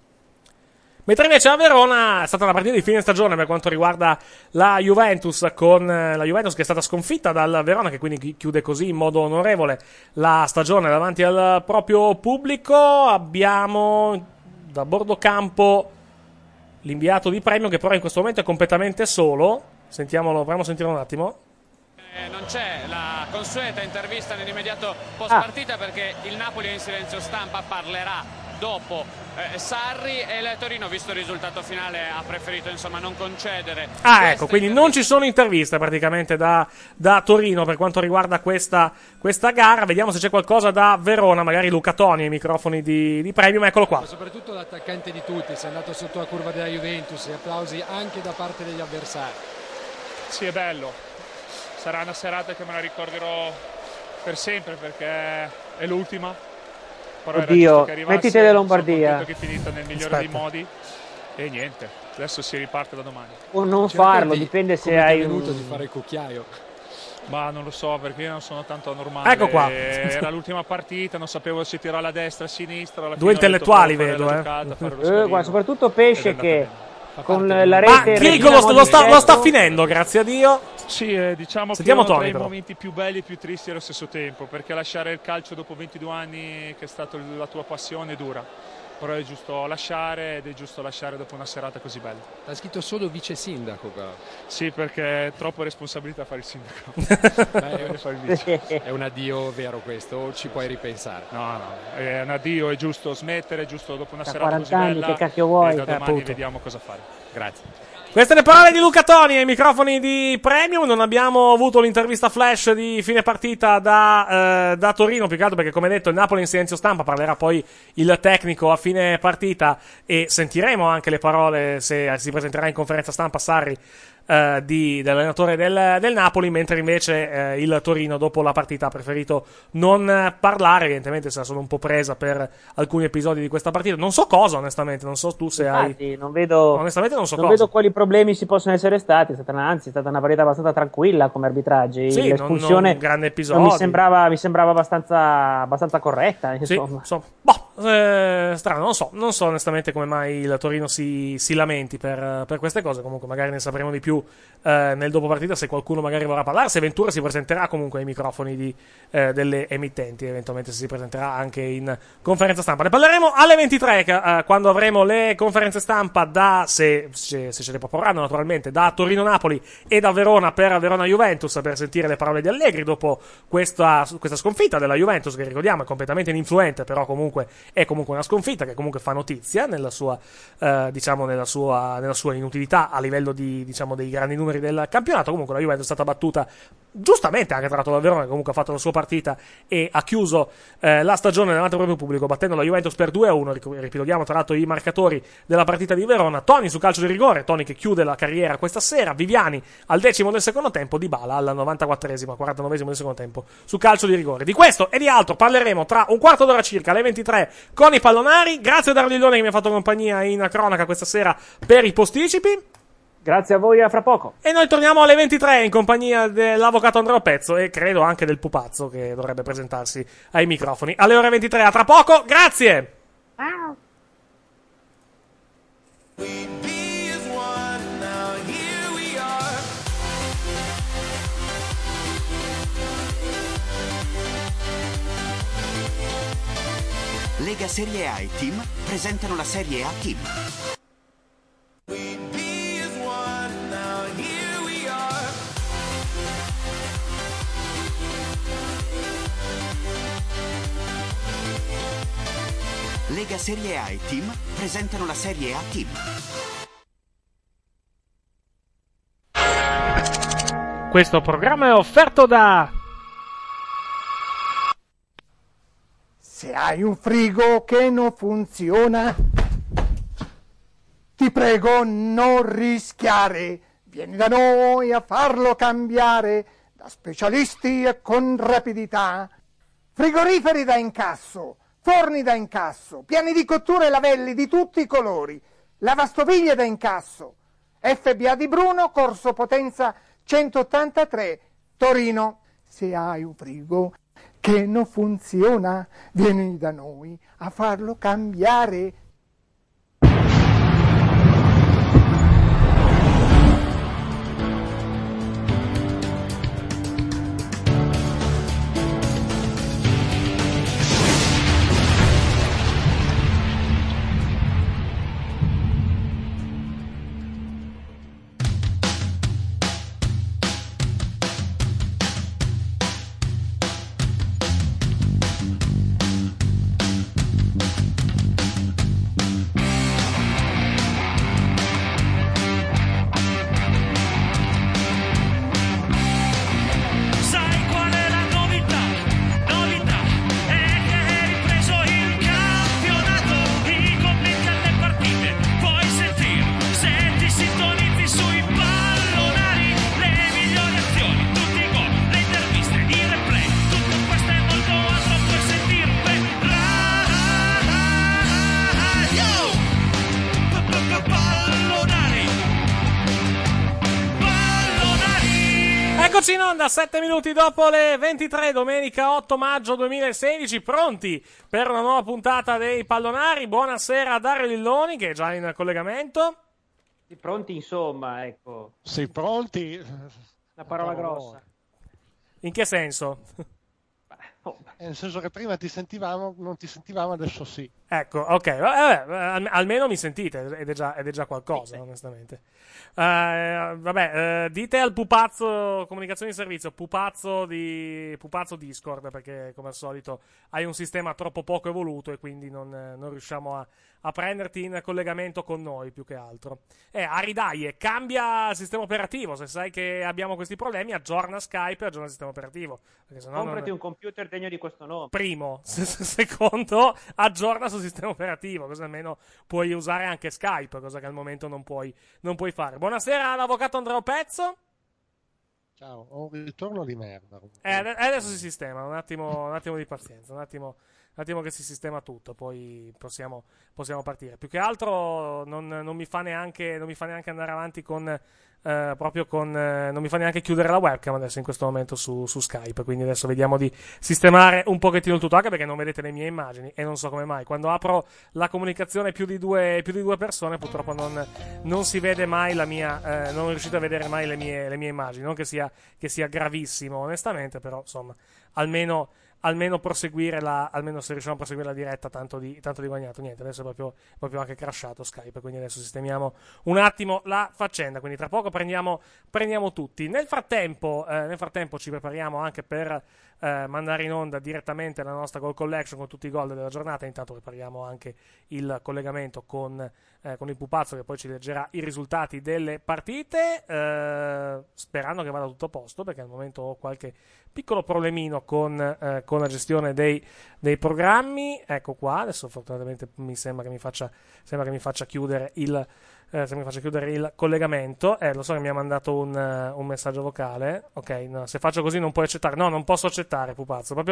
Mentre invece a Verona è stata una partita di fine stagione per quanto riguarda la Juventus, con la Juventus che è stata sconfitta dal Verona, che quindi chiude così in modo onorevole la stagione davanti al proprio pubblico. Abbiamo da bordo campo l'inviato di Premium, che però in questo momento è completamente solo. Sentiamolo, proviamo a sentire un attimo. Non c'è la consueta intervista nell'immediato post partita perché il Napoli è in silenzio stampa, parlerà dopo Sarri, e il Torino, visto il risultato finale, ha preferito insomma non concedere. Ecco, quindi non ci sono interviste praticamente da Torino per quanto riguarda questa gara. Vediamo se c'è qualcosa da Verona, magari Luca Toni ai microfoni di Premium. Eccolo qua. Ma soprattutto l'attaccante di tutti, si è andato sotto la curva della Juventus, e applausi anche da parte degli avversari. Sì, è bello, sarà una serata che me la ricorderò per sempre perché è l'ultima. Però oddio, mettite la Lombardia. Sono contento che è finita nel migliore dei modi e niente, adesso si riparte da domani. O non farlo, dipende se hai venuto di fare il cucchiaio. Ma non lo so, perché io non sono tanto normale. Ecco qua. Era l'ultima partita, non sapevo se tirare a destra, a sinistra. Alla Due intellettuali vedo, guarda, soprattutto Pesce che con la rete. Ma Chirico lo sta finendo, grazie a Dio. Sì, diciamo Sentiamo che è uno Toni, tra i però. momenti più belli e più tristi allo stesso tempo, perché lasciare il calcio dopo 22 anni, che è stata la tua passione, è dura. Però è giusto lasciare, ed è giusto lasciare dopo una serata così bella. Ha scritto solo vice sindaco qua. Sì, perché è troppo responsabilità fare il sindaco. Fare il vice. È un addio vero questo, o ci puoi ripensare? No, è un addio, è giusto smettere, è giusto dopo una Da serata 40 così anni, bella. che cacchio vuoi? E da domani Appunto. vediamo cosa fare. Grazie. Queste le parole di Luca Toni ai microfoni di Premium. Non abbiamo avuto l'intervista flash di fine partita da Torino, più che altro perché, come detto, il Napoli in silenzio stampa, parlerà poi il tecnico a fine partita e sentiremo anche le parole, se si presenterà in conferenza stampa Sarri, dell'allenatore del Napoli, mentre invece il Torino dopo la partita ha preferito non parlare. Evidentemente se la sono un po' presa per alcuni episodi di questa partita, non so cosa, onestamente, non so tu se Infatti, hai non vedo, onestamente non so non cosa. vedo quali problemi ci possono essere stati. È stata una partita abbastanza tranquilla come arbitraggi. Sì, l'espulsione non grande episodio. mi sembrava abbastanza corretta, insomma. Sì, strano, non so onestamente come mai il Torino si lamenti per queste cose. Comunque magari ne sapremo di più nel dopo partita, se qualcuno magari vorrà parlare, se Ventura si presenterà comunque ai microfoni delle emittenti, eventualmente si presenterà anche in conferenza stampa. Ne parleremo alle 23 quando avremo le conferenze stampa se ce le proporranno naturalmente, da Torino-Napoli e da Verona per Verona-Juventus, per sentire le parole di Allegri dopo questa sconfitta della Juventus, che ricordiamo è completamente ininfluente, però comunque è comunque una sconfitta che comunque fa notizia nella sua inutilità a livello di, diciamo, dei grandi numeri del campionato. Comunque la Juventus è stata battuta giustamente anche tra l'altro da Verona, che comunque ha fatto la sua partita e ha chiuso la stagione davanti al proprio pubblico battendo la Juventus per 2-1. Ripetiamo tra l'altro i marcatori della partita di Verona: Toni su calcio di rigore, Toni che chiude la carriera questa sera, Viviani al 10° del secondo tempo, Dybala al 94esimo, 49esimo del secondo tempo su calcio di rigore. Di questo e di altro parleremo tra un quarto d'ora circa, alle 23, con i pallonari. Grazie a Darlillone che mi ha fatto compagnia in cronaca questa sera per i posticipi. Grazie a voi, a fra poco. E noi torniamo alle 23 in compagnia dell'avvocato Andrea Pezzo e credo anche del pupazzo, che dovrebbe presentarsi ai microfoni alle ore 23. A tra poco, grazie! Lega Serie A e Team presentano la Serie A Team. Lega Serie A e Team presentano la Serie A Team. Questo programma è offerto da... Se hai un frigo che non funziona, ti prego non rischiare. Vieni da noi a farlo cambiare da specialisti e con rapidità. Frigoriferi da incasso, forni da incasso, piani di cottura e lavelli di tutti i colori, lavastoviglie da incasso. FBA di Bruno, Corso Potenza 183, Torino. Se hai un frigo che non funziona, vieni da noi a farlo cambiare. Eccoci in onda, 7 minuti dopo le 23, domenica 8 maggio 2016, pronti per una nuova puntata dei Pallonari. Buonasera a Dario Lilloni, che è già in collegamento. Pronti, insomma, ecco. Sei pronti? Una parola grossa. In che senso? Nel senso che prima ti sentivamo, non ti sentivamo, adesso sì. Ecco, ok, almeno mi sentite, ed è già qualcosa, sì, onestamente. Dite al pupazzo comunicazioni di servizio, pupazzo Discord, perché come al solito hai un sistema troppo poco evoluto e quindi non riusciamo a prenderti in collegamento con noi, più che altro. Aridaie, cambia il sistema operativo, se sai che abbiamo questi problemi, aggiorna Skype e aggiorna il sistema operativo. Comprati un computer degno di questo nome. Primo, secondo, aggiorna sul sistema operativo, così almeno puoi usare anche Skype, cosa che al momento non puoi fare. Buonasera all'avvocato Andrea Pezzo. Ciao, ho un ritorno di merda. Adesso si sistema, un attimo di pazienza, un attimo che si sistema tutto, poi possiamo partire. Più che altro non mi fa neanche andare avanti non mi fa neanche chiudere la webcam adesso in questo momento su Skype, quindi adesso vediamo di sistemare un pochettino il tutto, anche perché non vedete le mie immagini e non so come mai. Quando apro la comunicazione più di due persone, purtroppo non si vede mai la mia, non riuscite a vedere mai le mie immagini, non che sia gravissimo onestamente, però insomma, almeno proseguire almeno se riusciamo a proseguire la diretta, tanto di guadagnato. Niente, adesso è proprio anche crashato Skype, quindi adesso sistemiamo un attimo la faccenda, quindi tra poco prendiamo tutti. Nel frattempo ci prepariamo anche per mandare in onda direttamente la nostra Goal Collection con tutti i gol della giornata. Intanto prepariamo anche il collegamento con il pupazzo, che poi ci leggerà i risultati delle partite, sperando che vada tutto a posto, perché al momento ho qualche piccolo problemino con la gestione dei programmi. Ecco qua, adesso fortunatamente mi sembra che mi faccia chiudere il collegamento. Lo so che mi ha mandato un messaggio vocale. Ok, no, se faccio così non puoi accettare. No, non posso accettare, pupazzo. Proprio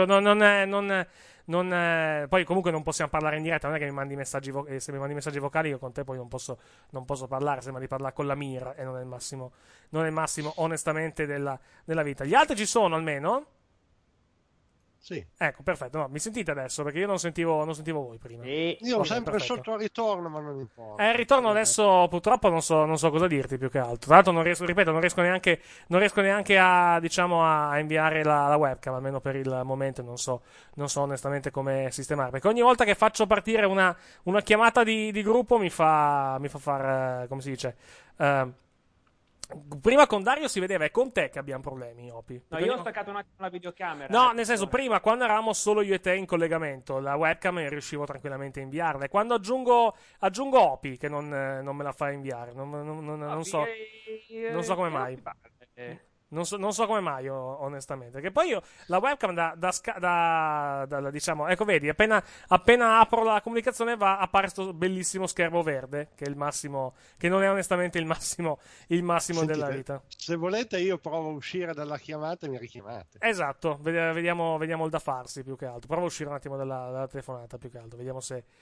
poi comunque non possiamo parlare in diretta. Non è che mi mandi messaggi se mi mandi messaggi vocali, io con te poi non posso parlare. Sembra di parlare con la Mir, e non è il massimo onestamente della vita. Gli altri ci sono almeno? Sì. Ecco, perfetto. No, mi sentite adesso? Perché io non sentivo voi prima. Io ho sempre perfetto. sotto al ritorno, ma non importa. Il ritorno adesso purtroppo non so cosa dirti più che altro. Tra l'altro non riesco neanche a, diciamo, a inviare la webcam, almeno per il momento non so onestamente come sistemare. Perché ogni volta che faccio partire una chiamata di gruppo mi fa fare, come si dice, prima con Dario si vedeva, è con te che abbiamo problemi, Opi. No, io ho staccato un attimo la videocamera. No, nel senso, prima quando eravamo solo io e te in collegamento, la webcam riuscivo tranquillamente a inviarla. E quando aggiungo Opi, che non me la fa inviare, non so come mai. Non so come mai, onestamente. Che poi io la webcam diciamo, ecco, vedi, appena apro la comunicazione appare questo bellissimo schermo verde, che è il massimo, che non è onestamente il massimo Sentite, della vita. Se volete io provo a uscire dalla chiamata e mi richiamate. Esatto, vediamo il da farsi più che altro. Provo a uscire un attimo dalla telefonata più che altro. Vediamo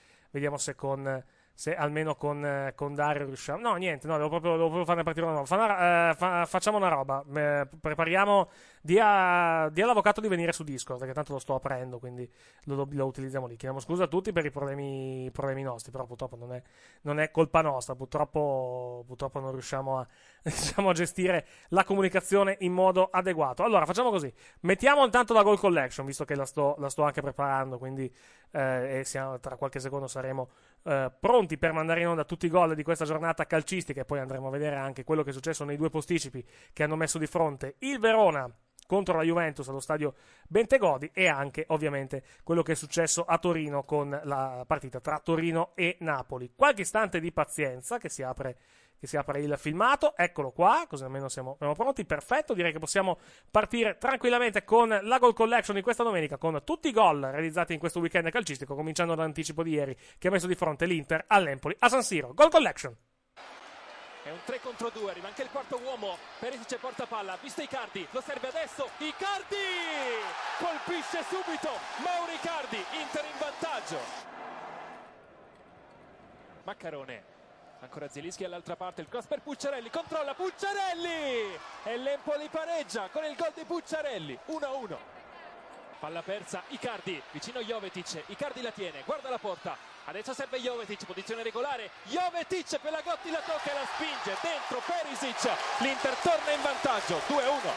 se almeno con Dario riusciamo. No, niente, no, devo proprio farne partire una nuova. Facciamo una roba. Prepariamo. Di all'avvocato di venire su Discord, perché tanto lo sto aprendo, quindi lo utilizziamo lì. Chiediamo scusa a tutti per i problemi nostri, però purtroppo non è colpa nostra. Purtroppo non riusciamo a gestire la comunicazione in modo adeguato. Allora, facciamo così. Mettiamo intanto la Goal Collection, visto che la sto anche preparando, quindi tra qualche secondo saremo pronti per mandare in onda tutti i gol di questa giornata calcistica, e poi andremo a vedere anche quello che è successo nei due posticipi che hanno messo di fronte il Verona contro la Juventus allo stadio Bentegodi, e anche ovviamente quello che è successo a Torino con la partita tra Torino e Napoli. Qualche istante di pazienza, che si apre il filmato, eccolo qua, così almeno siamo pronti. Perfetto, direi che possiamo partire tranquillamente con la Goal Collection di questa domenica, con tutti i gol realizzati in questo weekend calcistico, cominciando dall'anticipo di ieri che ha messo di fronte l'Inter all'Empoli a San Siro. Goal Collection. È un 3 contro 2, arriva anche il quarto uomo, Perisic porta palla, vista Icardi, lo serve adesso, Icardi! Colpisce subito Mauro Icardi, Inter in vantaggio. Maccarone, ancora Zielinski all'altra parte, il cross per Pucciarelli, controlla Pucciarelli! E l'Empoli pareggia con il gol di Pucciarelli, 1-1. Palla persa, Icardi, vicino Jovetic, Icardi la tiene, guarda la porta. Adesso serve Jovetic, posizione regolare, Jovetic per la Gotti, la tocca e la spinge, dentro Perisic, l'Inter torna in vantaggio, 2-1.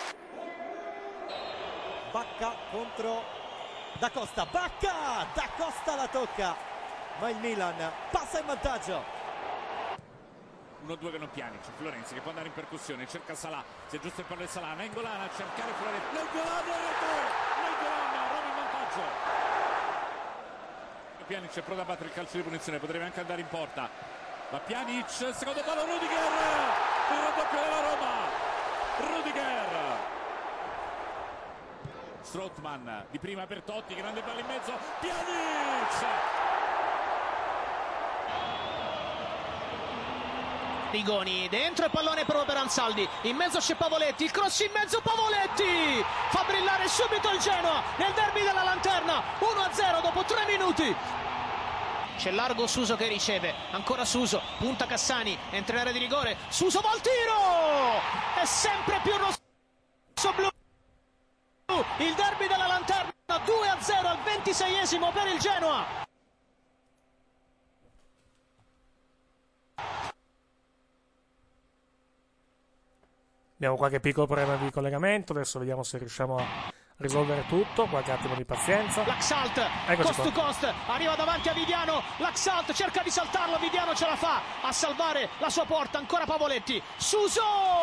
Bacca contro Da Costa, Da Costa la tocca, ma il Milan passa in vantaggio. 1-2 con Pjanic, Florenzi che può andare in percussione, cerca Salah, se è giusto il pallone Salah, Nainggolan a cercare Florenzi, Nainggolan, Roma in vantaggio. Pjanic è pronto a battere il calcio di punizione, potrebbe anche andare in porta, ma Pjanic, secondo palo Rudiger, il raddoppio della Roma, Rudiger, Strootman di prima per Totti, grande palla in mezzo, Pjanic, Rigoni dentro, il pallone proprio per Ansaldi, in mezzo c'è Pavoletti, il cross in mezzo, Pavoletti fa brillare subito il Genoa nel derby della Lanterna, 1-0 dopo 3 minuti. C'è largo Suso che riceve, ancora Suso, punta Cassani, entra in area di rigore, Suso va al tiro, è sempre più rosso-blu, il derby della Lanterna, 2-0 al 26esimo per il Genoa. Abbiamo qualche piccolo problema di collegamento, adesso vediamo se riusciamo a risolvere tutto, qualche attimo di pazienza. L'Axalt, cost to cost, arriva davanti a Viviano, l'Axalt cerca di saltarlo, Viviano ce la fa a salvare la sua porta, ancora Pavoletti, Suso,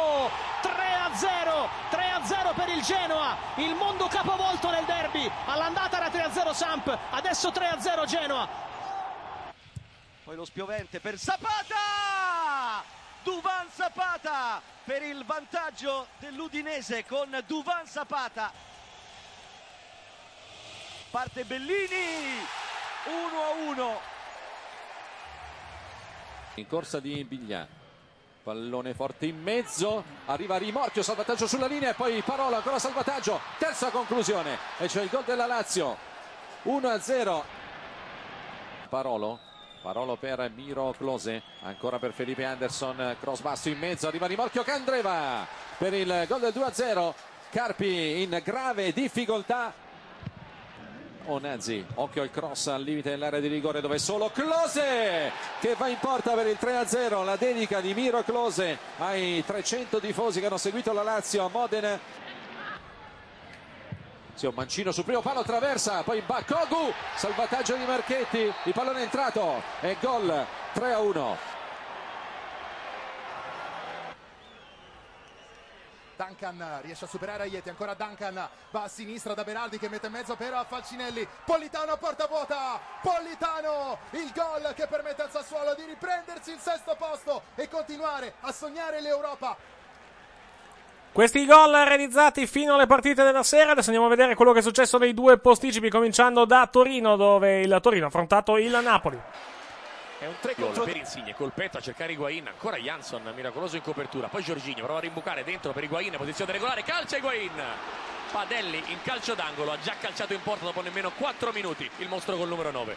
3-0 per il Genoa, il mondo capovolto nel derby, all'andata era 3-0 Samp, adesso 3-0 Genoa. Poi lo spiovente per Zapata! Duvan Zapata per il vantaggio dell'Udinese con Duvan Zapata. Parte Bellini, 1-1. In corsa di Biglia, pallone forte in mezzo, arriva Rimorchio, salvataggio sulla linea e poi Parola, ancora salvataggio, terza conclusione e c'è il gol della Lazio, 1-0. Parolo per Miro Klose, ancora per Felipe Anderson, cross basso in mezzo, arriva Rimorchio Candreva per il gol del 2-0. Carpi in grave difficoltà. Onezzi, occhio al cross al limite dell'area di rigore dove solo Klose che va in porta per il 3-0, la dedica di Miro Klose ai 300 tifosi che hanno seguito la Lazio a Modena. Sì, un mancino sul primo palo, traversa, poi Bakogu, salvataggio di Marchetti, il pallone è entrato e gol 3-1. Duncan riesce a superare Aieti, ancora Duncan va a sinistra da Berardi che mette in mezzo però a Falcinelli, Politano a porta vuota, Politano, il gol che permette al Sassuolo di riprendersi il sesto posto e continuare a sognare l'Europa. Questi gol realizzati fino alle partite della sera. Adesso andiamo a vedere quello che è successo nei due posticipi, cominciando da Torino, dove il Torino ha affrontato il Napoli. È un 3 contro per Insigne, colpetto a cercare Higuain, ancora Jansson, miracoloso in copertura, poi Jorginho prova a rimbucare dentro per Higuain, posizione regolare, calcia Higuain, Padelli in calcio d'angolo, ha già calciato in porta dopo nemmeno 4 minuti, il mostro col numero 9.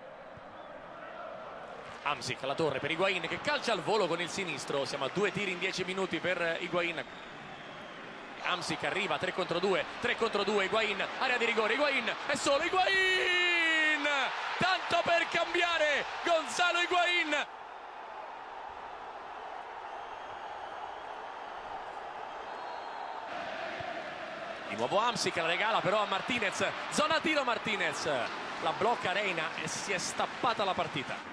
Hamsik alla torre per Higuain che calcia al volo con il sinistro, siamo a 2 tiri in 10 minuti per Higuain. Hamsik arriva, 3 contro 2, Higuain, area di rigore, Higuain, è solo Higuain! Tanto per cambiare, Gonzalo Higuain! Di nuovo Hamsik, la regala però a Martinez, zona tiro Martinez, la blocca Reina e si è stappata la partita.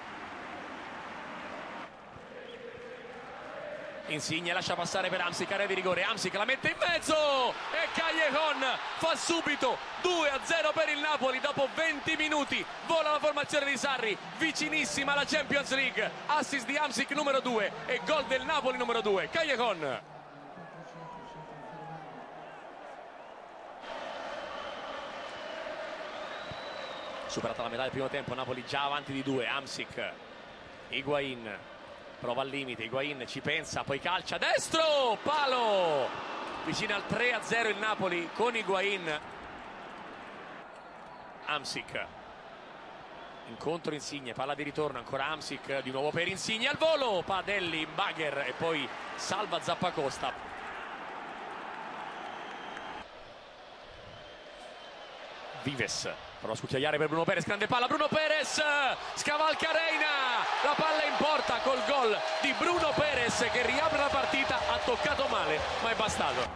Insigne lascia passare per Hamsik, area di rigore, Hamsik la mette in mezzo e Callejon fa subito 2-0 per il Napoli dopo 20 minuti, vola la formazione di Sarri, vicinissima alla Champions League, assist di Hamsik numero 2 e gol del Napoli numero 2, Callejon. Superata la metà del primo tempo, Napoli già avanti di 2, Hamsik, Higuain. Prova al limite, Higuain ci pensa, poi calcia destro, palo! Vicino al 3-0 il Napoli con Higuain. Hamsik. Incontro Insigne, palla di ritorno, ancora Hamsik, di nuovo per Insigne al volo, Padelli in bagger e poi salva Zappacosta. Vives. Prova a scucchiaiare per Bruno Perez, grande palla, Bruno Perez scavalca Reina, la palla in porta col gol di Bruno Perez che riapre la partita, ha toccato male ma è bastato.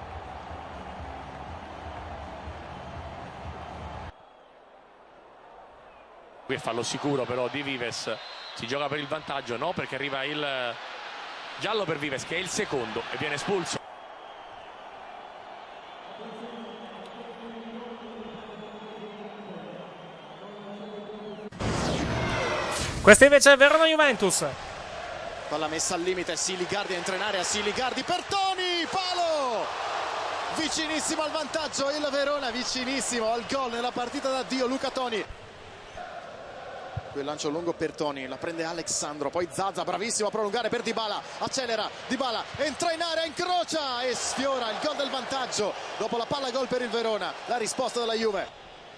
Qui è fallo sicuro però di Vives, si gioca per il vantaggio, no, perché arriva il giallo per Vives che è il secondo e viene espulso. Questa invece è Verona-Juventus. Palla messa al limite, Siligardi entra in area, Siligardi per Toni, palo! Vicinissimo al vantaggio il Verona, vicinissimo al gol nella partita d'addio Luca Toni. Quel lancio lungo per Toni, la prende Alexandro, poi Zaza, bravissimo a prolungare per Dybala, accelera, Dybala entra in area, incrocia e sfiora il gol del vantaggio. Dopo la palla gol per il Verona, la risposta della Juve.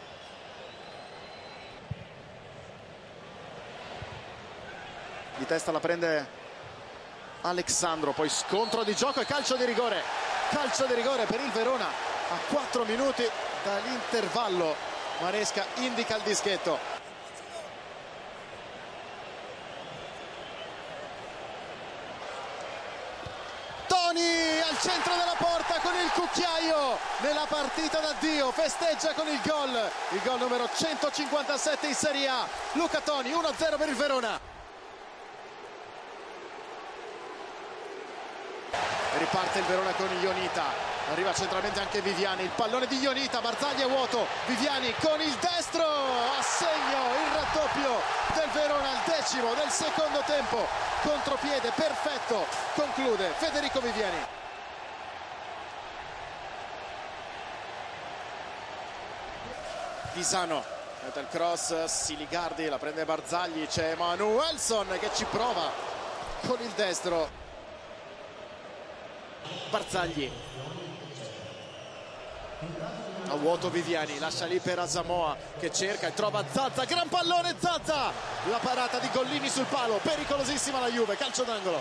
Di testa la prende Alexandro, poi scontro di gioco e calcio di rigore per il Verona a 4 minuti dall'intervallo. Maresca indica il dischetto. Toni al centro della porta con il cucchiaio nella partita d'addio, festeggia con il gol numero 157 in Serie A. Luca Toni, 1-0 per il Verona. Riparte il Verona con Ionita, arriva centralmente anche Viviani, il pallone di Ionita, Barzagli è vuoto, Viviani con il destro, a segno il raddoppio del Verona al 10° del secondo tempo, contropiede perfetto, conclude Federico Viviani. Pisano, mette il cross, Siligardi, la prende Barzagli, c'è Manuelson che ci prova con il destro. Barzagli a vuoto Viviani, lascia lì per Asamoah che cerca e trova Zaza, gran pallone Zaza, la parata di Gollini sul palo, pericolosissima la Juve, calcio d'angolo.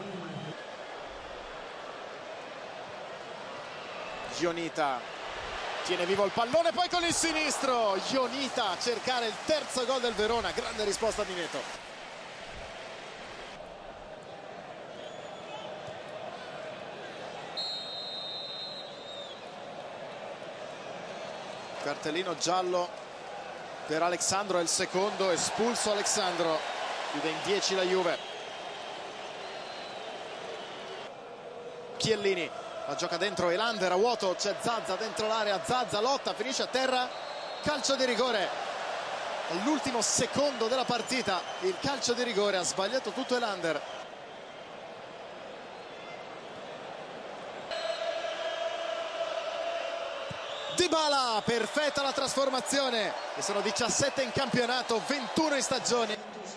Gionita tiene vivo il pallone, poi con il sinistro Ionita a cercare il terzo gol del Verona. Grande risposta di Neto. Cartellino giallo per Alexandro, è il secondo, espulso Alexandro, chiude in 10 la Juve. Chiellini la gioca dentro Elander a vuoto, c'è Zaza dentro l'area, Zaza lotta, finisce a terra, calcio di rigore all'ultimo secondo della partita, il calcio di rigore, ha sbagliato tutto Elander. Dybala, perfetta la trasformazione, e sono 17 in campionato, 21 in stagione.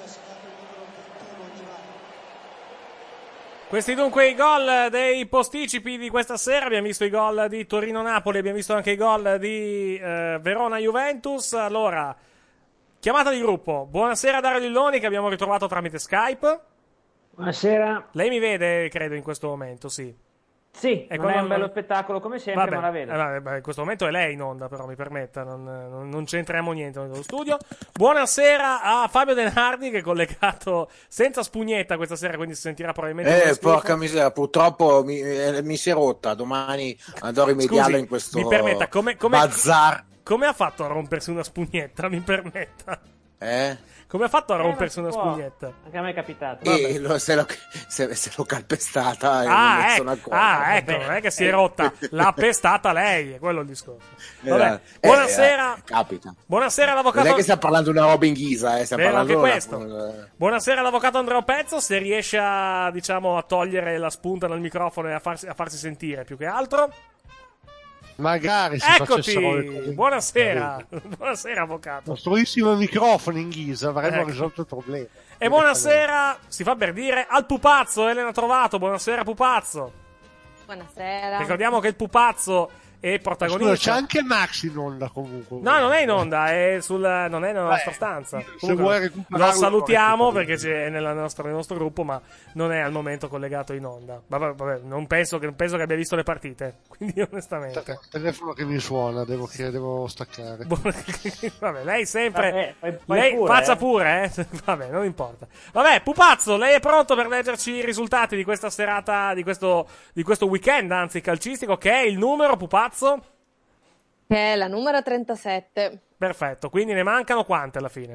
Questi dunque i gol dei posticipi di questa sera. Abbiamo visto i gol di Torino-Napoli, abbiamo visto anche i gol di Verona-Juventus. Allora, chiamata di gruppo. Buonasera Dario Lilloni, che abbiamo ritrovato tramite Skype. Buonasera. Lei mi vede, credo, in questo momento, sì. Sì, E non è quando- un bello spettacolo come sempre, Vabbè, ma la vedo. vabbè, in questo momento è lei in onda, però mi permetta, non c'entriamo niente nello studio. Buonasera a Fabio Denardi, che è collegato senza spugnetta questa sera, quindi si sentirà probabilmente uno schifo. Porca miseria, purtroppo mi si è rotta. Domani andrò a rimediare Scusi, in questo mi permetta, come bazar. Come ha fatto a rompersi una spugnetta? Mi permetta. Eh? Come ha fatto a rompersi ma una si può. spugnetta? Anche a me è capitato. Se l'ho calpestata e non Ah, me ne ecco, sono accorto. ecco, non è che si è rotta, l'ha pestata lei, è quello il discorso. Vabbè, buonasera. Capita. Buonasera Non all'avvocato. è che stiamo parlando di una roba in ghisa, stiamo Vero, parlando anche di questo. Buonasera all'avvocato Andrea Pezzo, se riesce a, diciamo, a togliere la spunta dal microfono e a farsi sentire più che altro. Magari si facessero le cose. Eccoti, buonasera. Buonasera avvocato. Costruissimo microfono in ghisa, avremmo Ecco. risolto il problema. E buonasera, si fa per dire, al pupazzo, Elena Trovato. Buonasera pupazzo. Buonasera. Ricordiamo che il pupazzo è protagonista. Scusa, c'è anche Max in onda comunque. No, non è in onda, non è nella nostra stanza. se Comunque, vuoi lo recuperarlo, salutiamo lo perché c'è nel nostro gruppo, ma non è al momento collegato in onda. Vabbè, non penso che abbia visto le partite, quindi onestamente. Telefono che mi suona, devo staccare. Vabbè, lei sempre. Fai Lei pure, faccia pure, Vabbè, non importa. Vabbè, pupazzo, lei è pronto per leggerci i risultati di questa serata, di questo weekend, anzi calcistico, che è il numero, pupazzo? Che è la numero 37. Perfetto, quindi ne mancano quante alla fine?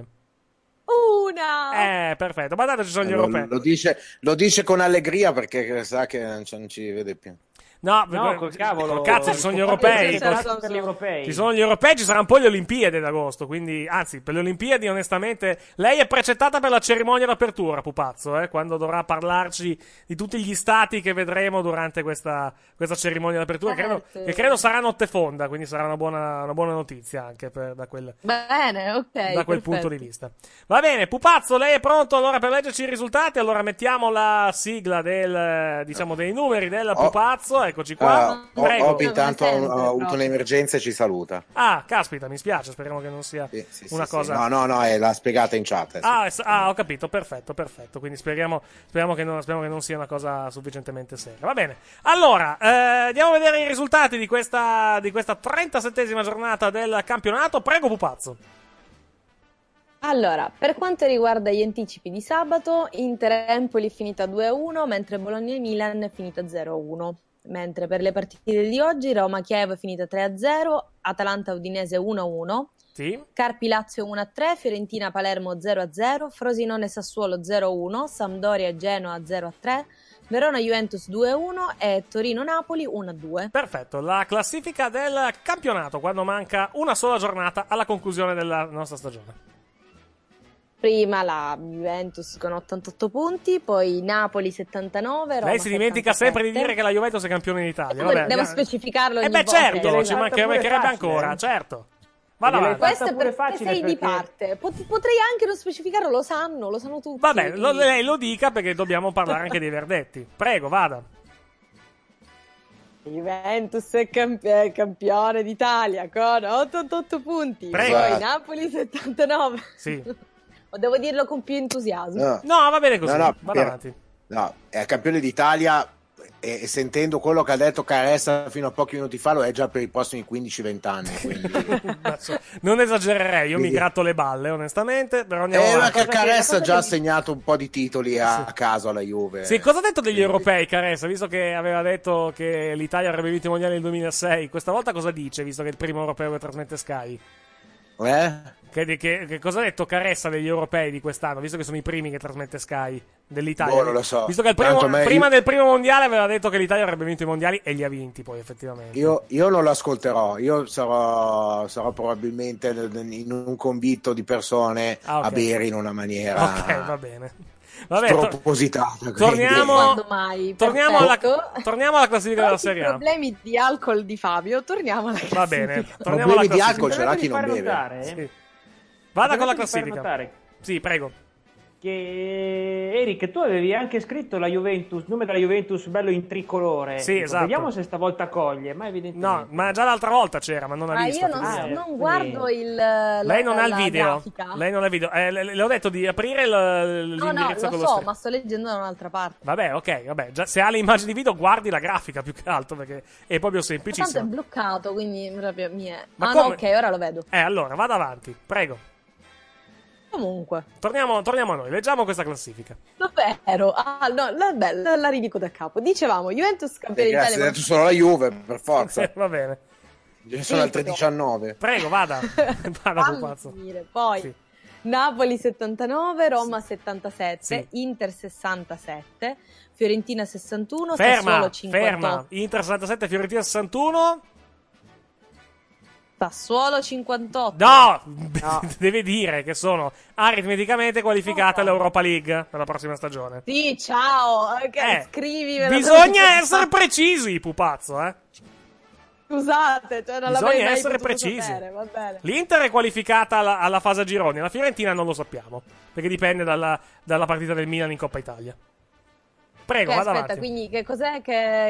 Una! Perfetto, ma tanto ci sono gli europei. Lo dice con allegria perché sa che non ci vede più. No, col cavolo. Col cazzo, ci sono gli europei. Per gli europei. Ci sono gli europei, ci saranno poi le Olimpiadi ad agosto. Quindi, anzi, per le Olimpiadi, onestamente, lei è precettata per la cerimonia d'apertura, pupazzo, quando dovrà parlarci di tutti gli stati che vedremo durante questa cerimonia d'apertura. Che credo sarà notte fonda, quindi sarà una buona notizia anche da quel Bene, ok. da quel punto di vista. Va bene, pupazzo, lei è pronto allora per leggerci i risultati? Allora mettiamo la sigla dei numeri del pupazzo. Eccoci qua. Prego. Obi tanto ha avuto un'emergenza e ci saluta. Ah, caspita, mi spiace, speriamo che non sia una cosa. No, l'ha spiegata in chat. Ho capito, perfetto. Quindi speriamo che non sia una cosa sufficientemente seria. Va bene. Allora, andiamo a vedere i risultati di questa 37esima giornata del campionato. Prego, pupazzo. Allora, per quanto riguarda gli anticipi di sabato, Inter-Empoli è finita 2-1, mentre Bologna-Milan è finita 0-1. Mentre per le partite di oggi, Roma-Chievo è finita 3-0, Atalanta-Udinese 1-1, sì. Carpi-Lazio 1-3, Fiorentina-Palermo 0-0, Frosinone-Sassuolo 0-1, Sampdoria-Genoa 0-3, Verona-Juventus 2-1 e Torino-Napoli 1-2. Perfetto, la classifica del campionato quando manca una sola giornata alla conclusione della nostra stagione. Prima la Juventus con 88 punti, poi Napoli 79, Roma Lei si dimentica 77. sempre di dire che la Juventus è campione d'Italia. Devo specificarlo ogni volta. Certo, ci mancherebbe ancora, certo. Vada avanti. Questo è perché sei di parte. Potrei anche non specificarlo, lo sanno tutti. Vabbè, lei lo dica perché dobbiamo parlare anche dei verdetti. Prego, vada. Juventus è campione d'Italia con 88 punti. Prego. Poi Napoli 79. Sì. O devo dirlo con più entusiasmo? No, va bene così. Vada avanti. No, è campione d'Italia e sentendo quello che ha detto Caressa fino a pochi minuti fa, lo è già per i prossimi 15-20 anni. Non esagererei, io mi gratto le balle, onestamente. Però perché Caressa ha già assegnato un po' di titoli a caso alla Juve. Sì, cosa ha detto degli europei, Caressa? Visto che aveva detto che l'Italia avrebbe vinto i mondiali nel 2006, questa volta cosa dice, visto che è il primo europeo che trasmette Sky? Che cosa ha detto Caressa degli europei di quest'anno, visto che sono i primi che trasmette Sky dell'Italia? Non lo so. Visto che prima del primo mondiale aveva detto che l'Italia avrebbe vinto i mondiali e li ha vinti poi effettivamente. Io non lo ascolterò, io sarò probabilmente in un convitto di persone a bere in una maniera va bene. Vabbè, spropositata. Torniamo alla classifica della Serie A. Problemi di alcol di Fabio, torniamo alla classifica. Va bene, torniamo alla classifica. Problemi di alcol ce l'ha chi non beve. Sì. Vada con la classifica. Sì, prego. Che Eric, tu avevi anche scritto la Juventus, nome della Juventus bello in tricolore. Sì, esatto. Vediamo se stavolta coglie, ma evidentemente no, ma già l'altra volta c'era, ma non ha visto. Io non guardo Lei non ha il video. Grafica. Lei non ha il video. Le ho detto di aprire l'indirizzo con lo so, ma sto leggendo da un'altra parte. Vabbè, ok, già, se ha le immagini video guardi la grafica più che altro, perché è proprio semplicissimo. Tanto è bloccato, quindi proprio mi è. Ma no, ok, ora lo vedo. Allora, vada avanti, prego. Comunque, torniamo a noi, leggiamo questa classifica. Davvero? La ridico da capo. Dicevamo, Juventus campione d'Italia. Grazie, hai detto solo la Juve, per forza. Va bene. Sono al 3-19. Prego, vada. Pupazzo. Poi, sì. Napoli 79, Roma 77, Inter 67, Fiorentina 61, Sassuolo 58. Ferma, Inter 67, Fiorentina 61... Sassuolo 58. No! Deve dire che sono aritmeticamente qualificate all'Europa League per la prossima stagione. Sì, ciao. Scrivi. Bisogna essere precisi, pupazzo, Scusate, non l'avrei mai essere precisi. Sapere, va bene. L'Inter è qualificata alla fase a gironi, la Fiorentina non lo sappiamo, perché dipende dalla partita del Milan in Coppa Italia. Prego, vada aspetta, avanti. Quindi che cos'è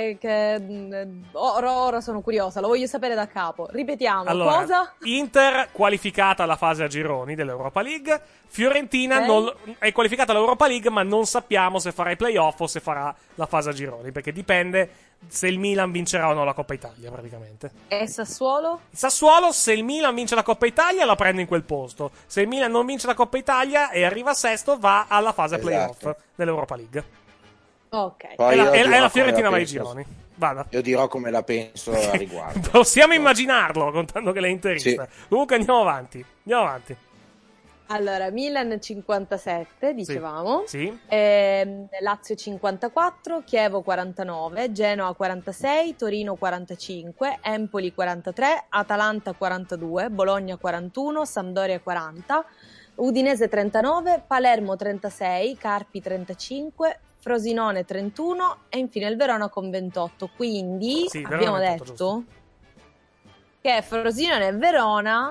ora sono curiosa, lo voglio sapere da capo. Ripetiamo, allora, cosa? Inter qualificata alla fase a gironi dell'Europa League, Fiorentina è qualificata all'Europa League, ma non sappiamo se farà i playoff o se farà la fase a gironi, perché dipende se il Milan vincerà o no la Coppa Italia, praticamente. E Sassuolo? Sassuolo, se il Milan vince la Coppa Italia, la prende in quel posto. Se il Milan non vince la Coppa Italia e arriva sesto, va alla fase playoff dell'Europa League. Ok. E la Fiorentina va ai gironi. Vada. Io dirò come la penso a riguardo. Possiamo immaginarlo, contando che lei è interista. Sì. Comunque andiamo avanti. Allora, Milan 57, dicevamo. Sì. Lazio 54, Chievo 49, Genoa 46, Torino 45, Empoli 43, Atalanta 42, Bologna 41, Sampdoria 40, Udinese 39, Palermo 36, Carpi 35, Frosinone 31 e infine il Verona con 28. Quindi abbiamo detto che Frosinone e Verona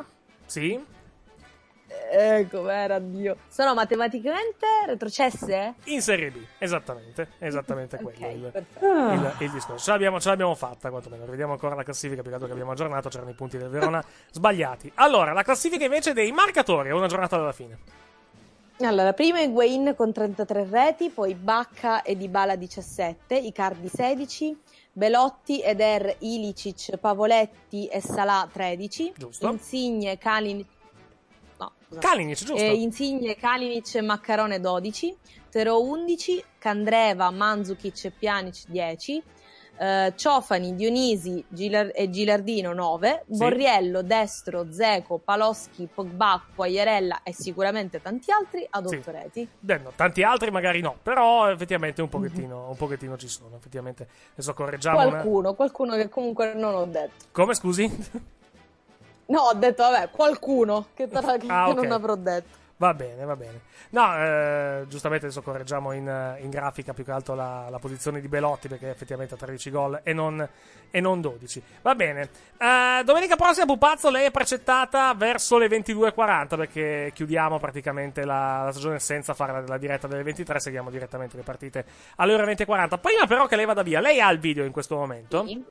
com'era, Dio, sono matematicamente retrocesse in Serie B, esattamente quello il discorso. Ce l'abbiamo fatta, quantomeno. Vediamo ancora la classifica, più che altro che abbiamo aggiornato, c'erano i punti del Verona sbagliati. Allora, la classifica invece dei marcatori, è una giornata dalla fine. Allora, primo Higuain con 33 reti, poi Bacca e Dybala 17, Icardi 16, Belotti, Eder, Ilicic, Pavoletti e Salah 13, giusto. Insigne, Kalinic, giusto. Insigne, Kalinic e Maccarone 12, Terò 11, Candreva, Mandzukic e Pjanic 10, Ciofani, Dionisi e Gilardino 9, Borriello, Destro, Dzeko, Paloschi, Pogba, Quagliarella e sicuramente tanti altri ad 8 reti. No, tanti altri magari no, però effettivamente un pochettino ci sono. Effettivamente adesso correggiamo qualcuno che comunque non ho detto. Come, scusi? No, ho detto qualcuno che non avrò detto. Va bene. No, giustamente adesso correggiamo in grafica più che altro la posizione di Belotti, perché effettivamente ha 13 gol e non 12. Va bene. Domenica prossima, Pupazzo, lei è precettata verso le 22:40, perché chiudiamo praticamente la stagione senza fare la diretta delle 23, seguiamo direttamente le partite alle ore 20:40. Prima però che lei vada via, lei ha il video in questo momento? Sì.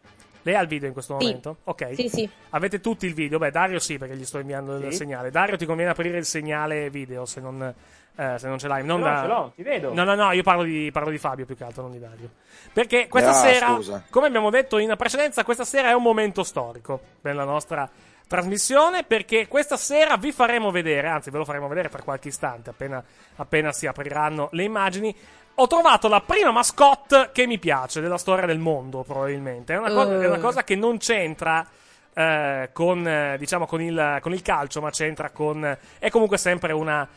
Lei ha il video in questo momento? Ok. Sì. Avete tutti il video? Beh, Dario sì, perché gli sto inviando il segnale. Dario, ti conviene aprire il segnale video se non ce l'hai. Non ce l'ho, ti vedo. No, io parlo di Fabio più che altro, non di Dario. Perché questa sera, come abbiamo detto in precedenza, questa sera è un momento storico per la nostra trasmissione, perché questa sera vi faremo vedere, anzi ve lo faremo vedere per qualche istante, appena si apriranno le immagini. Ho trovato la prima mascotte che mi piace della storia del mondo, probabilmente. È una cosa che non c'entra con il calcio, ma c'entra con... È comunque sempre una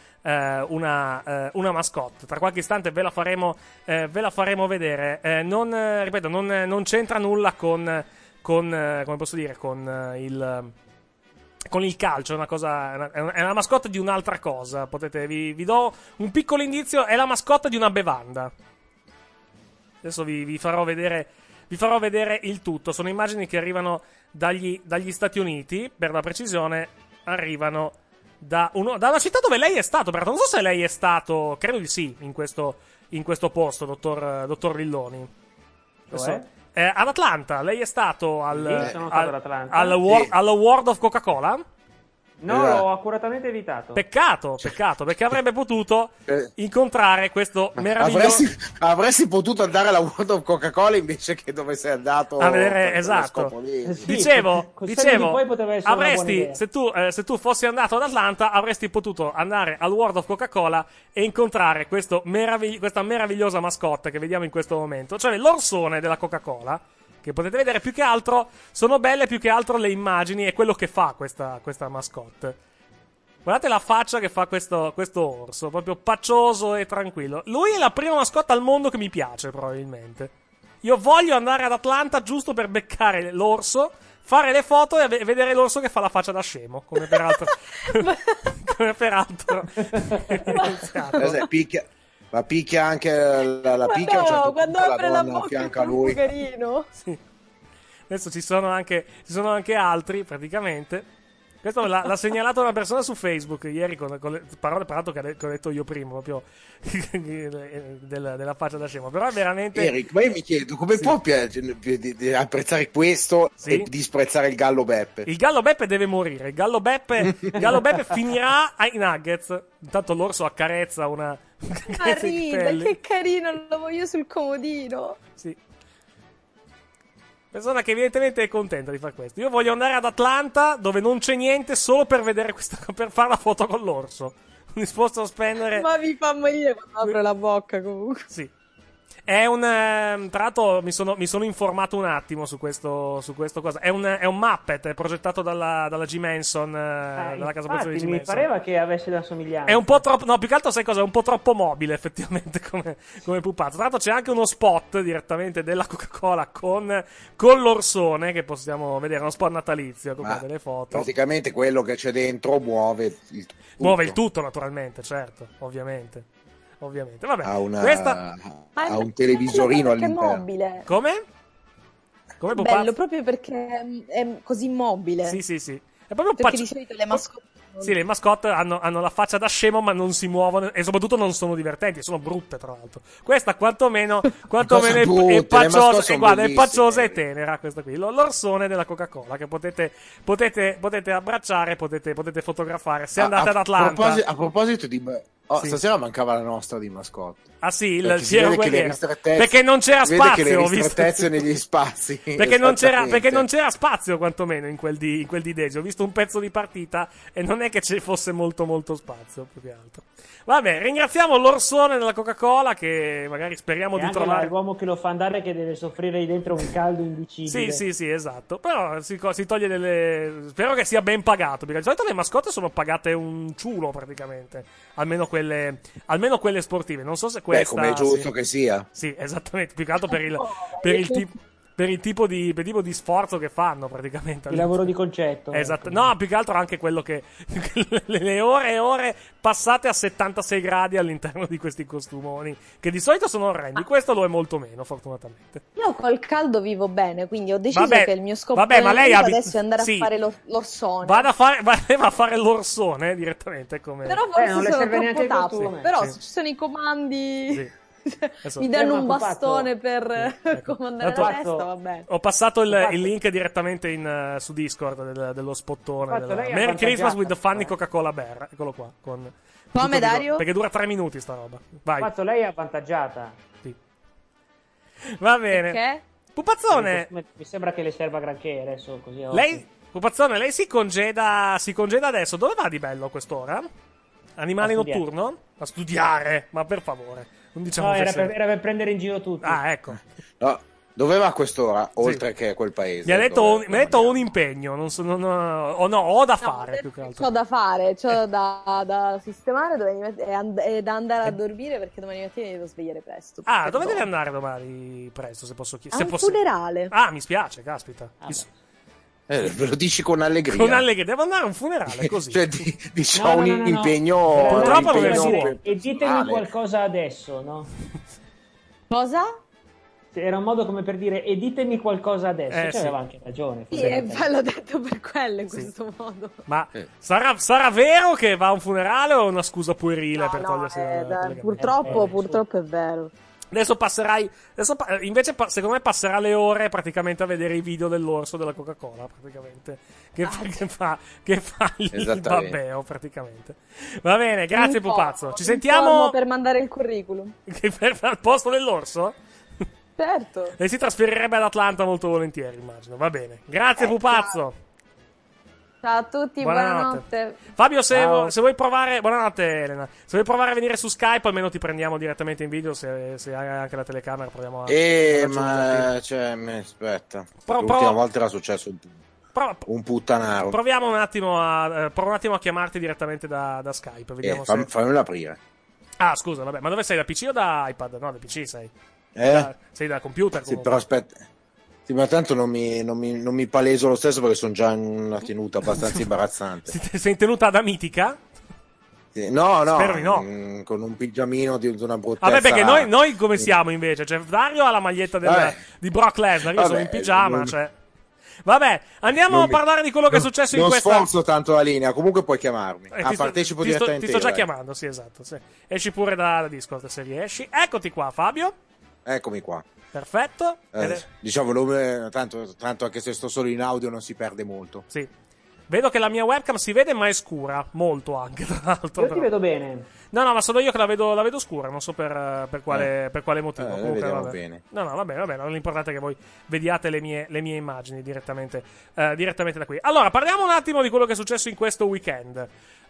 mascotte. Tra qualche istante ve la faremo vedere. Ripeto, non c'entra nulla con come posso dire, con il calcio. È una mascotte di un'altra cosa. Vi do un piccolo indizio: è la mascotte di una bevanda. Adesso vi farò vedere il tutto. Sono immagini che arrivano dagli Stati Uniti, per la precisione. Arrivano da una città dove lei è stato. Non so se lei è stato, credo di sì, in questo posto, dottor Villoni. Ad Atlanta, lei è stato sono stato ad Atlanta. alla World of Coca-Cola? No, l'ho accuratamente evitato. Peccato, perché avrebbe potuto incontrare questo meraviglioso... Avresti potuto andare alla World of Coca-Cola invece che dove sei andato a vedere, esatto. Dicevo, avresti, se tu fossi andato ad Atlanta, avresti potuto andare al World of Coca-Cola e incontrare questa meravigliosa mascotte che vediamo in questo momento, cioè l'orsone della Coca-Cola, che potete vedere. Più che altro sono belle più che altro le immagini e quello che fa questa mascotte. Guardate la faccia che fa questo orso, proprio paccioso e tranquillo. Lui è la prima mascotte al mondo che mi piace, probabilmente. Io voglio andare ad Atlanta giusto per beccare l'orso, fare le foto e vedere l'orso che fa la faccia da scemo, come peraltro picchia. Ma picchia anche la picchia, no, quando apre la donna a bocca fianco a lui. carino. Sì. Adesso ci sono anche altri, praticamente. Questo l'ha segnalato una persona su Facebook ieri con le parole peraltro che ho detto io prima, proprio della faccia da scemo. Però è veramente... Eric, ma io mi chiedo come può apprezzare questo e disprezzare il Gallo Beppe? Il Gallo Beppe deve morire. Il Gallo Beppe finirà ai Nuggets. Intanto l'orso accarezza una... che carino, lo voglio sul comodino. Sì. Persona che evidentemente è contenta di fare questo. Io voglio andare ad Atlanta, dove non c'è niente, solo per vedere per fare la foto con l'orso. Disposto a spendere... Ma mi fa morire quando apre la bocca, comunque. Sì. È tra l'altro mi sono informato un attimo su questo cosa. È un Muppet, è progettato dalla G. Manson, dalla casa produttrice di G. Manson. Mi pareva che avesse la somiglianza. È un po' troppo, no, più che altro sai cosa? È un po' troppo mobile, effettivamente, come pupazzo. Tra l'altro c'è anche uno spot direttamente della Coca-Cola con l'orsone, che possiamo vedere, uno spot natalizio, con delle foto. Praticamente quello che c'è dentro muove il tutto. Muove il tutto, naturalmente, certo, ovviamente. Vabbè, ha un televisorino all'interno. È mobile. Come bello proprio perché è così mobile. Sì. È proprio perché di solito le mascotte... Sì, le mascotte hanno la faccia da scemo, ma non si muovono e soprattutto non sono divertenti, sono brutte, tra l'altro. Questa quantomeno è pacciosa, e guarda, è pacciosa e tenera questa qui. L'orsone della Coca-Cola che potete abbracciare, potete fotografare se andate ad Atlanta. A proposito di stasera mancava la nostra di mascotte. Ah sì, il Fiero Guerriero. Perché non c'era spazio, che le ristrettezze negli spazi. Perché non c'era spazio quantomeno in quel di Deggio. Ho visto un pezzo di partita e non è che ci fosse molto spazio, più che altro. Vabbè, ringraziamo l'orsone della Coca-Cola che magari speriamo di trovare. L'uomo che lo fa andare che deve soffrire lì dentro un caldo indicibile. Sì, esatto. Però si toglie delle... Spero che sia ben pagato, perché di solito le mascotte sono pagate un ciulo praticamente. Almeno quelle sportive. Non so se questa... come è giusto che sia. Sì, esattamente. Più che altro per il tipo di sforzo che fanno praticamente. Il lavoro di concetto. Esatto. No, più che altro anche quello che le ore e ore passate a 76 gradi all'interno di questi costumoni, che di solito sono orrendi. Questo lo è molto meno, fortunatamente. Io col caldo vivo bene, quindi ho deciso che il mio scopo ma lei adesso è andare a fare l'orsone. Va a fare l'orsone direttamente, come... Però forse non le sono serve neanche troppo il costume. Però se ci sono i comandi... Sì. Mi danno un bastone per comandare la festa, vabbè. Ho passato il link direttamente su Discord dello spottone. Merry Christmas with the funny Coca-Cola Bear. Eccolo qua. Come Dario? Perché dura 3 minuti sta roba. Vai. Fatto, lei è avvantaggiata. Sì. Va bene. Perché? Pupazzone. Mi sembra che le serva granché adesso così. Pupazzone, lei si congeda adesso. Dove va di bello a quest'ora? Animale notturno? A studiare, ma per favore. Non diciamo era per prendere in giro tutti. Ah, ecco. No, dove va a quest'ora? Oltre che a quel paese. Mi ha detto un impegno. Ho da fare più che altro. C'ho da fare, c'ho da sistemare e da andare a dormire perché domani mattina mi devo svegliare presto. Dove devi andare domani presto, se posso chiedere? A un funerale. Ah, mi spiace, caspita. Ve lo dici con allegria. Con allegria, devo andare a un funerale così. Cioè, diciamo un impegno. Purtroppo non è suo. E ditemi qualcosa adesso, no? Cosa? Era un modo come per dire e ditemi qualcosa adesso. Aveva anche ragione. Sì, l'ho detto per quello in questo modo. Ma sarà vero che va a un funerale o è una scusa puerile per togliersi purtroppo è vero. Adesso passerai. Invece, secondo me, passerà le ore praticamente a vedere i video dell'orso della Coca-Cola. Praticamente. Che fa il babbeo, praticamente. Va bene, grazie, Pupazzo. Ci sentiamo. Per mandare il curriculum. Al posto dell'orso? Certo. Lei si trasferirebbe ad Atlanta molto volentieri, immagino. Va bene. Grazie, Pupazzo. Ciao a tutti, buonanotte. Fabio, se vuoi provare. Buonanotte, Elena. Se vuoi provare a venire su Skype, almeno ti prendiamo direttamente in video. Se hai anche la telecamera, proviamo a. Aspetta. L'ultima volta era successo un puttanaro. Proviamo un attimo a chiamarti direttamente da Skype. Vediamo se. Fammelo aprire. Ah, scusa, vabbè. Ma dove sei? Da PC o da iPad? No, da PC sei. Sei da computer. Sì, però aspetta. Sì, ma tanto non mi paleso lo stesso perché sono già in una tenuta abbastanza imbarazzante. Sei in tenuta da mitica? Sì, no. Spero di no. Con un pigiamino di una bruttezza. Vabbè, perché noi come siamo invece? Cioè, Dario ha la maglietta di Brock Lesnar, io sono in pigiama, Vabbè, andiamo a parlare di quello che è successo in questa. Non sforzo tanto la linea, comunque puoi chiamarmi. Partecipo direttamente. Ti sto già chiamando, sì, esatto. Sì. Esci pure da Discord se riesci. Eccoti qua, Fabio. Eccomi qua. Perfetto. Diciamo, tanto anche se sto solo in audio non si perde molto. Sì. Vedo che la mia webcam si vede ma è scura, molto anche tra l'altro. Io ti vedo bene. No, ma sono io che la vedo scura, non so per quale motivo. Comunque, vediamo bene. No, va bene, l'importante è che voi vediate le mie immagini direttamente da qui. Allora, parliamo un attimo di quello che è successo in questo weekend.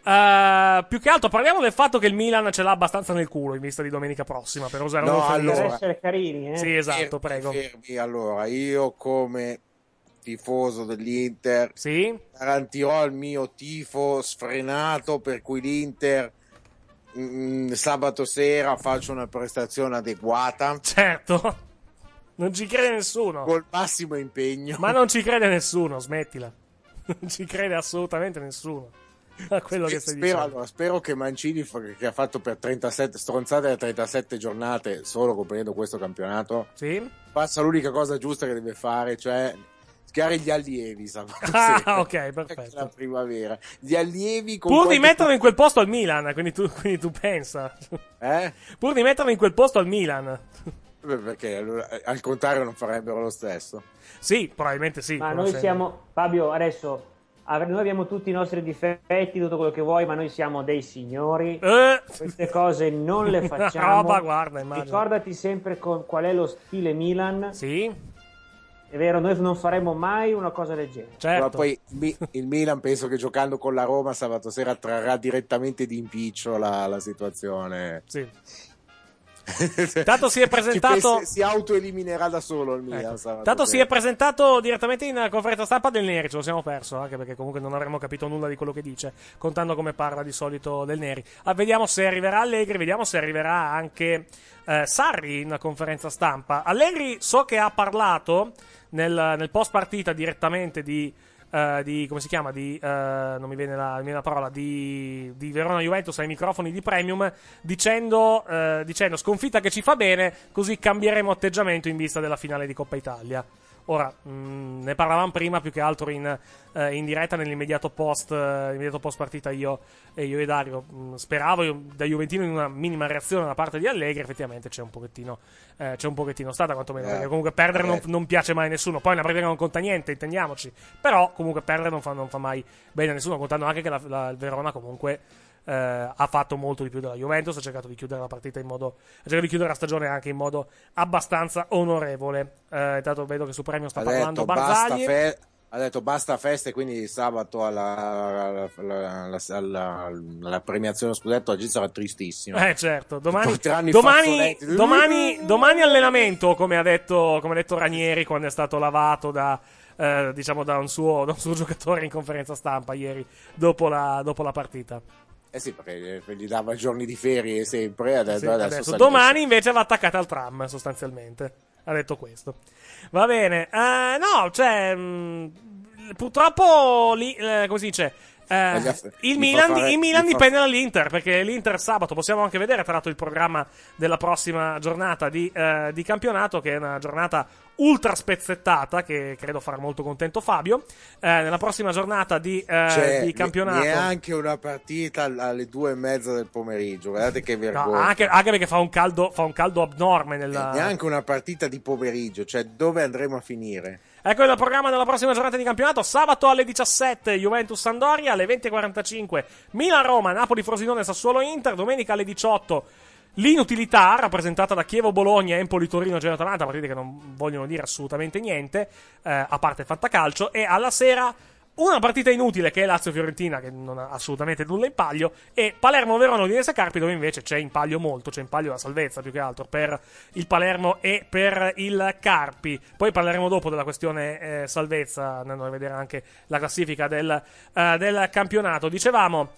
Più che altro parliamo del fatto che il Milan ce l'ha abbastanza nel culo in vista di domenica prossima, per usare un eufemismo. Per essere carini, Sì, esatto, prego. Allora, io come tifoso dell'Inter garantirò il mio tifo sfrenato per cui l'Inter sabato sera faccia una prestazione adeguata. Certo, non ci crede nessuno. Col massimo impegno. Ma non ci crede nessuno, smettila. Non ci crede assolutamente nessuno a quello che stai dicendo. Allora, spero che Mancini, che ha fatto per 37 stronzate da 37 giornate solo comprendendo questo campionato, faccia l'unica cosa giusta che deve fare, cioè schiari gli allievi ok, perfetto. La primavera gli allievi pur di metterlo in quel posto al Milan, quindi tu pensa pur di metterlo in quel posto al Milan. Perché al contrario non farebbero lo stesso. Sì, probabilmente sì. Ma noi siamo, Fabio, adesso noi abbiamo tutti i nostri difetti, tutto quello che vuoi, ma noi siamo dei signori. Queste cose non le facciamo. Guarda, immagino. Ricordati sempre qual è lo stile Milan. Sì. È vero, noi non faremo mai una cosa del genere. Certo. Ma poi il Milan penso che giocando con la Roma sabato sera trarrà direttamente di impiccio la situazione. Sì. Tanto si è presentato. Si autoeliminerà da solo il Milan. Tanto si è presentato direttamente in conferenza stampa Del Neri. Ce lo siamo perso, anche perché comunque non avremmo capito nulla di quello che dice, contando come parla di solito Del Neri. Vediamo se arriverà Allegri, vediamo se arriverà anche Sarri in conferenza stampa. Allegri so che ha parlato nel post partita direttamente di come si chiama, non mi viene la parola, di Verona Juventus ai microfoni di Premium, dicendo sconfitta che ci fa bene, così cambieremo atteggiamento in vista della finale di Coppa Italia. Ora, ne parlavamo prima più che altro in diretta nell'immediato post partita io e Dario. Speravo da Juventino in una minima reazione da parte di Allegri, effettivamente c'è un pochettino stata quantomeno, perché comunque perdere non piace mai a nessuno. Poi una partita non conta niente, intendiamoci, però comunque perdere non fa mai bene a nessuno, contando anche che il Verona comunque ha fatto molto di più della Juventus, ha cercato di chiudere la partita ha cercato di chiudere la stagione anche in modo abbastanza onorevole. Intanto vedo che su Premio sta parlando Barzagli. Ha detto basta feste, quindi sabato alla premiazione scudetto oggi sarà tristissimo. Certo, domani allenamento, come ha detto Ranieri quando è stato lavato da un suo giocatore in conferenza stampa ieri dopo la partita. Sì, perché gli dava giorni di ferie sempre, adesso domani invece va attaccata al tram, sostanzialmente. Ha detto questo. Va bene. Purtroppo lì, come si dice, il Milan dipende dall'Inter, perché l'Inter sabato possiamo anche vedere tra l'altro il programma della prossima giornata di campionato, che è una giornata ultra spezzettata, che credo farà molto contento Fabio. Nella prossima giornata di campionato neanche una partita alle 2:30 del pomeriggio, guardate che vergogna. No, anche perché fa un caldo abnorme neanche una partita di pomeriggio, cioè dove andremo a finire? Ecco il programma della prossima giornata di campionato. Sabato alle 17 Juventus-Sampdoria, alle 20:45 Milan-Roma, Napoli-Frosinone, Sassuolo-Inter. Domenica alle 18 l'inutilità rappresentata da Chievo-Bologna, Empoli-Torino, Genoa-Atalanta, partite che non vogliono dire assolutamente niente, a parte il fantacalcio. E alla sera una partita inutile che è Lazio-Fiorentina, che non ha assolutamente nulla in palio, e Palermo-Verona, Udinese Carpi, dove invece c'è in palio molto, c'è in palio la salvezza più che altro per il Palermo e per il Carpi. Poi parleremo dopo della questione salvezza, andando a vedere anche la classifica del campionato. Dicevamo,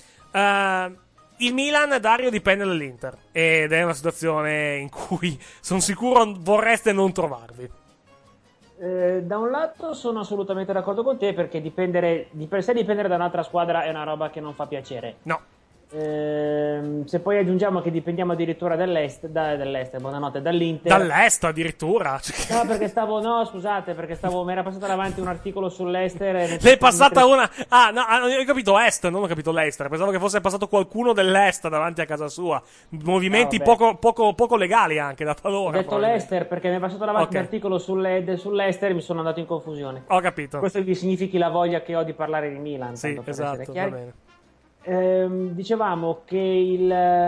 il Milan, Dario, dipende dall'Inter, ed è una situazione in cui sono sicuro vorreste non trovarvi. Da un lato sono assolutamente d'accordo con te, perché di per sé dipendere da un'altra squadra è una roba che non fa piacere. No. Se poi aggiungiamo che dipendiamo addirittura dall'Inter, dall'Inter. Dall'Est addirittura? No, perché mi era passata davanti un articolo sull'Ester. L'è passata una. No, ho capito Est, non ho capito l'Ester. Pensavo che fosse passato qualcuno dell'Est davanti a casa sua. Movimenti poco legali anche da talora. Ho detto l'Ester perché mi è passato davanti un articolo sull'Ester e mi sono andato in confusione. Ho capito. Questo vi significhi la voglia che ho di parlare di Milan. Sì, esatto, va bene. Dicevamo che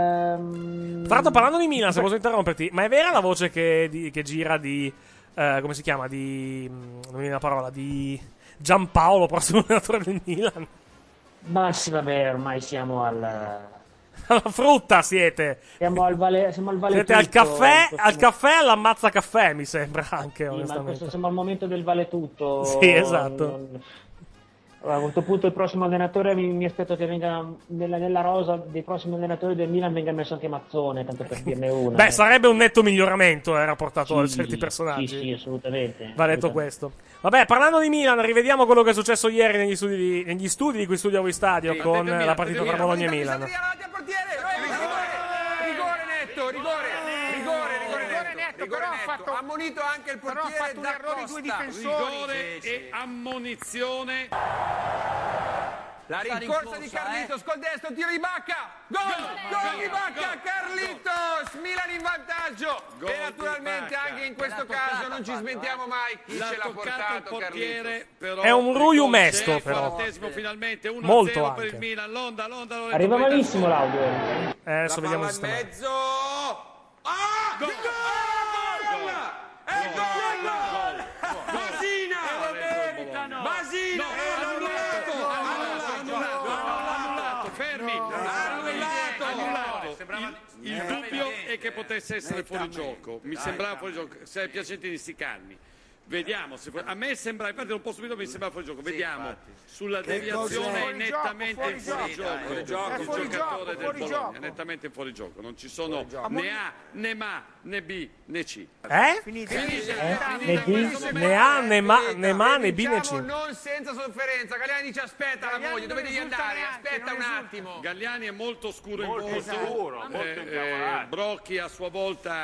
Tra l'altro, parlando di Milan, se posso interromperti, ma è vera la voce che gira di come si chiama? Non mi viene la parola, di Giampaolo, prossimo allenatore del Milan? Ma sì, vabbè, ormai siamo alla frutta siete. Siamo al vale siete al caffè all'ammazza caffè, mi sembra anche, onestamente. Siamo al momento del vale tutto. Sì, esatto. A questo punto il prossimo allenatore mi aspetto che venga nella rosa dei prossimi allenatori del Milan venga messo anche Mazzone, tanto per dirne una. Beh, sarebbe un netto miglioramento rapportato a certi personaggi. Sì, assolutamente. Va detto questo. Vabbè, parlando di Milan, rivediamo quello che è successo ieri negli studi di cui studia voi stadio, con la partita tra Bologna e Milan. Rigore netto, ammonito anche il portiere da Costa. Rigore e ammonizione. La rincorsa di Carlitos col destro, tiro di Bacca, gol di Bacca, Carlitos, Milan in vantaggio. E naturalmente anche in questo caso non ci smentiamo mai chi ce l'ha portato Carlitos. È un Ruiu mesto, però. Finalmente 1-0 molto per il Milan. L'onda arriva malissimo l'audio. Adesso vediamo se sta mezzo. Gol! Basina! Annullato! Fermi! Annullato! Il dubbio è che potesse essere fuori gioco. Mi sembrava fuori gioco. Sei piacenti di sticarmi. Vediamo, a me sembra, infatti non posso subito, mi sembra fuori gioco. Vediamo, sulla deviazione è nettamente in fuori gioco il giocatore del Bologna, nettamente in fuori gioco. Non ci sono né A, né Ma, né B, né C. Finisce. Né A, né Ma, né B, né C. Non senza sofferenza. Galliani dice aspetta la moglie, dove devi andare? Aspetta un attimo. Galliani è molto scuro in volto. Brocchi a sua volta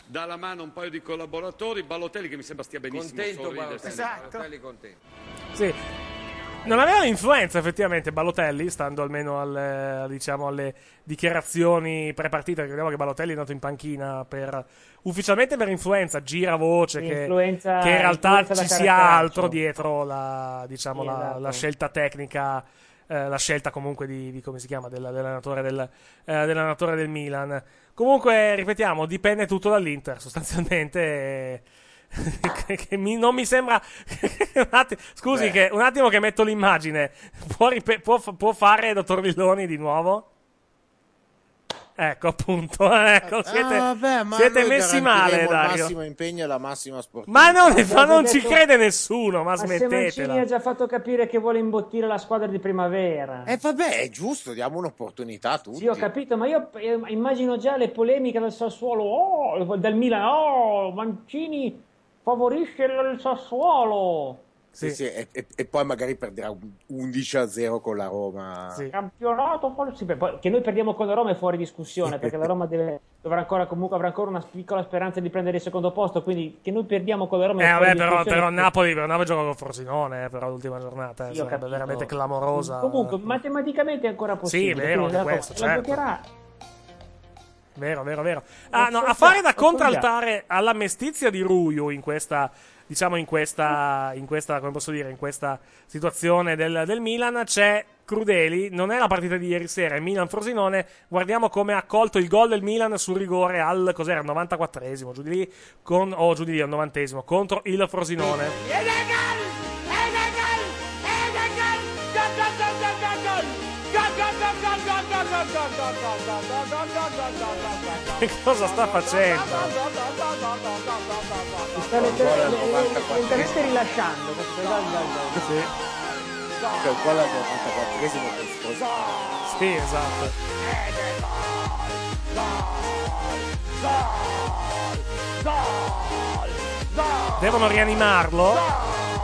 dà la mano a un paio di collaboratori, Balotelli che mi sembra stia benissimo, Contento sorride, Balotelli, sì. Balotelli contento. Sì. Non aveva influenza effettivamente Balotelli, stando almeno alle dichiarazioni pre-partita. Ricordiamo che Balotelli è andato in panchina ufficialmente per influenza, gira voce che in realtà ci sia altro dietro la scelta tecnica, la scelta comunque di come si chiama, dell'allenatore del Milan. Comunque, ripetiamo, dipende tutto dall'Inter, sostanzialmente. Non mi sembra. Scusi, che un attimo che metto l'immagine. Può fare dottor Villoni di nuovo? Ecco, appunto. Ecco, siete messi male, Dario. Il massimo impegno e la massima sportiva. Ma non ci crede nessuno. Ma smettetela. Se Mancini ha già fatto capire che vuole imbottire la squadra di primavera. Vabbè, è giusto, diamo un'opportunità a tutti. Sì, ho capito, ma io immagino già le polemiche del Sassuolo, del Milan. Mancini favorisce il Sassuolo. Sì. E poi magari perderà 11-0 con la Roma. Sì. Campionato che noi perdiamo con la Roma è fuori discussione, perché la Roma avrà ancora una piccola speranza di prendere il secondo posto, quindi che noi perdiamo con la Roma è fuori discussione. Però Napoli gioca con Frosinone però l'ultima giornata sarebbe veramente clamorosa. Comunque matematicamente è ancora possibile. Sì, vero, anche questo, la certo. giocherà. Vero. A fare da contraltare alla mestizia di Ruju in questa come posso dire, in questa situazione del Milan c'è Crudeli. Non è la partita di ieri sera, è Milan-Frosinone. Guardiamo come ha accolto il gol del Milan sul rigore al 94esimo, giù di lì al 90esimo contro il Frosinone. Che cosa sta facendo? Sta lentamente rilasciando. Sì. Cioè, qua al 94esimo per sposare. Sì, esatto. Devono rianimarlo.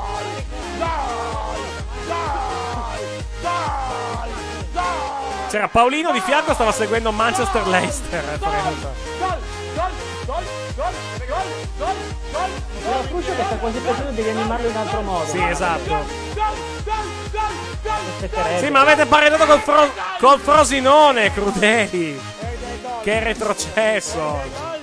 C'era Paolino di fianco, stava seguendo Manchester-Leicester. Era Crucio che sta quasi pensando di rianimarlo in un altro modo. Sì, esatto. Sì, ma avete pareggiato col Frosinone, Crudeli. Che è retrocesso.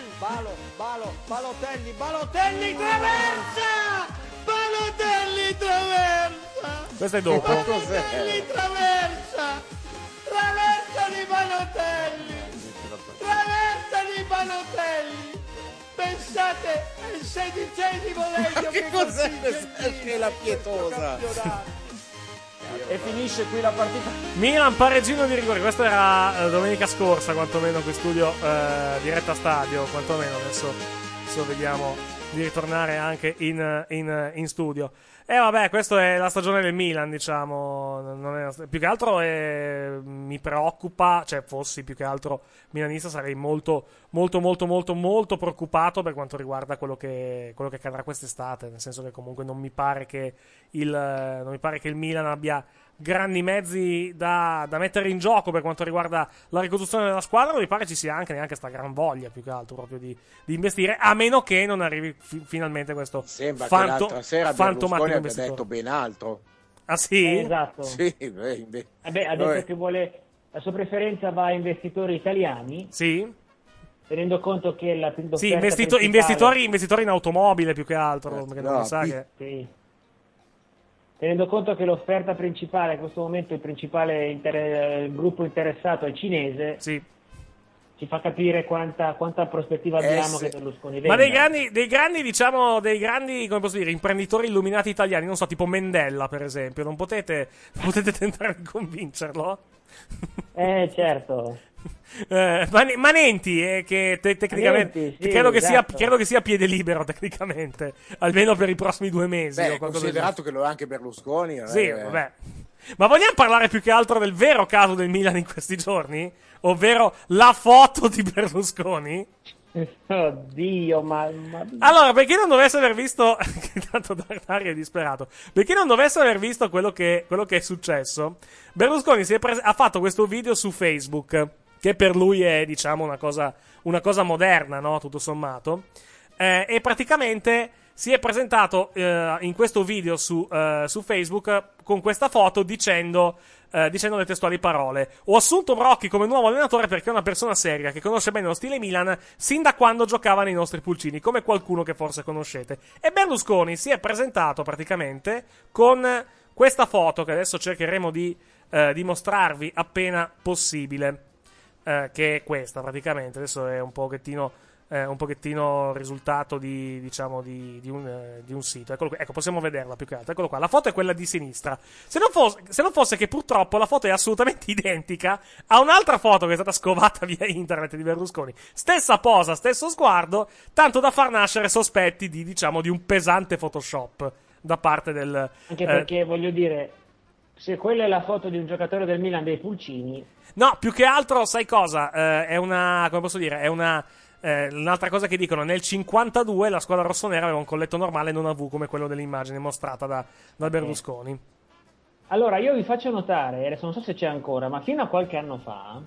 Balotelli traversa! Balotelli traversa! Questo è dopo. Balotelli traversa! Traversa di Balotelli! Traversa di Balotelli! Pensate, è il 16° legno che cos'è che la pietosa? E finisce qui la partita. Milan pareggino di rigore. Questa era domenica scorsa, quantomeno qui studio diretta stadio, quantomeno adesso vediamo di ritornare anche in studio. Vabbè, questa è la stagione del Milan, diciamo. Più che altro mi preoccupa, cioè fossi più che altro milanista sarei molto preoccupato per quanto riguarda quello che accadrà quest'estate, nel senso che comunque non mi pare che il Milan abbia grandi mezzi da mettere in gioco per quanto riguarda la ricostruzione della squadra. Non mi pare ci sia neanche sta gran voglia, più che altro, proprio di investire, a meno che non arrivi finalmente questo sembra che l'altra sera Berlusconi abbia detto ben altro. Ah sì? Esatto. Sì, ha detto che vuole, la sua preferenza va a investitori italiani. Sì. Tenendo conto che investitori in automobile più che altro, perché non sa che... Sì. Tenendo conto che l'offerta principale, in questo momento il principale gruppo interessato è cinese, sì, ci fa capire quanta prospettiva abbiamo che Berlusconi venga. Ma dei grandi, come posso dire, imprenditori illuminati italiani, non so, tipo Mendella per esempio, non potete tentare di convincerlo? Certo. Manenti, che tecnicamente sì, credo che esatto. sia a piede libero tecnicamente, almeno per i prossimi 2 mesi. Beh, considerato che lo è anche Berlusconi. Sì, vabbè. Ma vogliamo parlare più che altro del vero caso del Milan in questi giorni? Ovvero la foto di Berlusconi? Oddio, ma... Allora, per chi non dovesse aver visto... Tanto Dario è disperato. Per chi non dovesse aver visto quello che è successo, Berlusconi ha fatto questo video su Facebook che per lui è, diciamo, una cosa moderna, no? Tutto sommato. E praticamente si è presentato in questo video su Facebook con questa foto dicendo le testuali parole: ho assunto Brocchi come nuovo allenatore perché è una persona seria che conosce bene lo stile Milan sin da quando giocava nei nostri pulcini, come qualcuno che forse conoscete. E Berlusconi si è presentato praticamente con questa foto che adesso cercheremo di mostrarvi appena possibile, che è questa praticamente. Adesso è un pochettino il risultato di un sito. Ecco, possiamo vederla più che altro. Eccolo qua. La foto è quella di sinistra. Se non fosse che purtroppo la foto è assolutamente identica a un'altra foto che è stata scovata via internet di Berlusconi. Stessa posa, stesso sguardo, tanto da far nascere sospetti di un pesante Photoshop da parte del... Anche perché, voglio dire, se quella è la foto di un giocatore del Milan dei pulcini... No, più che altro, sai cosa? È una... come posso dire? È una... un'altra cosa che dicono: nel 52 la squadra rossonera aveva un colletto normale, non a V come quello dell'immagine mostrata da Berlusconi. Allora io vi faccio notare, adesso non so se c'è ancora, ma fino a qualche anno fa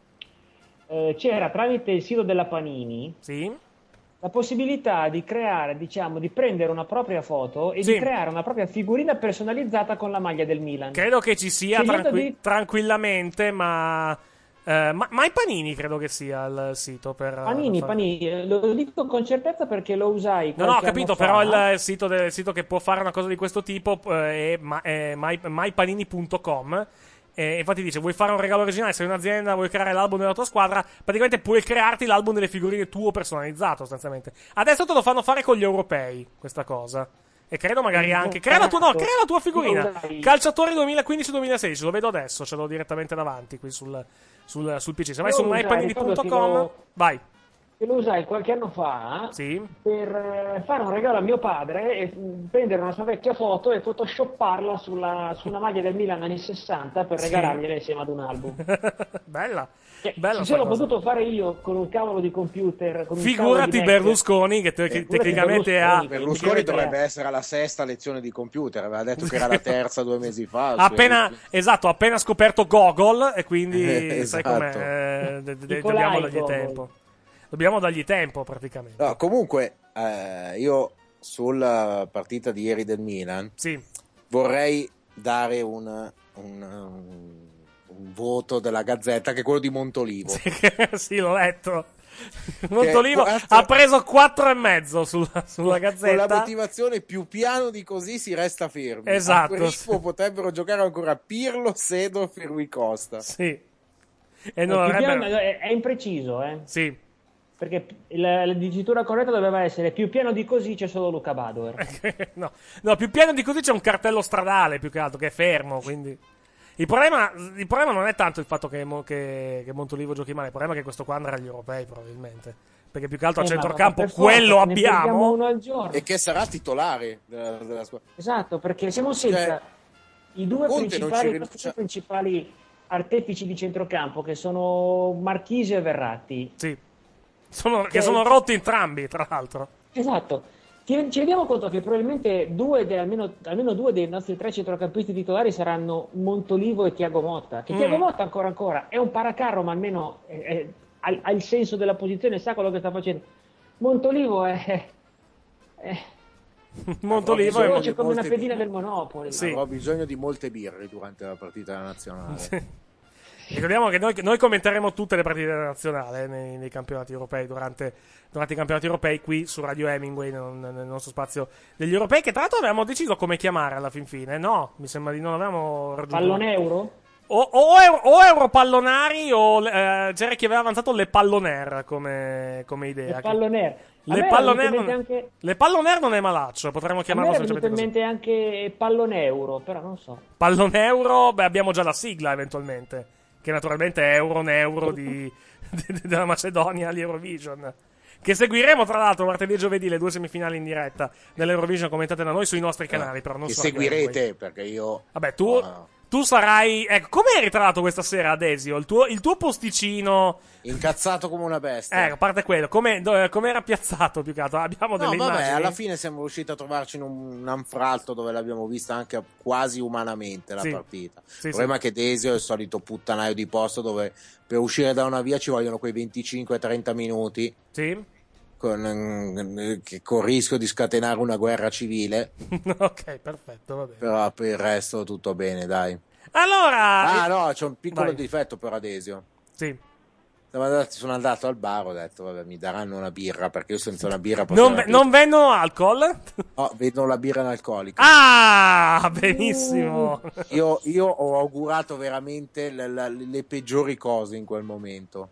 c'era tramite il sito della Panini la possibilità di creare, di prendere una propria foto e di creare una propria figurina personalizzata con la maglia del Milan. Credo che ci sia tranquillamente, ma i Panini credo che sia il sito per... Panini, lo dico con certezza perché lo usai No, ho capito, però il sito che può fare una cosa di questo tipo è mypanini.com. Infatti dice: vuoi fare un regalo originale, sei un'azienda, vuoi creare l'album della tua squadra, praticamente puoi crearti l'album delle figurine tuo personalizzato sostanzialmente. Adesso te lo fanno fare con gli europei questa cosa, e credo magari anche crea la tua figurina calciatori 2015-2016, lo vedo adesso, ce l'ho direttamente davanti qui sul PC. Se vai su mypanini.com vai. Che lo usai qualche anno fa per fare un regalo a mio padre e prendere una sua vecchia foto e photoshopparla su una maglia del Milan anni 60 per regalargliela insieme ad un album. Bella. Se l'ho potuto fare io con un cavolo di computer, con figurati Berlusconi che tecnicamente ha... Berlusconi dovrebbe essere alla 6ª lezione di computer, aveva detto che era la 3ª 2 mesi fa. Appena scoperto Gogol, e quindi sai com'è, dobbiamo dargli tempo praticamente. No, comunque io sulla partita di ieri del Milan vorrei dare un voto della Gazzetta, che è quello di Montolivo. Sì, l'ho letto. Montolivo ha preso 4,5 sulla Gazzetta. Con la motivazione: più piano di così si resta fermi. Esatto. A quel ritmo potrebbero giocare ancora Pirlo, Seedorf e Rui Costa. Sì. È impreciso, Sì. Perché la dicitura corretta doveva essere: più piano di così c'è solo Luca Badoer. No, più piano di così c'è un cartello stradale, più che altro, che è fermo, quindi... Il problema non è tanto il fatto che Montolivo giochi male, il problema è che questo qua andrà agli europei probabilmente, perché più che altro a centrocampo quello abbiamo, uno al giorno. E che sarà titolare della squadra. Esatto, perché siamo senza i due principali artefici di centrocampo, che sono Marchisio e Verratti. Sì, che sono rotti entrambi, tra l'altro. Esatto. Ci rendiamo conto che probabilmente almeno due dei nostri 3 centrocampisti titolari saranno Montolivo e Thiago Motta. Che Thiago Motta ancora è un paracarro, ma almeno ha il senso della posizione, sa quello che sta facendo. Montolivo è c'è come una pedina del Monopoli. Avrò bisogno di molte birre durante la partita nazionale. Ricordiamo che noi commenteremo tutte le partite della nazionale nei campionati europei, durante i campionati europei qui su Radio Hemingway, nel nostro spazio degli europei, che tra l'altro avevamo deciso come chiamare alla fin fine. No, mi sembra di non avevamo raggiunto. Pallone Euro? O Europallonari o c'era chi aveva avanzato le Palloner come idea. Le Palloner non è malaccio, potremmo chiamarlo semplicemente così. A me è venuto in mente anche Pallone Euro, però non so. Pallone Euro, abbiamo già la sigla eventualmente, che naturalmente è Euro della Macedonia all'Eurovision, che seguiremo tra l'altro martedì e giovedì, le 2 semifinali in diretta dell'Eurovision commentate da noi sui nostri canali, però non che su seguirete, perché io... Vabbè, tu tu sarai... Ecco, come eri tra l'altro questa sera, Adesio? Il tuo posticino... Incazzato come una bestia. A parte quello, come era piazzato più che altro? Abbiamo delle immagini. Alla fine siamo riusciti a trovarci in un anfratto dove l'abbiamo vista anche quasi umanamente la partita. Il problema è che Desio è il solito puttanaio di posto dove per uscire da una via ci vogliono quei 25-30 minuti. Sì. Con il rischio di scatenare una guerra civile. Ok, perfetto, va bene. Però per il resto tutto bene, dai. Allora... c'è un piccolo difetto per Adesio. Sì. Sono andato al bar, ho detto vabbè, mi daranno una birra, perché io senza una birra non vendono alcol? No, vendono la birra analcolica. Ah, benissimo. Io ho augurato veramente le peggiori cose in quel momento.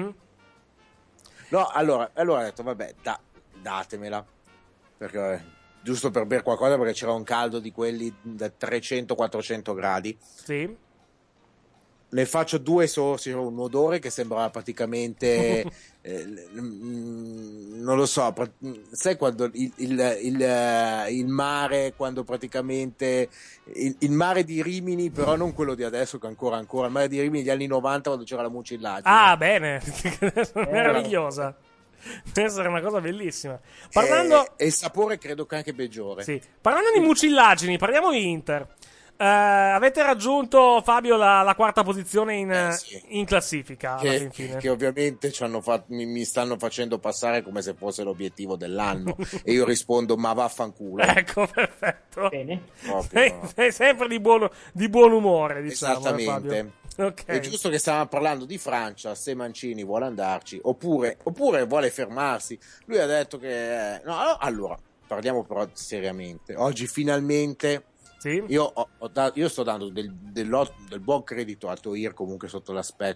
No, allora ho detto vabbè, datemela, perché giusto per bere qualcosa, perché c'era un caldo di quelli da 300-400 gradi. Sì. Ne faccio due sorsi, un odore che sembrava praticamente non lo so, sai quando il mare, quando praticamente il mare di Rimini, però non quello di adesso che ancora il mare di Rimini degli anni 90, quando c'era la mucillagine. Ah, bene. Meravigliosa. Deve essere una cosa bellissima. Parlando... E il sapore credo che anche peggiore. Sì. Parlando di mucillagini, parliamo di Inter. Avete raggiunto, Fabio, la quarta posizione in classifica alla fine. Che ovviamente mi stanno facendo passare come se fosse l'obiettivo dell'anno. E io rispondo ma vaffanculo. Ecco, perfetto. Bene. Sei sempre di buon umore, diciamo. Esattamente. Okay. È giusto che stiamo parlando di Francia, se Mancini vuole andarci oppure vuole fermarsi. Lui ha detto che no, allora parliamo però seriamente. Oggi finalmente io sto dando del buon credito a Toir, comunque sotto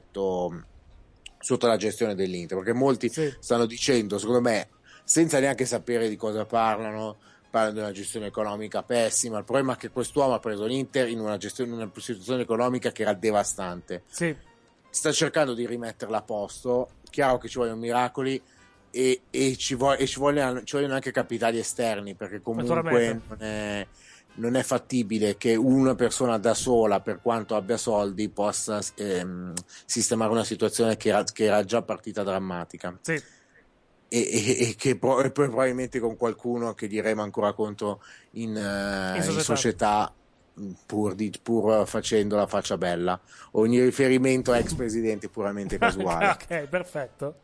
la gestione dell'Inter, perché molti stanno dicendo, secondo me, senza neanche sapere di cosa parlano di una gestione economica pessima. Il problema è che quest'uomo ha preso l'Inter in una situazione economica che era devastante. Sta cercando di rimetterla a posto. Chiaro che ci vogliono miracoli e ci vogliono anche capitali esterni, perché comunque non è fattibile che una persona da sola, per quanto abbia soldi, possa sistemare una situazione che era già partita drammatica. E che poi probabilmente con qualcuno che diremo ancora conto in società, pur facendo la faccia bella. Ogni riferimento a ex presidente puramente casuale. Ok, perfetto.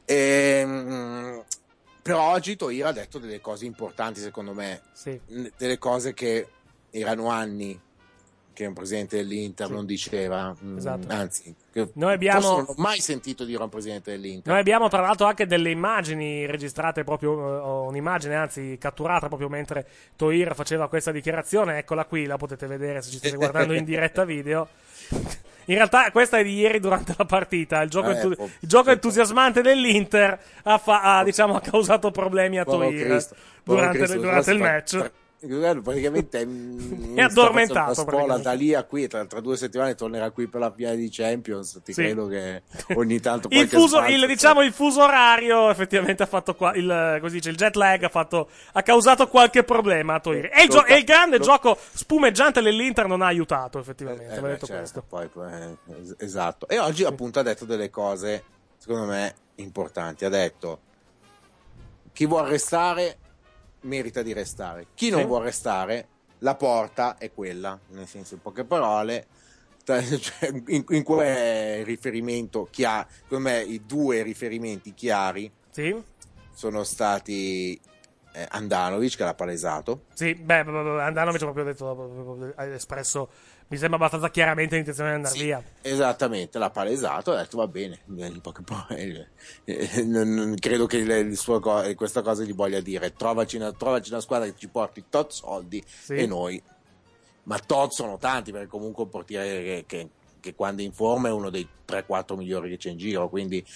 Però oggi Toir ha detto delle cose importanti, secondo me, delle cose che erano anni che un presidente dell'Inter non diceva. Esatto. Anzi, non ho mai sentito dire a un presidente dell'Inter. Noi abbiamo tra l'altro anche delle immagini registrate proprio, un'immagine anzi catturata proprio mentre Toir faceva questa dichiarazione. Eccola qui, la potete vedere se ci state guardando in diretta video. In realtà questa è di ieri durante la partita. Il gioco entusiasmante dell'Inter ha causato problemi a Toir durante il match. Praticamente è addormentato. Spola da lì a qui, tra 2 settimane tornerà qui per la finale di Champions. Credo che ogni tanto il fuso orario effettivamente ha fatto il jet lag ha causato qualche problema a Toir. E il grande gioco spumeggiante dell'Inter non ha aiutato effettivamente. Detto questo. Esatto. E oggi appunto ha detto delle cose secondo me importanti. Ha detto: chi vuole restare merita di restare, chi non vuole restare, la porta è quella, nel senso, in poche parole, in quel riferimento chiaro, secondo me i 2 riferimenti chiari sono stati Andanovic, che l'ha palesato. Andanovic ha proprio ha espresso, mi sembra abbastanza chiaramente l'intenzione di andare via. Esattamente, l'ha palesato, ha detto va bene, in poche parole, non credo che questa cosa gli voglia dire trovaci una squadra che ci porti tot soldi e noi, ma tot sono tanti, perché comunque un portiere che quando è in forma è uno dei 3-4 migliori che c'è in giro, quindi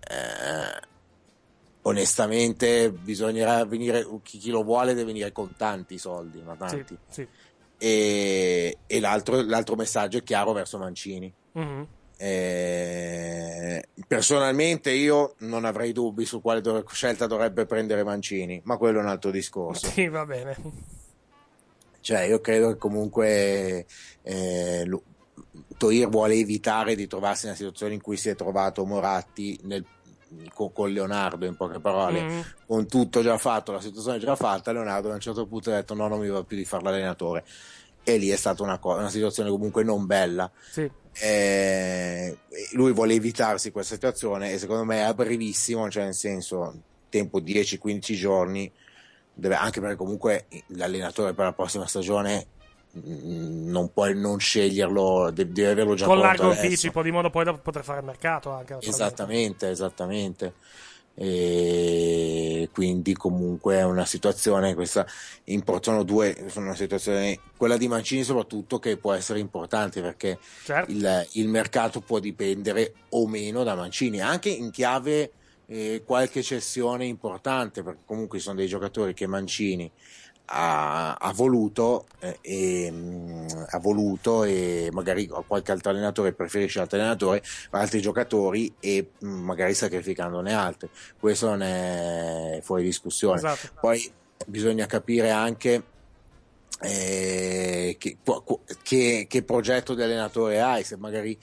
onestamente bisognerà venire, chi lo vuole deve venire con tanti soldi, ma tanti. E l'altro messaggio è chiaro verso Mancini. Personalmente io non avrei dubbi su quale scelta dovrebbe prendere Mancini, ma quello è un altro discorso. Va bene. Cioè, io credo che comunque Toir vuole evitare di trovarsi nella situazione in cui si è trovato Moratti con Leonardo, in poche parole, con tutto già fatto, la situazione già fatta. Leonardo a un certo punto ha detto no, non mi va più di fare l'allenatore, e lì è stata una situazione comunque non bella. Sì. Lui vuole evitarsi questa situazione, e secondo me è a brevissimo, cioè nel senso tempo 10-15 giorni, anche perché comunque l'allenatore per la prossima stagione non puoi non sceglierlo, deve averlo già con pronto largo adesso. anticipo, di modo poi da poter fare il mercato anche. Esattamente. E quindi comunque è una situazione, questa sono una situazione, quella di Mancini soprattutto, che può essere importante, perché certo, il mercato può dipendere o meno da Mancini, anche in chiave qualche cessione importante, perché comunque sono dei giocatori che Mancini ha voluto e magari qualche altro allenatore preferisce altri allenatori, altri giocatori, e magari sacrificandone altri. Questo non è fuori discussione. Esatto. Poi bisogna capire anche che progetto di allenatore hai, se magari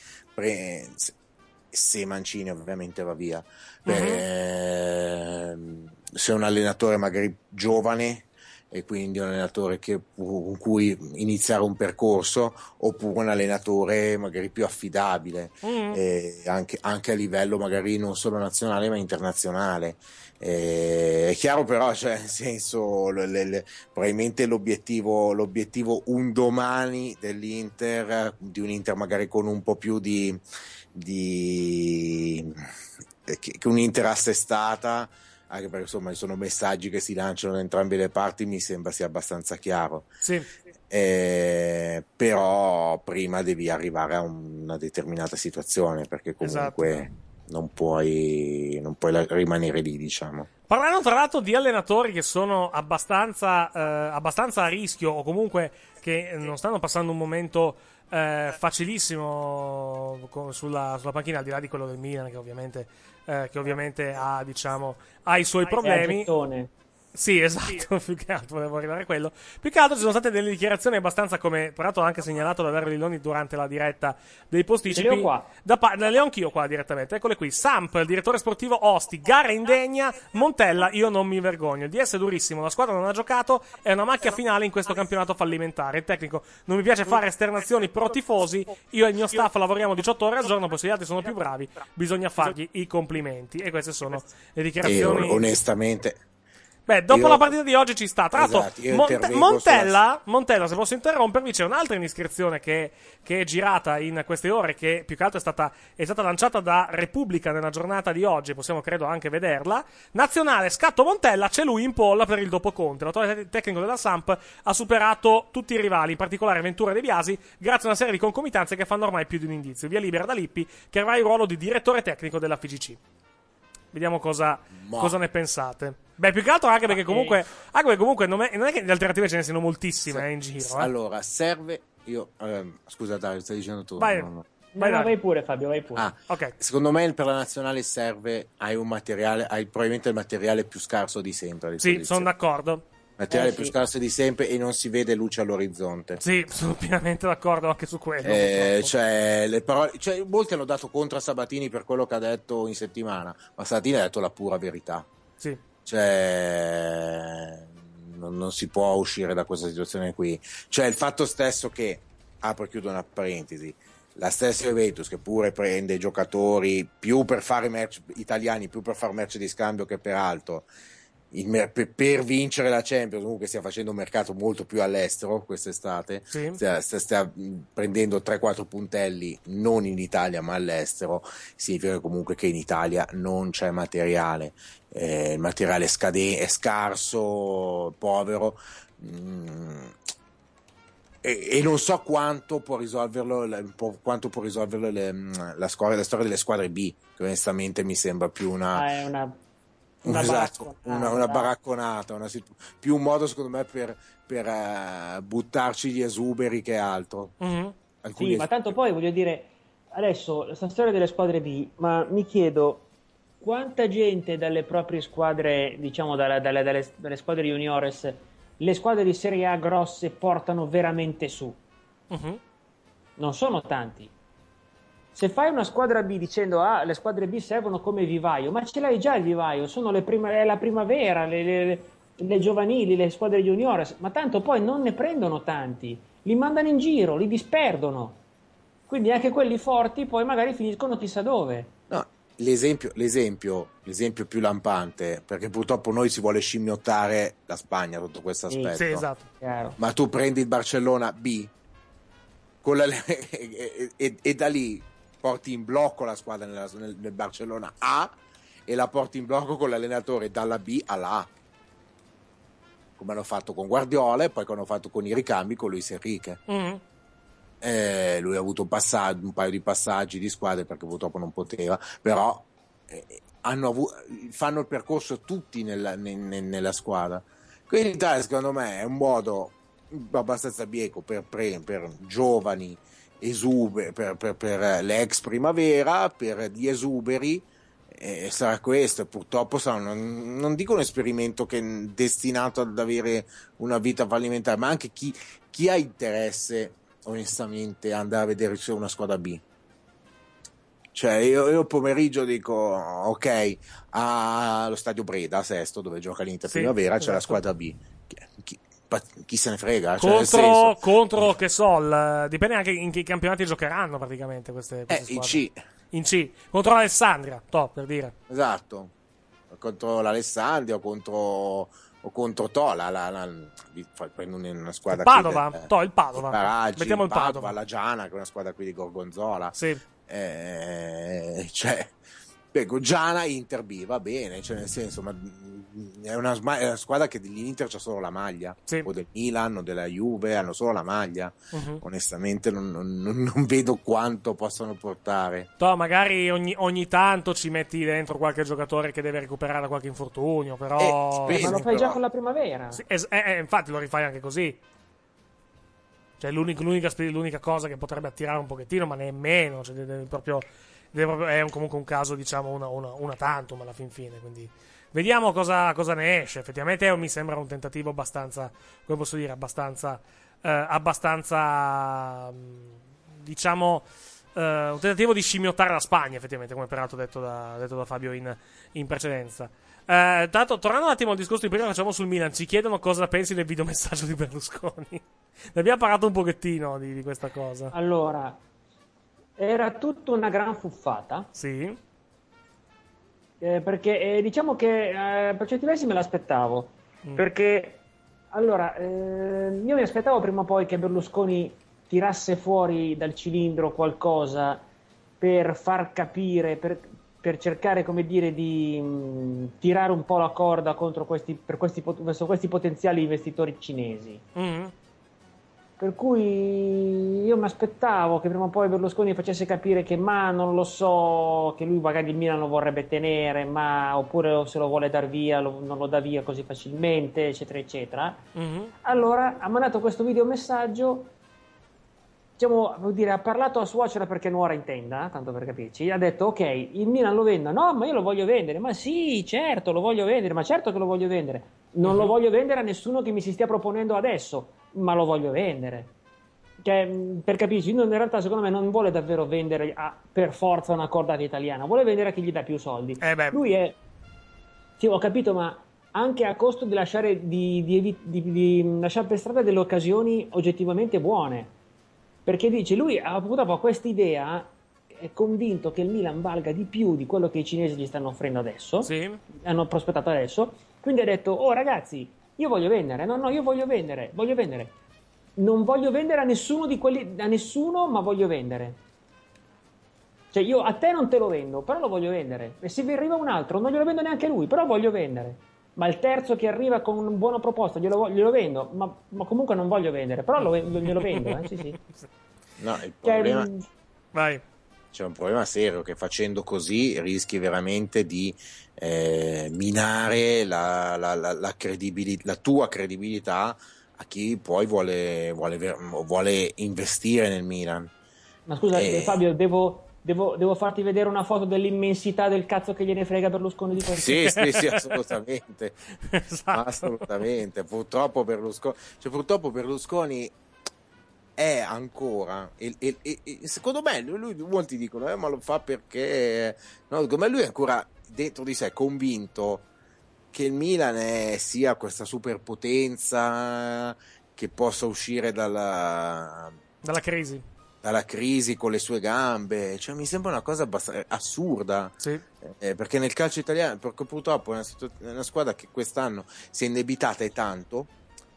se Mancini ovviamente va via, se è un allenatore magari giovane e quindi un allenatore con cui iniziare un percorso, oppure un allenatore magari più affidabile, anche a livello magari non solo nazionale ma internazionale. È chiaro, però, cioè, nel senso, probabilmente l'obiettivo un domani dell'Inter, di un Inter magari con un po' più che un'Inter assestata, anche perché insomma ci sono messaggi che si lanciano da entrambe le parti, mi sembra sia abbastanza chiaro. Sì. Però prima devi arrivare a una determinata situazione, perché comunque non puoi rimanere lì, diciamo. Parlando tra l'altro di allenatori che sono abbastanza a rischio, o comunque che non stanno passando un momento facilissimo sulla panchina, al di là di quello del Milan, che ovviamente ha, diciamo, ha i suoi problemi. Sì, esatto, più che altro volevo arrivare a quello. Più che altro ci sono state delle dichiarazioni abbastanza, come peraltro anche segnalato da Dario Lilloni durante la diretta dei posticipi. Le ho anch'io qua direttamente, eccole qui. Samp, il direttore sportivo Osti, gara indegna, Montella, io non mi vergogno. Il DS è durissimo, la squadra non ha giocato, è una macchia finale in questo campionato fallimentare. Il tecnico non mi piace fare esternazioni pro tifosi, io e il mio staff lavoriamo 18 ore al giorno, poi se gli altri sono più bravi bisogna fargli i complimenti. E queste sono le dichiarazioni. Onestamente, beh, dopo la partita di oggi ci sta. Tra l'altro, Montella, se posso interrompervi, c'è un'altra indiscrezione che è girata in queste ore, che più che altro è stata lanciata da Repubblica nella giornata di oggi, possiamo credo anche vederla. Nazionale, scatto Montella, c'è lui in polla per il dopo Conte. L'attuale tecnico della Samp ha superato tutti i rivali, in particolare Ventura e De Biasi, grazie a una serie di concomitanze che fanno ormai più di un indizio. Via libera da Lippi, che avrà il ruolo di direttore tecnico della FIGC. Vediamo cosa ne pensate. Beh, più che altro anche perché comunque non è che le alternative ce ne siano moltissime in giro. Allora, serve... scusa Dario, stai dicendo tu. Vai pure Fabio, vai pure. Okay. Secondo me per la nazionale hai probabilmente il materiale più scarso di sempre. Sì, sono d'accordo. Materiale più scarso di sempre, e non si vede luce all'orizzonte. Sì, sono pienamente d'accordo anche su quello. Le parole, molti hanno dato contro a Sabatini per quello che ha detto in settimana, ma Sabatini ha detto la pura verità. Sì. Non si può uscire da questa situazione qui. Il fatto stesso che, apro e chiudo una parentesi, la stessa Juventus, che pure prende giocatori più per fare italiani, più per fare merce di scambio che per altro, per vincere la Champions, comunque stia facendo un mercato molto più all'estero quest'estate, stia prendendo 3-4 puntelli non in Italia ma all'estero. Significa comunque che in Italia non c'è materiale, il materiale è scarso, povero, e non so quanto può risolverlo la storia delle squadre B, che onestamente mi sembra più una baracconata, più un modo secondo me per buttarci gli esuberi che altro. Sì, ma tanto poi voglio dire, adesso questa storia delle squadre B, ma mi chiedo quanta gente dalle proprie squadre, diciamo dalle squadre juniores, le squadre di Serie A grosse portano veramente su. Non sono tanti. Se fai una squadra B dicendo le squadre B servono come vivaio, ma ce l'hai già il vivaio, sono è la primavera, le giovanili, le squadre juniores, ma tanto poi non ne prendono tanti, li mandano in giro, li disperdono, quindi anche quelli forti poi magari finiscono chissà dove. No, l'esempio più lampante, perché purtroppo noi si vuole scimmiottare la Spagna sotto questo aspetto. Sì, esatto. Ma tu prendi il Barcellona B con e da lì porti in blocco la squadra nel Barcellona A e la porti in blocco con l'allenatore dalla B alla A, come hanno fatto con Guardiola e poi come hanno fatto con i ricambi con Luis Enrique. Lui ha avuto un paio di passaggi di squadre perché purtroppo non poteva, però fanno il percorso tutti nella squadra. Quindi in Italia secondo me è un modo abbastanza bieco per giovani per l'ex primavera, per gli esuberi, sarà questo. Purtroppo non dico un esperimento che è destinato ad avere una vita fallimentare, ma anche chi ha interesse onestamente a andare a vedere se una squadra B. Cioè io pomeriggio dico ok, allo stadio Breda a Sesto dove gioca l'Inter primavera c'è la squadra B, chi se ne frega, contro che so, dipende anche in che campionati giocheranno praticamente queste squadre. In C contro l'Alessandria, per dire, esatto, contro l'Alessandria o contro Tola, prendo una squadra Padova, il Padova, Paraggi, mettiamo il Padova, la Giana che è una squadra qui di Gorgonzola, Giana Inter B va bene, cioè nel senso, ma è una squadra che dell'Inter c'ha solo la maglia, o del Milan o della Juve hanno solo la maglia. Onestamente non vedo quanto possano portare. Magari ogni tanto ci metti dentro qualche giocatore che deve recuperare da qualche infortunio, però ma lo fai già con la primavera. Infatti lo rifai anche così. Cioè l'unica cosa che potrebbe attirare un pochettino, ma nemmeno, cioè è comunque un caso, diciamo, una tantum alla fin fine, quindi vediamo cosa ne esce. Effettivamente mi sembra un tentativo abbastanza, come posso dire, abbastanza diciamo un tentativo di scimmiottare la Spagna, effettivamente, come peraltro detto da Fabio in precedenza. Tanto, tornando un attimo al discorso di prima, facciamo sul Milan. Ci chiedono cosa pensi del videomessaggio di Berlusconi. Ne abbiamo parlato un pochettino di questa cosa. Allora, era tutta una gran fuffata. Sì. Perché diciamo che per certi versi me l'aspettavo. Perché, allora, io mi aspettavo prima o poi che Berlusconi tirasse fuori dal cilindro qualcosa per far capire, per cercare, come dire, di tirare un po' la corda verso questi potenziali investitori cinesi. Per cui io mi aspettavo che prima o poi Berlusconi facesse capire che non lo so, che lui magari il Milan lo vorrebbe tenere, oppure se lo vuole dar via, non lo dà via così facilmente, eccetera, eccetera. Allora ha mandato questo videomessaggio, diciamo, vuol dire, ha parlato a suocera perché nuora in tenda, tanto per capirci, ha detto ok, il Milan lo venda, no, ma io lo voglio vendere, ma sì, certo, lo voglio vendere, ma certo che lo voglio vendere, non lo voglio vendere a nessuno che mi si stia proponendo adesso, ma lo voglio vendere. Cioè, per capirci, in realtà secondo me non vuole davvero vendere per forza una cordata italiana, vuole vendere a chi gli dà più soldi. Lui è, sì, ho capito, ma anche a costo di lasciare di lasciare per strada delle occasioni oggettivamente buone, perché dice, lui ha questa idea, è convinto che il Milan valga di più di quello che i cinesi gli stanno offrendo adesso, hanno prospettato adesso, quindi ha detto, oh ragazzi, io voglio vendere, no, io voglio vendere, non voglio vendere a nessuno ma voglio vendere. Cioè io a te non te lo vendo, però lo voglio vendere, e se vi arriva un altro non glielo vendo neanche lui, però voglio vendere. Ma il terzo che arriva con una buona proposta glielo vendo, ma comunque non voglio vendere, però glielo vendo, sì. No, il problema... Vai. C'è un problema serio, che facendo così rischi veramente di minare la tua credibilità a chi poi vuole investire nel Milan. Ma scusa, Fabio, devo Devo farti vedere una foto dell'immensità del cazzo che gliene frega Berlusconi di questo. Sì, assolutamente. Esatto. Assolutamente. Purtroppo Berlusconi è ancora e secondo me lui molti dicono ma lo fa perché no, secondo me lui è ancora dentro di sé convinto che il Milan sia questa superpotenza che possa uscire dalla crisi con le sue gambe. Cioè, mi sembra una cosa abbastanza assurda, sì. Perché nel calcio italiano, perché purtroppo è una squadra che quest'anno si è indebitata e tanto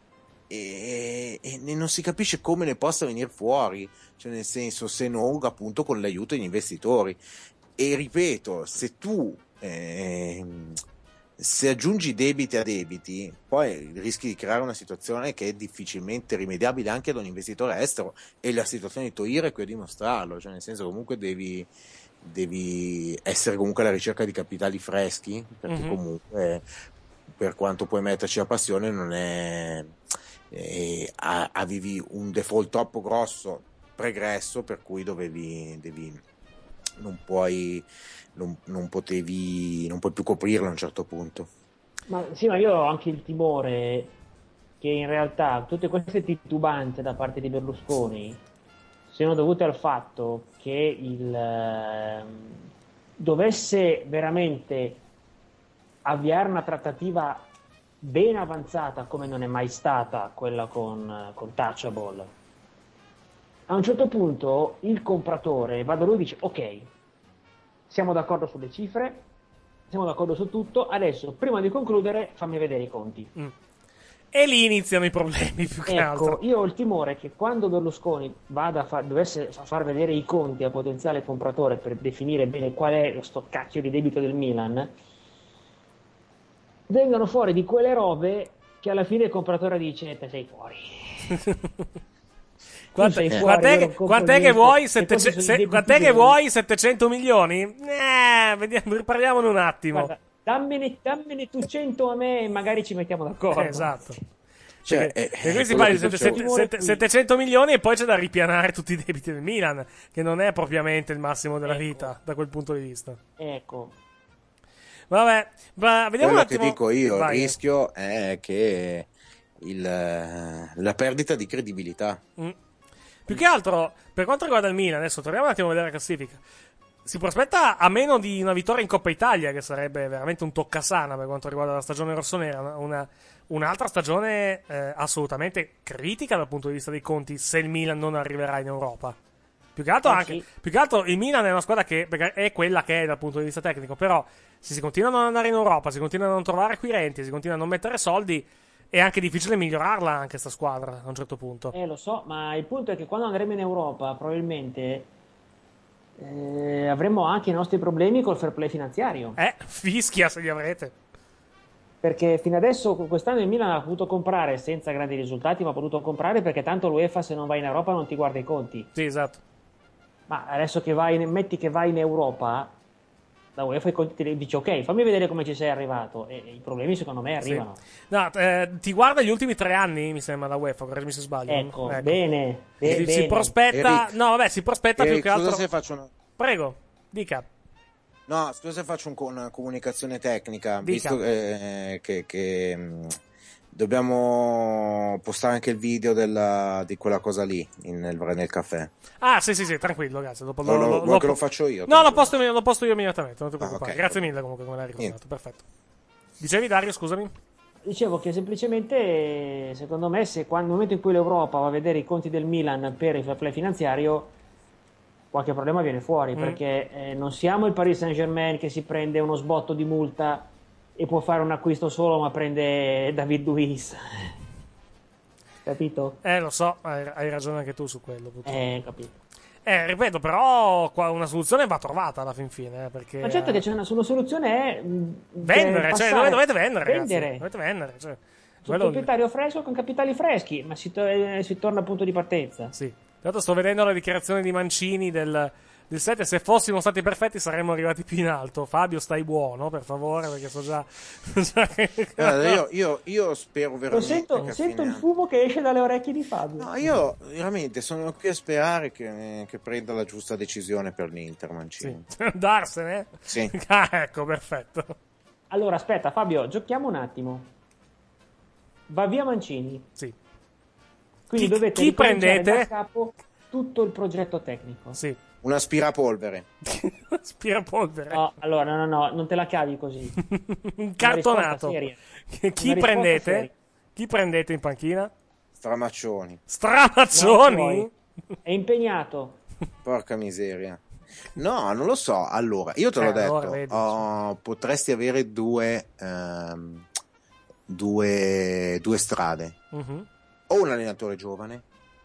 e non si capisce come ne possa venire fuori, cioè nel senso, se non appunto con l'aiuto degli investitori. E ripeto, se tu se aggiungi debiti a debiti, poi rischi di creare una situazione che è difficilmente rimediabile anche da un investitore estero, e la situazione di Toir è qui a dimostrarlo, cioè nel senso comunque devi essere comunque alla ricerca di capitali freschi, perché comunque per quanto puoi metterci la passione non è avevi un default troppo grosso pregresso, per cui non puoi più coprirlo a un certo punto. Ma io ho anche il timore che in realtà tutte queste titubanze da parte di Berlusconi siano dovute al fatto che dovesse veramente avviare una trattativa ben avanzata, come non è mai stata quella con Touchable. A un certo punto il compratore va da lui e dice: ok, siamo d'accordo sulle cifre, siamo d'accordo su tutto, adesso prima di concludere fammi vedere i conti. E lì iniziano i problemi più che altro. Io ho il timore che quando Berlusconi dovesse far vedere i conti al potenziale compratore per definire bene qual è lo sto cacchio di debito del Milan, vengano fuori di quelle robe che alla fine il compratore dice: te sei fuori. Quant'è che vuoi 700 milioni? Vediamo, riparliamone un attimo. Guarda, dammene tu 100 a me e magari ci mettiamo d'accordo. Esatto. E questi parli di 700 milioni e poi c'è da ripianare tutti i debiti del Milan, che non è propriamente il massimo della vita da quel punto di vista. Ecco. Vabbè, vediamo un attimo. Che dico io, il rischio è che la perdita di credibilità. Più che altro, per quanto riguarda il Milan, adesso torniamo un attimo a vedere la classifica. Si prospetta a meno di una vittoria in Coppa Italia, che sarebbe veramente un toccasana per quanto riguarda la stagione rossonera, un'altra stagione assolutamente critica dal punto di vista dei conti, se il Milan non arriverà in Europa. Più che altro il Milan è una squadra che è quella che è dal punto di vista tecnico, però se si continua a non andare in Europa, si continua a non trovare acquirenti, si continua a non mettere soldi, è anche difficile migliorarla anche sta squadra a un certo punto. Lo so, ma il punto è che quando andremo in Europa probabilmente avremo anche i nostri problemi col fair play finanziario. Fischia se li avrete. Perché fino adesso quest'anno il Milan ha potuto comprare senza grandi risultati, ma ha potuto comprare perché tanto l'UEFA se non vai in Europa non ti guarda i conti. Sì, esatto. Ma adesso che metti che vai in Europa, la UEFA ti dice: ok, fammi vedere come ci sei arrivato, e i problemi secondo me arrivano. Sì. No, ti guarda gli ultimi 3 anni, mi sembra, la UEFA, correggimi se sbaglio. Ecco. Bene. Si prospetta, Eric, più che altro. Se faccio una... Prego, dica. No, scusa se faccio una comunicazione tecnica, Dica. visto che dobbiamo postare anche il video di quella cosa lì nel caffè. Ah, sì, tranquillo, grazie. Dopo lo faccio io? No, lo posto io immediatamente, non ti preoccupare. Okay. Grazie mille comunque, come l'hai ricordato. Perfetto. Dicevi, Dario, scusami? Dicevo che semplicemente, secondo me, nel momento in cui l'Europa va a vedere i conti del Milan per il fair play finanziario, qualche problema viene fuori, perché non siamo il Paris Saint-Germain che si prende uno sbotto di multa e può fare un acquisto solo ma prende David Luiz. Capito? Lo so, hai ragione anche tu su quello. Capito. Ripeto, però una soluzione va trovata alla fin fine, perché... Ma certo che c'è una soluzione, è vendere, cioè dovete vendere, ragazzi. Dovete vendere, cioè. Sul proprietario fresco con capitali freschi, ma si torna al punto di partenza. Sì. Tra l'altro sto vedendo la dichiarazione di Mancini del 7. Se fossimo stati perfetti saremmo arrivati più in alto. Fabio, stai buono, per favore, perché so già... io spero veramente Sento il fumo che esce dalle orecchie di Fabio. No, io veramente sono qui a sperare che prenda la giusta decisione per l'Inter, Mancini. Sì. Andarsene? Sì. Ecco, perfetto. Allora, aspetta, Fabio, giochiamo un attimo. Va via Mancini. Sì. Quindi dovete chi prendete? Da capo tutto il progetto tecnico. Sì. Un aspirapolvere. Aspirapolvere. No, allora, no, non te la cavi così. Un cartonato. Chi prendete? Chi prendete in panchina? Stramaccioni. Stramaccioni? È impegnato. Porca miseria. No, non lo so. Allora, io te l'ho detto. Allora, vedi, potresti avere due strade. Uh-huh. O un allenatore giovane,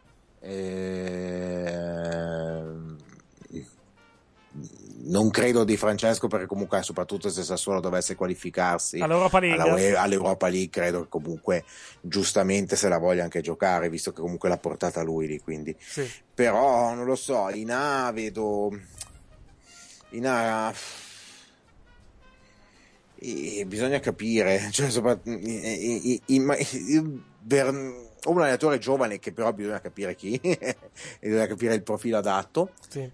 non credo di Francesco, perché comunque soprattutto se Sassuolo dovesse qualificarsi all'Europa League, credo che comunque giustamente se la voglia anche giocare, visto che comunque l'ha portata lui lì, quindi sì. Però non lo so, in A bisogna capire, cioè, o un allenatore giovane, che però bisogna capire chi e bisogna capire il profilo adatto, sì.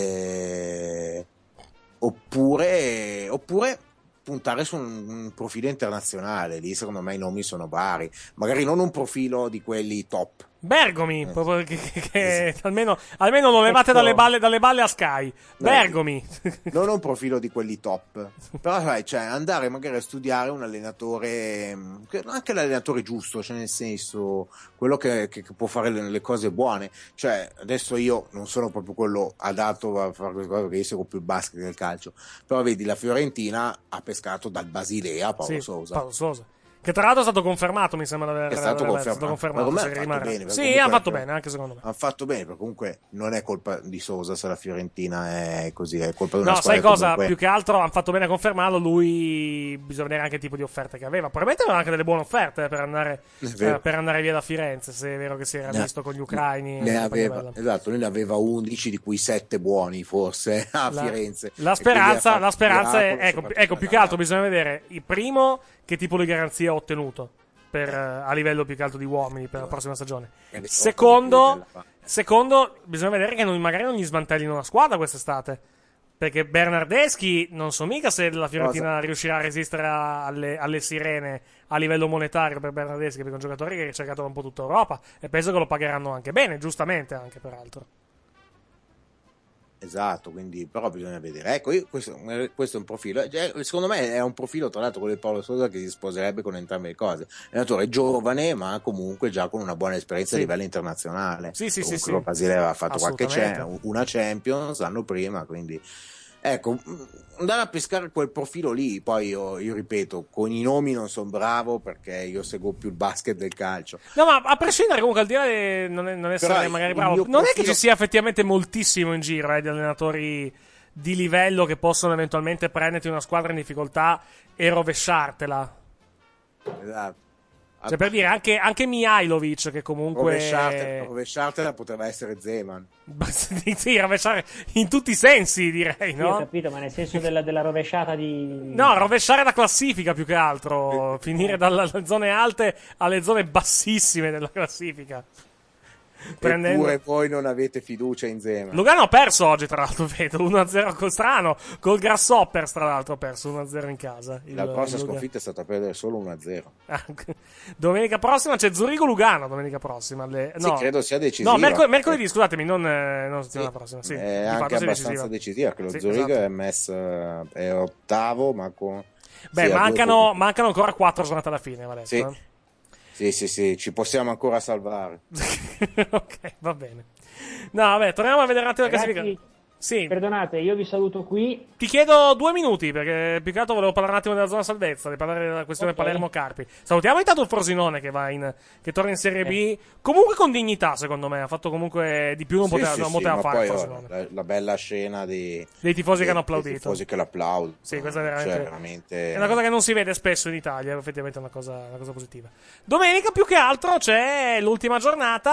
Oppure puntare su un profilo internazionale. Lì secondo me i nomi sono vari, magari non un profilo di quelli top. Bergomi, proprio che almeno lo levate dalle balle a Sky. Bergomi. Non un profilo di quelli top, però sai, cioè, andare magari a studiare un allenatore, anche l'allenatore giusto, cioè nel senso quello che può fare le cose buone. Cioè, adesso io non sono proprio quello adatto a fare queste cose, perché io seguo più il basket che il calcio, però vedi, la Fiorentina ha pescato dal Basilea Paolo Sousa. Che tra l'altro è stato confermato, mi sembra è stato confermato. Ma sì, comunque, ha fatto bene, anche secondo me. Ha fatto bene, perché comunque non è colpa di Sousa se la Fiorentina è così, è colpa di una sai squadra. cosa? Comunque... Più che altro hanno fatto bene a confermarlo. Lui, bisogna vedere anche il tipo di offerte che aveva. Probabilmente aveva anche delle buone offerte per andare via da Firenze, se è vero che si era visto con gli ucraini. Esatto, lui ne aveva 11, di cui 7 buoni forse a Firenze. La speranza è, ecco, più che altro bisogna vedere il primo che tipo di garanzia ha ottenuto a livello più che altro di uomini per la prossima stagione. Secondo, bisogna vedere che magari non gli smantellino la squadra quest'estate, perché Bernardeschi non so mica se la Fiorentina riuscirà a resistere alle sirene a livello monetario per Bernardeschi, perché è un giocatore che è ricercato da un po' tutta Europa, e penso che lo pagheranno anche bene, giustamente anche peraltro. Esatto, quindi però bisogna vedere. Ecco, questo è un profilo, secondo me è un profilo, tra l'altro, quello di Paolo Sousa, che si sposerebbe con entrambe le cose. È un allenatore giovane, ma comunque già con una buona esperienza a livello internazionale. Sì. Lo Basile aveva fatto una Champions l'anno prima, quindi ecco, andare a pescare quel profilo lì. Poi io ripeto, con i nomi non sono bravo, perché io seguo più il basket del calcio. No, ma a prescindere, comunque, al di là di non essere magari bravo, non è che ci sia effettivamente moltissimo in giro di allenatori di livello che possono eventualmente prenderti una squadra in difficoltà e rovesciartela. Esatto. Cioè, per dire, anche Mihailovic, che comunque rovesciartela poteva essere Zeman. Sì, rovesciare in tutti i sensi, direi, no? Sì, ho capito, ma nel senso della rovesciata di... No, rovesciare la classifica più che altro. Finire dalle zone alte alle zone bassissime della classifica. Eppure voi non avete fiducia in Zeman. Lugano ha perso oggi, tra l'altro, vedo 1-0 strano, col Grasshoppers, tra l'altro ha perso 1-0 in casa. La prossima sconfitta è stata a perdere solo 1-0. Domenica prossima c'è Zurigo-Lugano, domenica prossima. Sì, credo sia decisiva. No, mercoledì, scusatemi, non settimana prossima. Sì, è anche abbastanza decisiva, che lo Zurigo esatto. è messo, è ottavo, ma con... Beh, mancano ancora 4 giornate alla fine, va detto, Sì, ci possiamo ancora salvare. Ok, va bene. No, vabbè, torniamo a vedere un attimo la classifica. Sì. Perdonate, io vi saluto qui. Ti chiedo 2 minuti, perché più che altro volevo parlare un attimo della zona salvezza, di parlare della questione Palermo-Carpi. Salutiamo intanto il Frosinone che torna in Serie B, comunque con dignità, secondo me. Ha fatto comunque di più, non poteva fare il Frosinone. La bella scena dei tifosi che hanno applaudito. Dei tifosi che l'applaudono. Sì, questa è veramente è una cosa che non si vede spesso in Italia, effettivamente è una cosa positiva. Domenica più che altro c'è l'ultima giornata,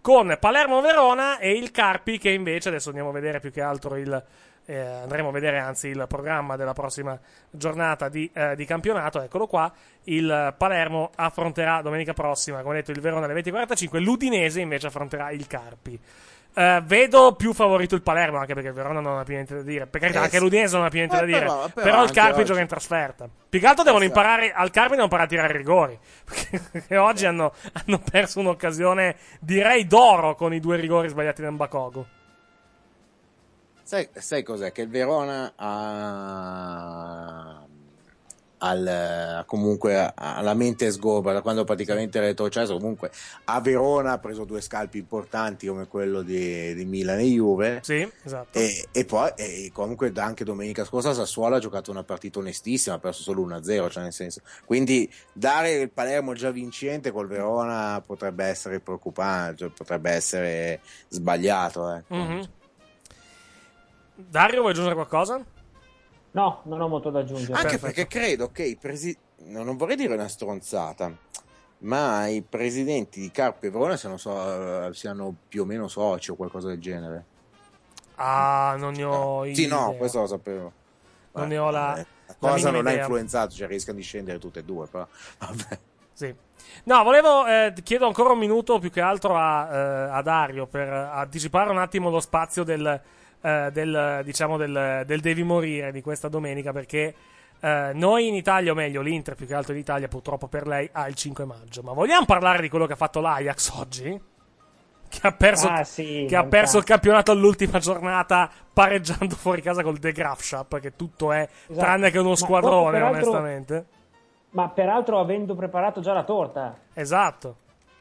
con Palermo-Verona e il Carpi, che invece adesso andiamo a vedere più che altro andremo a vedere anzi il programma della prossima giornata di campionato. Eccolo qua. Il Palermo affronterà domenica prossima, come detto, il Verona alle 20:45. L'Udinese invece affronterà il Carpi. Vedo più favorito il Palermo, anche perché il Verona non ha più niente da dire. Per carità, anche l'Udinese non ha più niente da dire. Però il Carpi gioca in trasferta. Più che altro devono imparare, al Carpi devono imparare a tirare rigori. Perché oggi hanno perso un'occasione, direi, d'oro con i 2 rigori sbagliati da Mbakogo. Sai cos'è? Che il Verona comunque alla mente sgobra da quando praticamente era retrocesso. Comunque a Verona ha preso 2 scalpi importanti come quello di Milan e Juve. Sì, esatto. E poi comunque anche domenica scorsa Sassuolo ha giocato una partita onestissima, ha perso solo 1-0, cioè nel senso, quindi dare il Palermo già vincente col Verona potrebbe essere preoccupante, cioè potrebbe essere sbagliato, ecco. Mm-hmm. Dario, vuoi aggiungere qualcosa? No, non ho molto da aggiungere. Anche perché credo che non vorrei dire una stronzata, ma i presidenti di Carpi e Verona siano più o meno soci o qualcosa del genere. Ah, non ne ho idea. Sì, no, questo lo sapevo. Non ne ho la cosa non ha idea. influenzato, cioè rischiano di scendere tutte e 2, però vabbè. Sì. No, chiedo ancora un minuto più che altro a Dario per anticipare un attimo lo spazio del devi morire di questa domenica, perché noi in Italia, o meglio l'Inter più che altro d'Italia, purtroppo per lei ha il 5 maggio. Ma vogliamo parlare di quello che ha fatto l'Ajax oggi? Che ha perso il campionato all'ultima giornata pareggiando fuori casa col De Graafschap, che tutto è tranne che uno squadrone, onestamente. Ma peraltro avendo preparato già la torta. Esatto.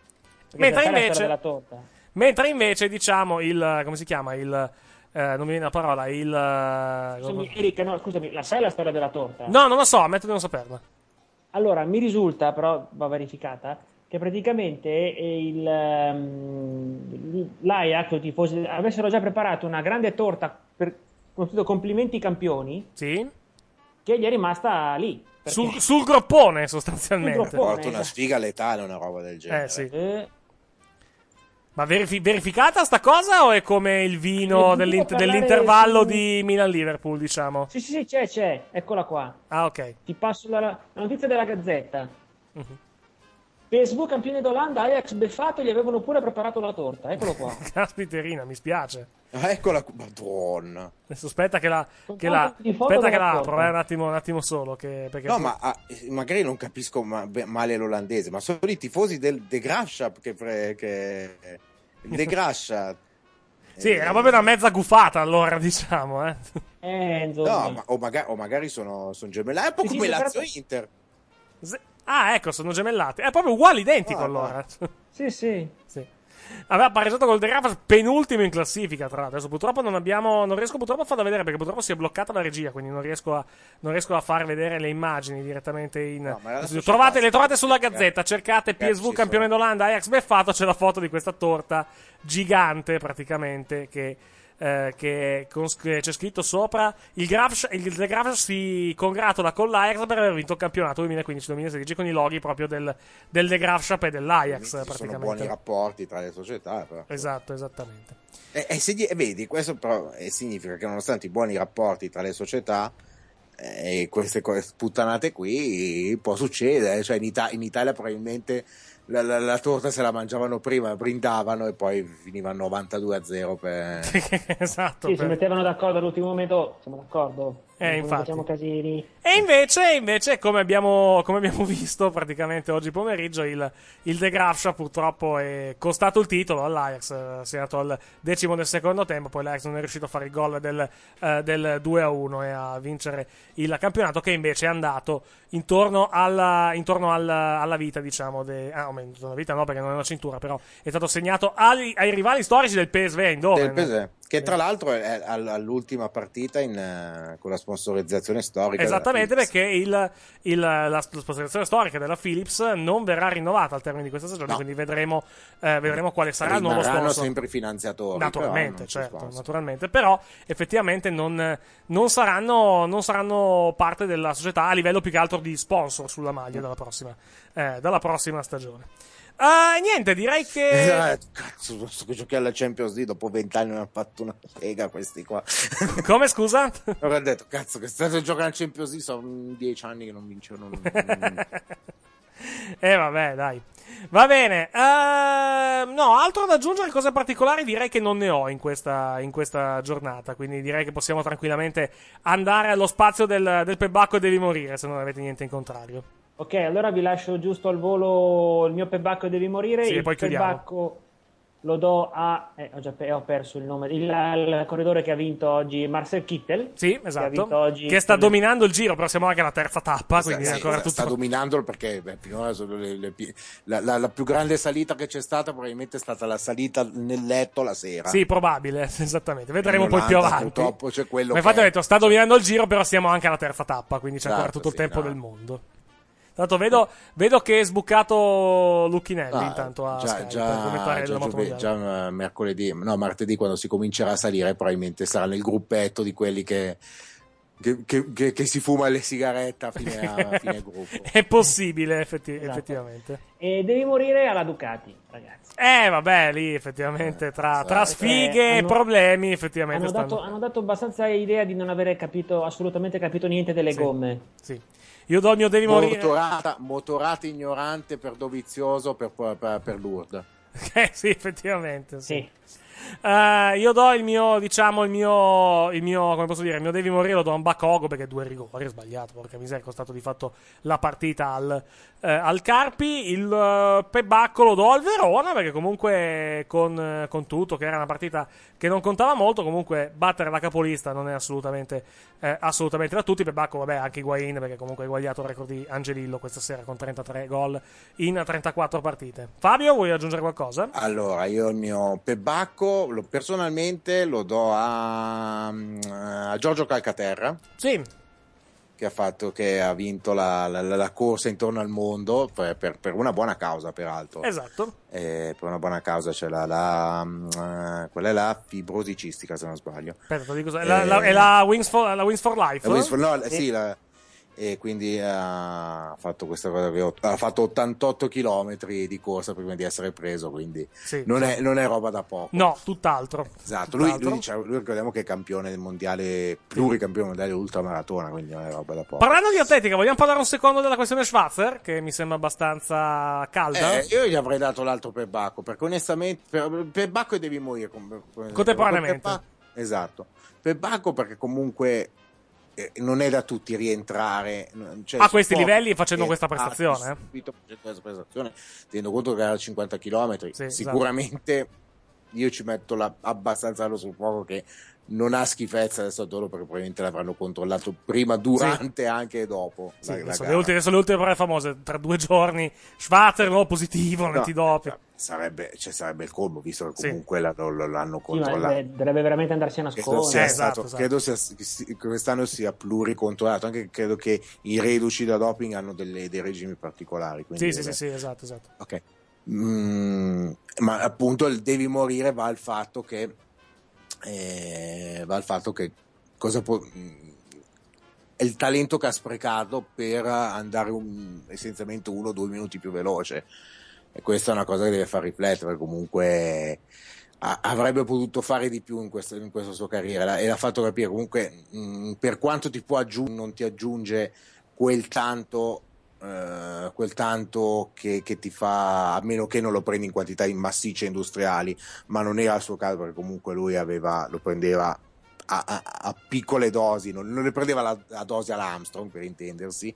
Mentre invece diciamo come si chiama non mi viene la parola, Eric, no, scusami, la sai la storia della torta? No, non lo so, ammetto di non saperla. Allora, mi risulta, però va verificata, che praticamente l'Ajax, i tifosi, avessero già preparato una grande torta per complimenti campioni. Sì. Che gli è rimasta lì. Sul groppone, sostanzialmente. Porta una sfiga letale, una roba del genere. Sì. Ma verificata sta cosa o è come il vino dell'intervallo di Milan-Liverpool, diciamo? Sì, c'è. Eccola qua. Ah, ok. Ti passo la notizia della Gazzetta. PSV campione d'Olanda, Ajax beffato, gli avevano pure preparato la torta. Eccolo qua. Caspiterina, mi spiace. Eccola, madonna. Adesso aspetta che la apro, un attimo solo. Perché no, ma magari non capisco male l'olandese, ma sono i tifosi del De Graafschap che De Graafschap. Sì, era proprio una mezza gufata allora, diciamo. No, o magari sono gemellati, è un po' come Lazio-Inter. Ah, ecco, sono gemellati. È proprio uguale, identico allora. Sì. Aveva pareggiato col De Graafschap, penultimo in classifica, tra l'altro. Adesso purtroppo non riesco purtroppo a farla vedere, perché purtroppo si è bloccata la regia, quindi non riesco a far vedere le immagini direttamente le trovate sulla Gazzetta, cercate PSV campione d'Olanda, Ajax beffato, c'è la foto di questa torta gigante praticamente che c'è scritto sopra il De Graafschap si congratula con l'Ajax per aver vinto il campionato 2015-2016 con i loghi proprio del De Graafschap e dell'Ajax. Praticamente sono buoni rapporti tra le società, però. Esatto, esattamente. Vedi, questo però significa che nonostante i buoni rapporti tra le società e queste puttanate qui può succedere, cioè in Italia probabilmente la torta se la mangiavano prima, brindavano e poi finivano 92-0 per... Esatto. Sì, si mettevano d'accordo all'ultimo momento, siamo d'accordo. Infatti. Facciamo casini. E invece come abbiamo visto praticamente oggi pomeriggio, il De Graafschap purtroppo è costato il titolo all'Ajax, si è andato al 10° del secondo tempo, poi l'Ajax non è riuscito a fare il gol del 2-1 e a vincere il campionato, che invece è andato intorno alla vita, diciamo, intorno alla vita no, perché non è una cintura, però è stato segnato ai rivali storici del PSV Eindhoven. Del PSV, che tra l'altro è all'ultima partita con la sponsorizzazione storica. Esattamente, perché la sponsorizzazione storica della Philips non verrà rinnovata al termine di questa stagione, quindi vedremo quale sarà il nuovo sponsor. Sempre finanziatori. Naturalmente, naturalmente, però effettivamente non saranno parte della società a livello più che altro di sponsor sulla maglia dalla prossima stagione. Niente, direi che... Cazzo, sto giocando alla Champions League dopo 20 anni non hanno fatto una sega questi qua. Come, scusa? Ho detto, cazzo, che state giocando alla Champions League, sono 10 anni che non vincono. Vabbè, dai. Va bene. No, altro da aggiungere, cose particolari direi che non ne ho in questa giornata, quindi direi che possiamo tranquillamente andare allo spazio del Pebacco e devi morire, se non avete niente in contrario. Ok, allora vi lascio giusto al volo il mio Pebacco e devi morire. Sì, il poi chiudiamo. Pebacco lo do a... ho perso il nome. Il corridore che ha vinto oggi, Marcel Kittel. Sì, Che, ha esatto. vinto oggi Che sta dominando il giro, però siamo anche alla terza tappa, quindi Sì, ancora tutto... sta dominandolo perché finora sono la più grande salita che c'è stata probabilmente è stata la salita nel letto la sera. Sì, probabile, esattamente. Vedremo poi più avanti. Purtroppo c'è quello. Ma infatti ho detto, sta dominando il giro, però siamo anche alla terza tappa, quindi c'è ancora tutto il tempo del mondo. Tanto vedo che è sbucato Lucchinelli intanto a Skype per commentare la moto mondiale. Già martedì quando si comincerà a salire probabilmente sarà nel gruppetto di quelli che si fuma le sigarette a fine gruppo. È possibile effettivamente. E devi morire alla Ducati, ragazzi. Vabbè, lì effettivamente tra sfighe e problemi effettivamente hanno dato abbastanza idea di non avere assolutamente capito niente delle gomme. Sì. Io do il mio devi morire. Motorata ignorante per dovizioso per Lourdes. Sì, effettivamente. Sì. Io do il mio, come posso dire, il mio devi morire lo do a un Bakogo perché 2 rigori, è sbagliato, porca miseria, è costato di fatto la partita al Carpi. Il Pebacco lo do al Verona perché comunque con tutto, che era una partita che non contava molto, comunque battere la capolista non è assolutamente da tutti. Pebacco, vabbè, anche Higuain perché comunque ha eguagliato il record di Angelillo questa sera con 33 gol in 34 partite. Fabio, vuoi aggiungere qualcosa? Allora, io il mio Pebacco personalmente lo do a Giorgio Calcaterra. Sì. Che ha vinto la corsa intorno al mondo per una buona causa, peraltro. Esatto. Per una buona causa c'è quella è la fibrosi cistica, se non sbaglio. Aspetta, dico, è la Wings for Life? Sì, e quindi ha fatto questa cosa ha fatto 88 chilometri di corsa prima di essere preso, quindi non è roba da poco. No, tutt'altro. Esatto, lui ricordiamo che è campione del mondiale, pluricampione mondiale ultramaratona, quindi non è roba da poco. Parlando di atletica, vogliamo parlare un secondo della questione Schwarzer, che mi sembra abbastanza calda? Io gli avrei dato l'altro Pebacco, perché onestamente Pebacco devi morire contemporaneamente. Esatto. Pebacco perché comunque non è da tutti rientrare a questi livelli facendo questa prestazione. Tenendo conto che era 50 km, sicuramente esatto. Io ci metto abbastanza sul fuoco che non ha schifezza adesso perché probabilmente l'avranno controllato prima, durante e anche dopo. Sono le ultime parole famose. Tra 2 giorni Schwarzer nuovo positivo, antidoping. Sarebbe il colmo, visto che comunque l'hanno controllato. Dovrebbe veramente andarsi a nascondere. Esatto. Credo che quest'anno sia pluricontrollato, anche credo che i reduci da doping hanno dei regimi particolari. Quindi sì, esatto. Ok. Ma appunto il devi morire va al fatto che cosa può è il talento che ha sprecato per andare essenzialmente 1 o 2 minuti più veloce, e questa è una cosa che deve far riflettere. Comunque avrebbe potuto fare di più in questa sua carriera, e l'ha fatto capire. Comunque per quanto ti può aggiungere, non ti aggiunge quel tanto che ti fa, a meno che non lo prendi in quantità massicce industriali, ma non era il suo caso, perché comunque lui lo prendeva a piccole dosi, non le prendeva la dose all'Armstrong, per intendersi,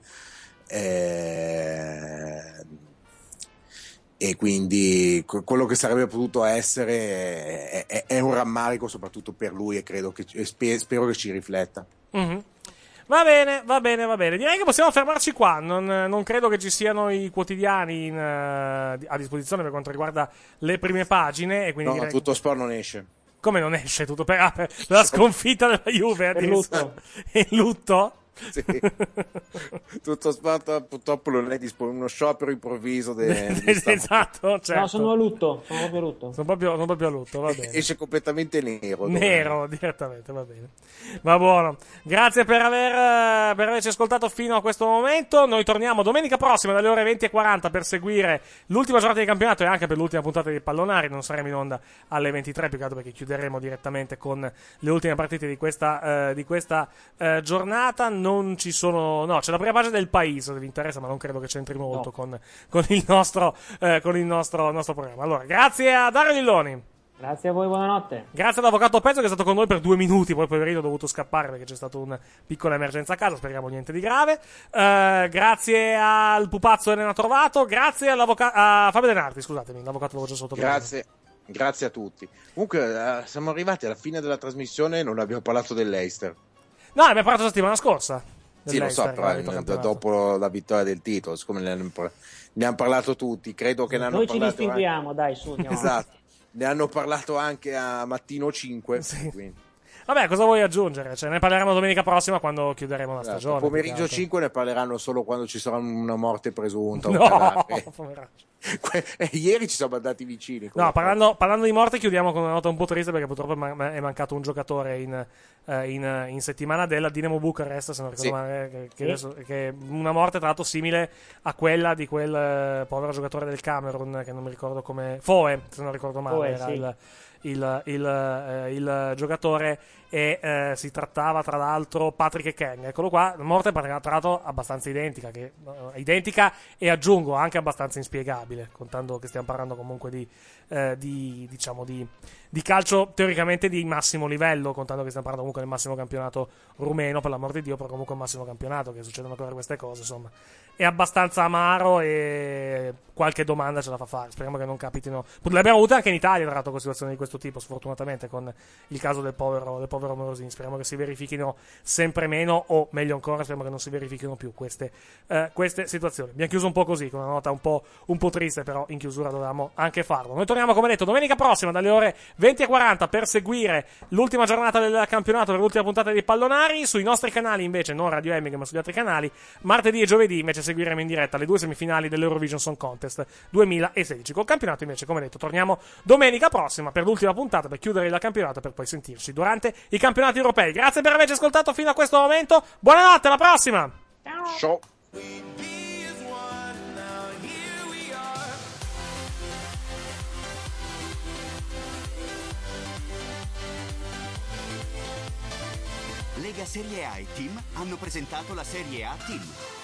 e quindi quello che sarebbe potuto essere è un rammarico soprattutto per lui, e spero che ci rifletta. Mm-hmm. Va bene. Direi che possiamo fermarci qua. Non credo che ci siano i quotidiani a disposizione per quanto riguarda le prime pagine. E quindi no, tutto sport non esce. Come non esce tutto? Per la sconfitta della Juve? Per lutto. In lutto? Sì. Tutto sport purtroppo non è disponibile, uno sciopero improvviso esatto, certo. No, sono a lutto, sono proprio a lutto. Sono proprio a lutto, va bene. Esce completamente nero. Nero, direttamente, va bene. Va buono. Grazie per averci ascoltato fino a questo momento. Noi torniamo domenica prossima dalle ore 20:40 per seguire l'ultima giornata di campionato e anche per l'ultima puntata di Pallonari. Non saremo in onda alle 23, più che altro perché chiuderemo direttamente con le ultime partite di questa giornata. Non ci sono, no, c'è la prima pagina del Paese, se vi interessa, ma non credo che c'entri molto con il nostro programma. Allora, grazie a Dario Lilloni. Grazie a voi, buonanotte. Grazie all'avvocato Pezzo che è stato con noi per 2 minuti, poi poverino ho dovuto scappare perché c'è stata una piccola emergenza a casa, speriamo niente di grave. Grazie al pupazzo Elena Trovato, grazie a Fabio Denardi, scusatemi, l'avvocato l'avevo già sotto. Grazie a tutti. Comunque siamo arrivati alla fine della trasmissione e non abbiamo parlato dell'Eister. No, abbiamo parlato la settimana scorsa. Sì, lo so, però dopo la vittoria del titolo, siccome ne hanno parlato tutti, credo che ne hanno Noi parlato. ci distinguiamo, dai, su, andiamo. Esatto, ne hanno parlato anche a Mattino 5. Sì. Quindi. Vabbè, cosa vuoi aggiungere? Cioè, ne parleremo domenica prossima quando chiuderemo la stagione. Pomeriggio 5 ne parleranno solo quando ci sarà una morte presunta. No, ieri ci siamo andati vicini. No, parlando di morte, chiudiamo con una nota un po' triste perché purtroppo è mancato un giocatore in settimana della Dinamo Bucarest, se non ricordo male, che una morte tra l'altro simile a quella di quel povero giocatore del Camerun che non mi ricordo come Foe, se non ricordo male, era sì. il giocatore e si trattava tra l'altro Patrick Kang. Eccolo qua, morte tra l'altro abbastanza identica e aggiungo anche abbastanza inspiegabile, contando che stiamo parlando comunque di calcio teoricamente di massimo livello, contando che stiamo parlando comunque del massimo campionato rumeno, per l'amor di Dio, però comunque il massimo campionato, che succedono ancora queste cose, insomma è abbastanza amaro e qualche domanda ce la fa fare, speriamo che non capitino. Le abbiamo avute anche in Italia tra l'altro con situazioni di questo tipo, sfortunatamente, con il caso del povero Morosini. Speriamo che si verifichino sempre meno, o meglio ancora speriamo che non si verifichino più queste situazioni. Abbiamo chiuso un po' così, con una nota un po' triste, però in chiusura dovevamo anche farlo. Noi torniamo, come detto, domenica prossima dalle ore 20:40 per seguire l'ultima giornata del campionato, per l'ultima puntata di Pallonari sui nostri canali, invece non Radio Emming ma sugli altri canali. Martedì e giovedì invece seguiremo in diretta le 2 semifinali dell'Eurovision Song Contest 2016. Col campionato invece, come detto, torniamo domenica prossima per l'ultima puntata, per chiudere il campionato, per poi sentirci durante i campionati europei. Grazie per averci ascoltato fino a questo momento, buonanotte, alla prossima. Ciao. Lega Serie A e Team hanno presentato la Serie A Team.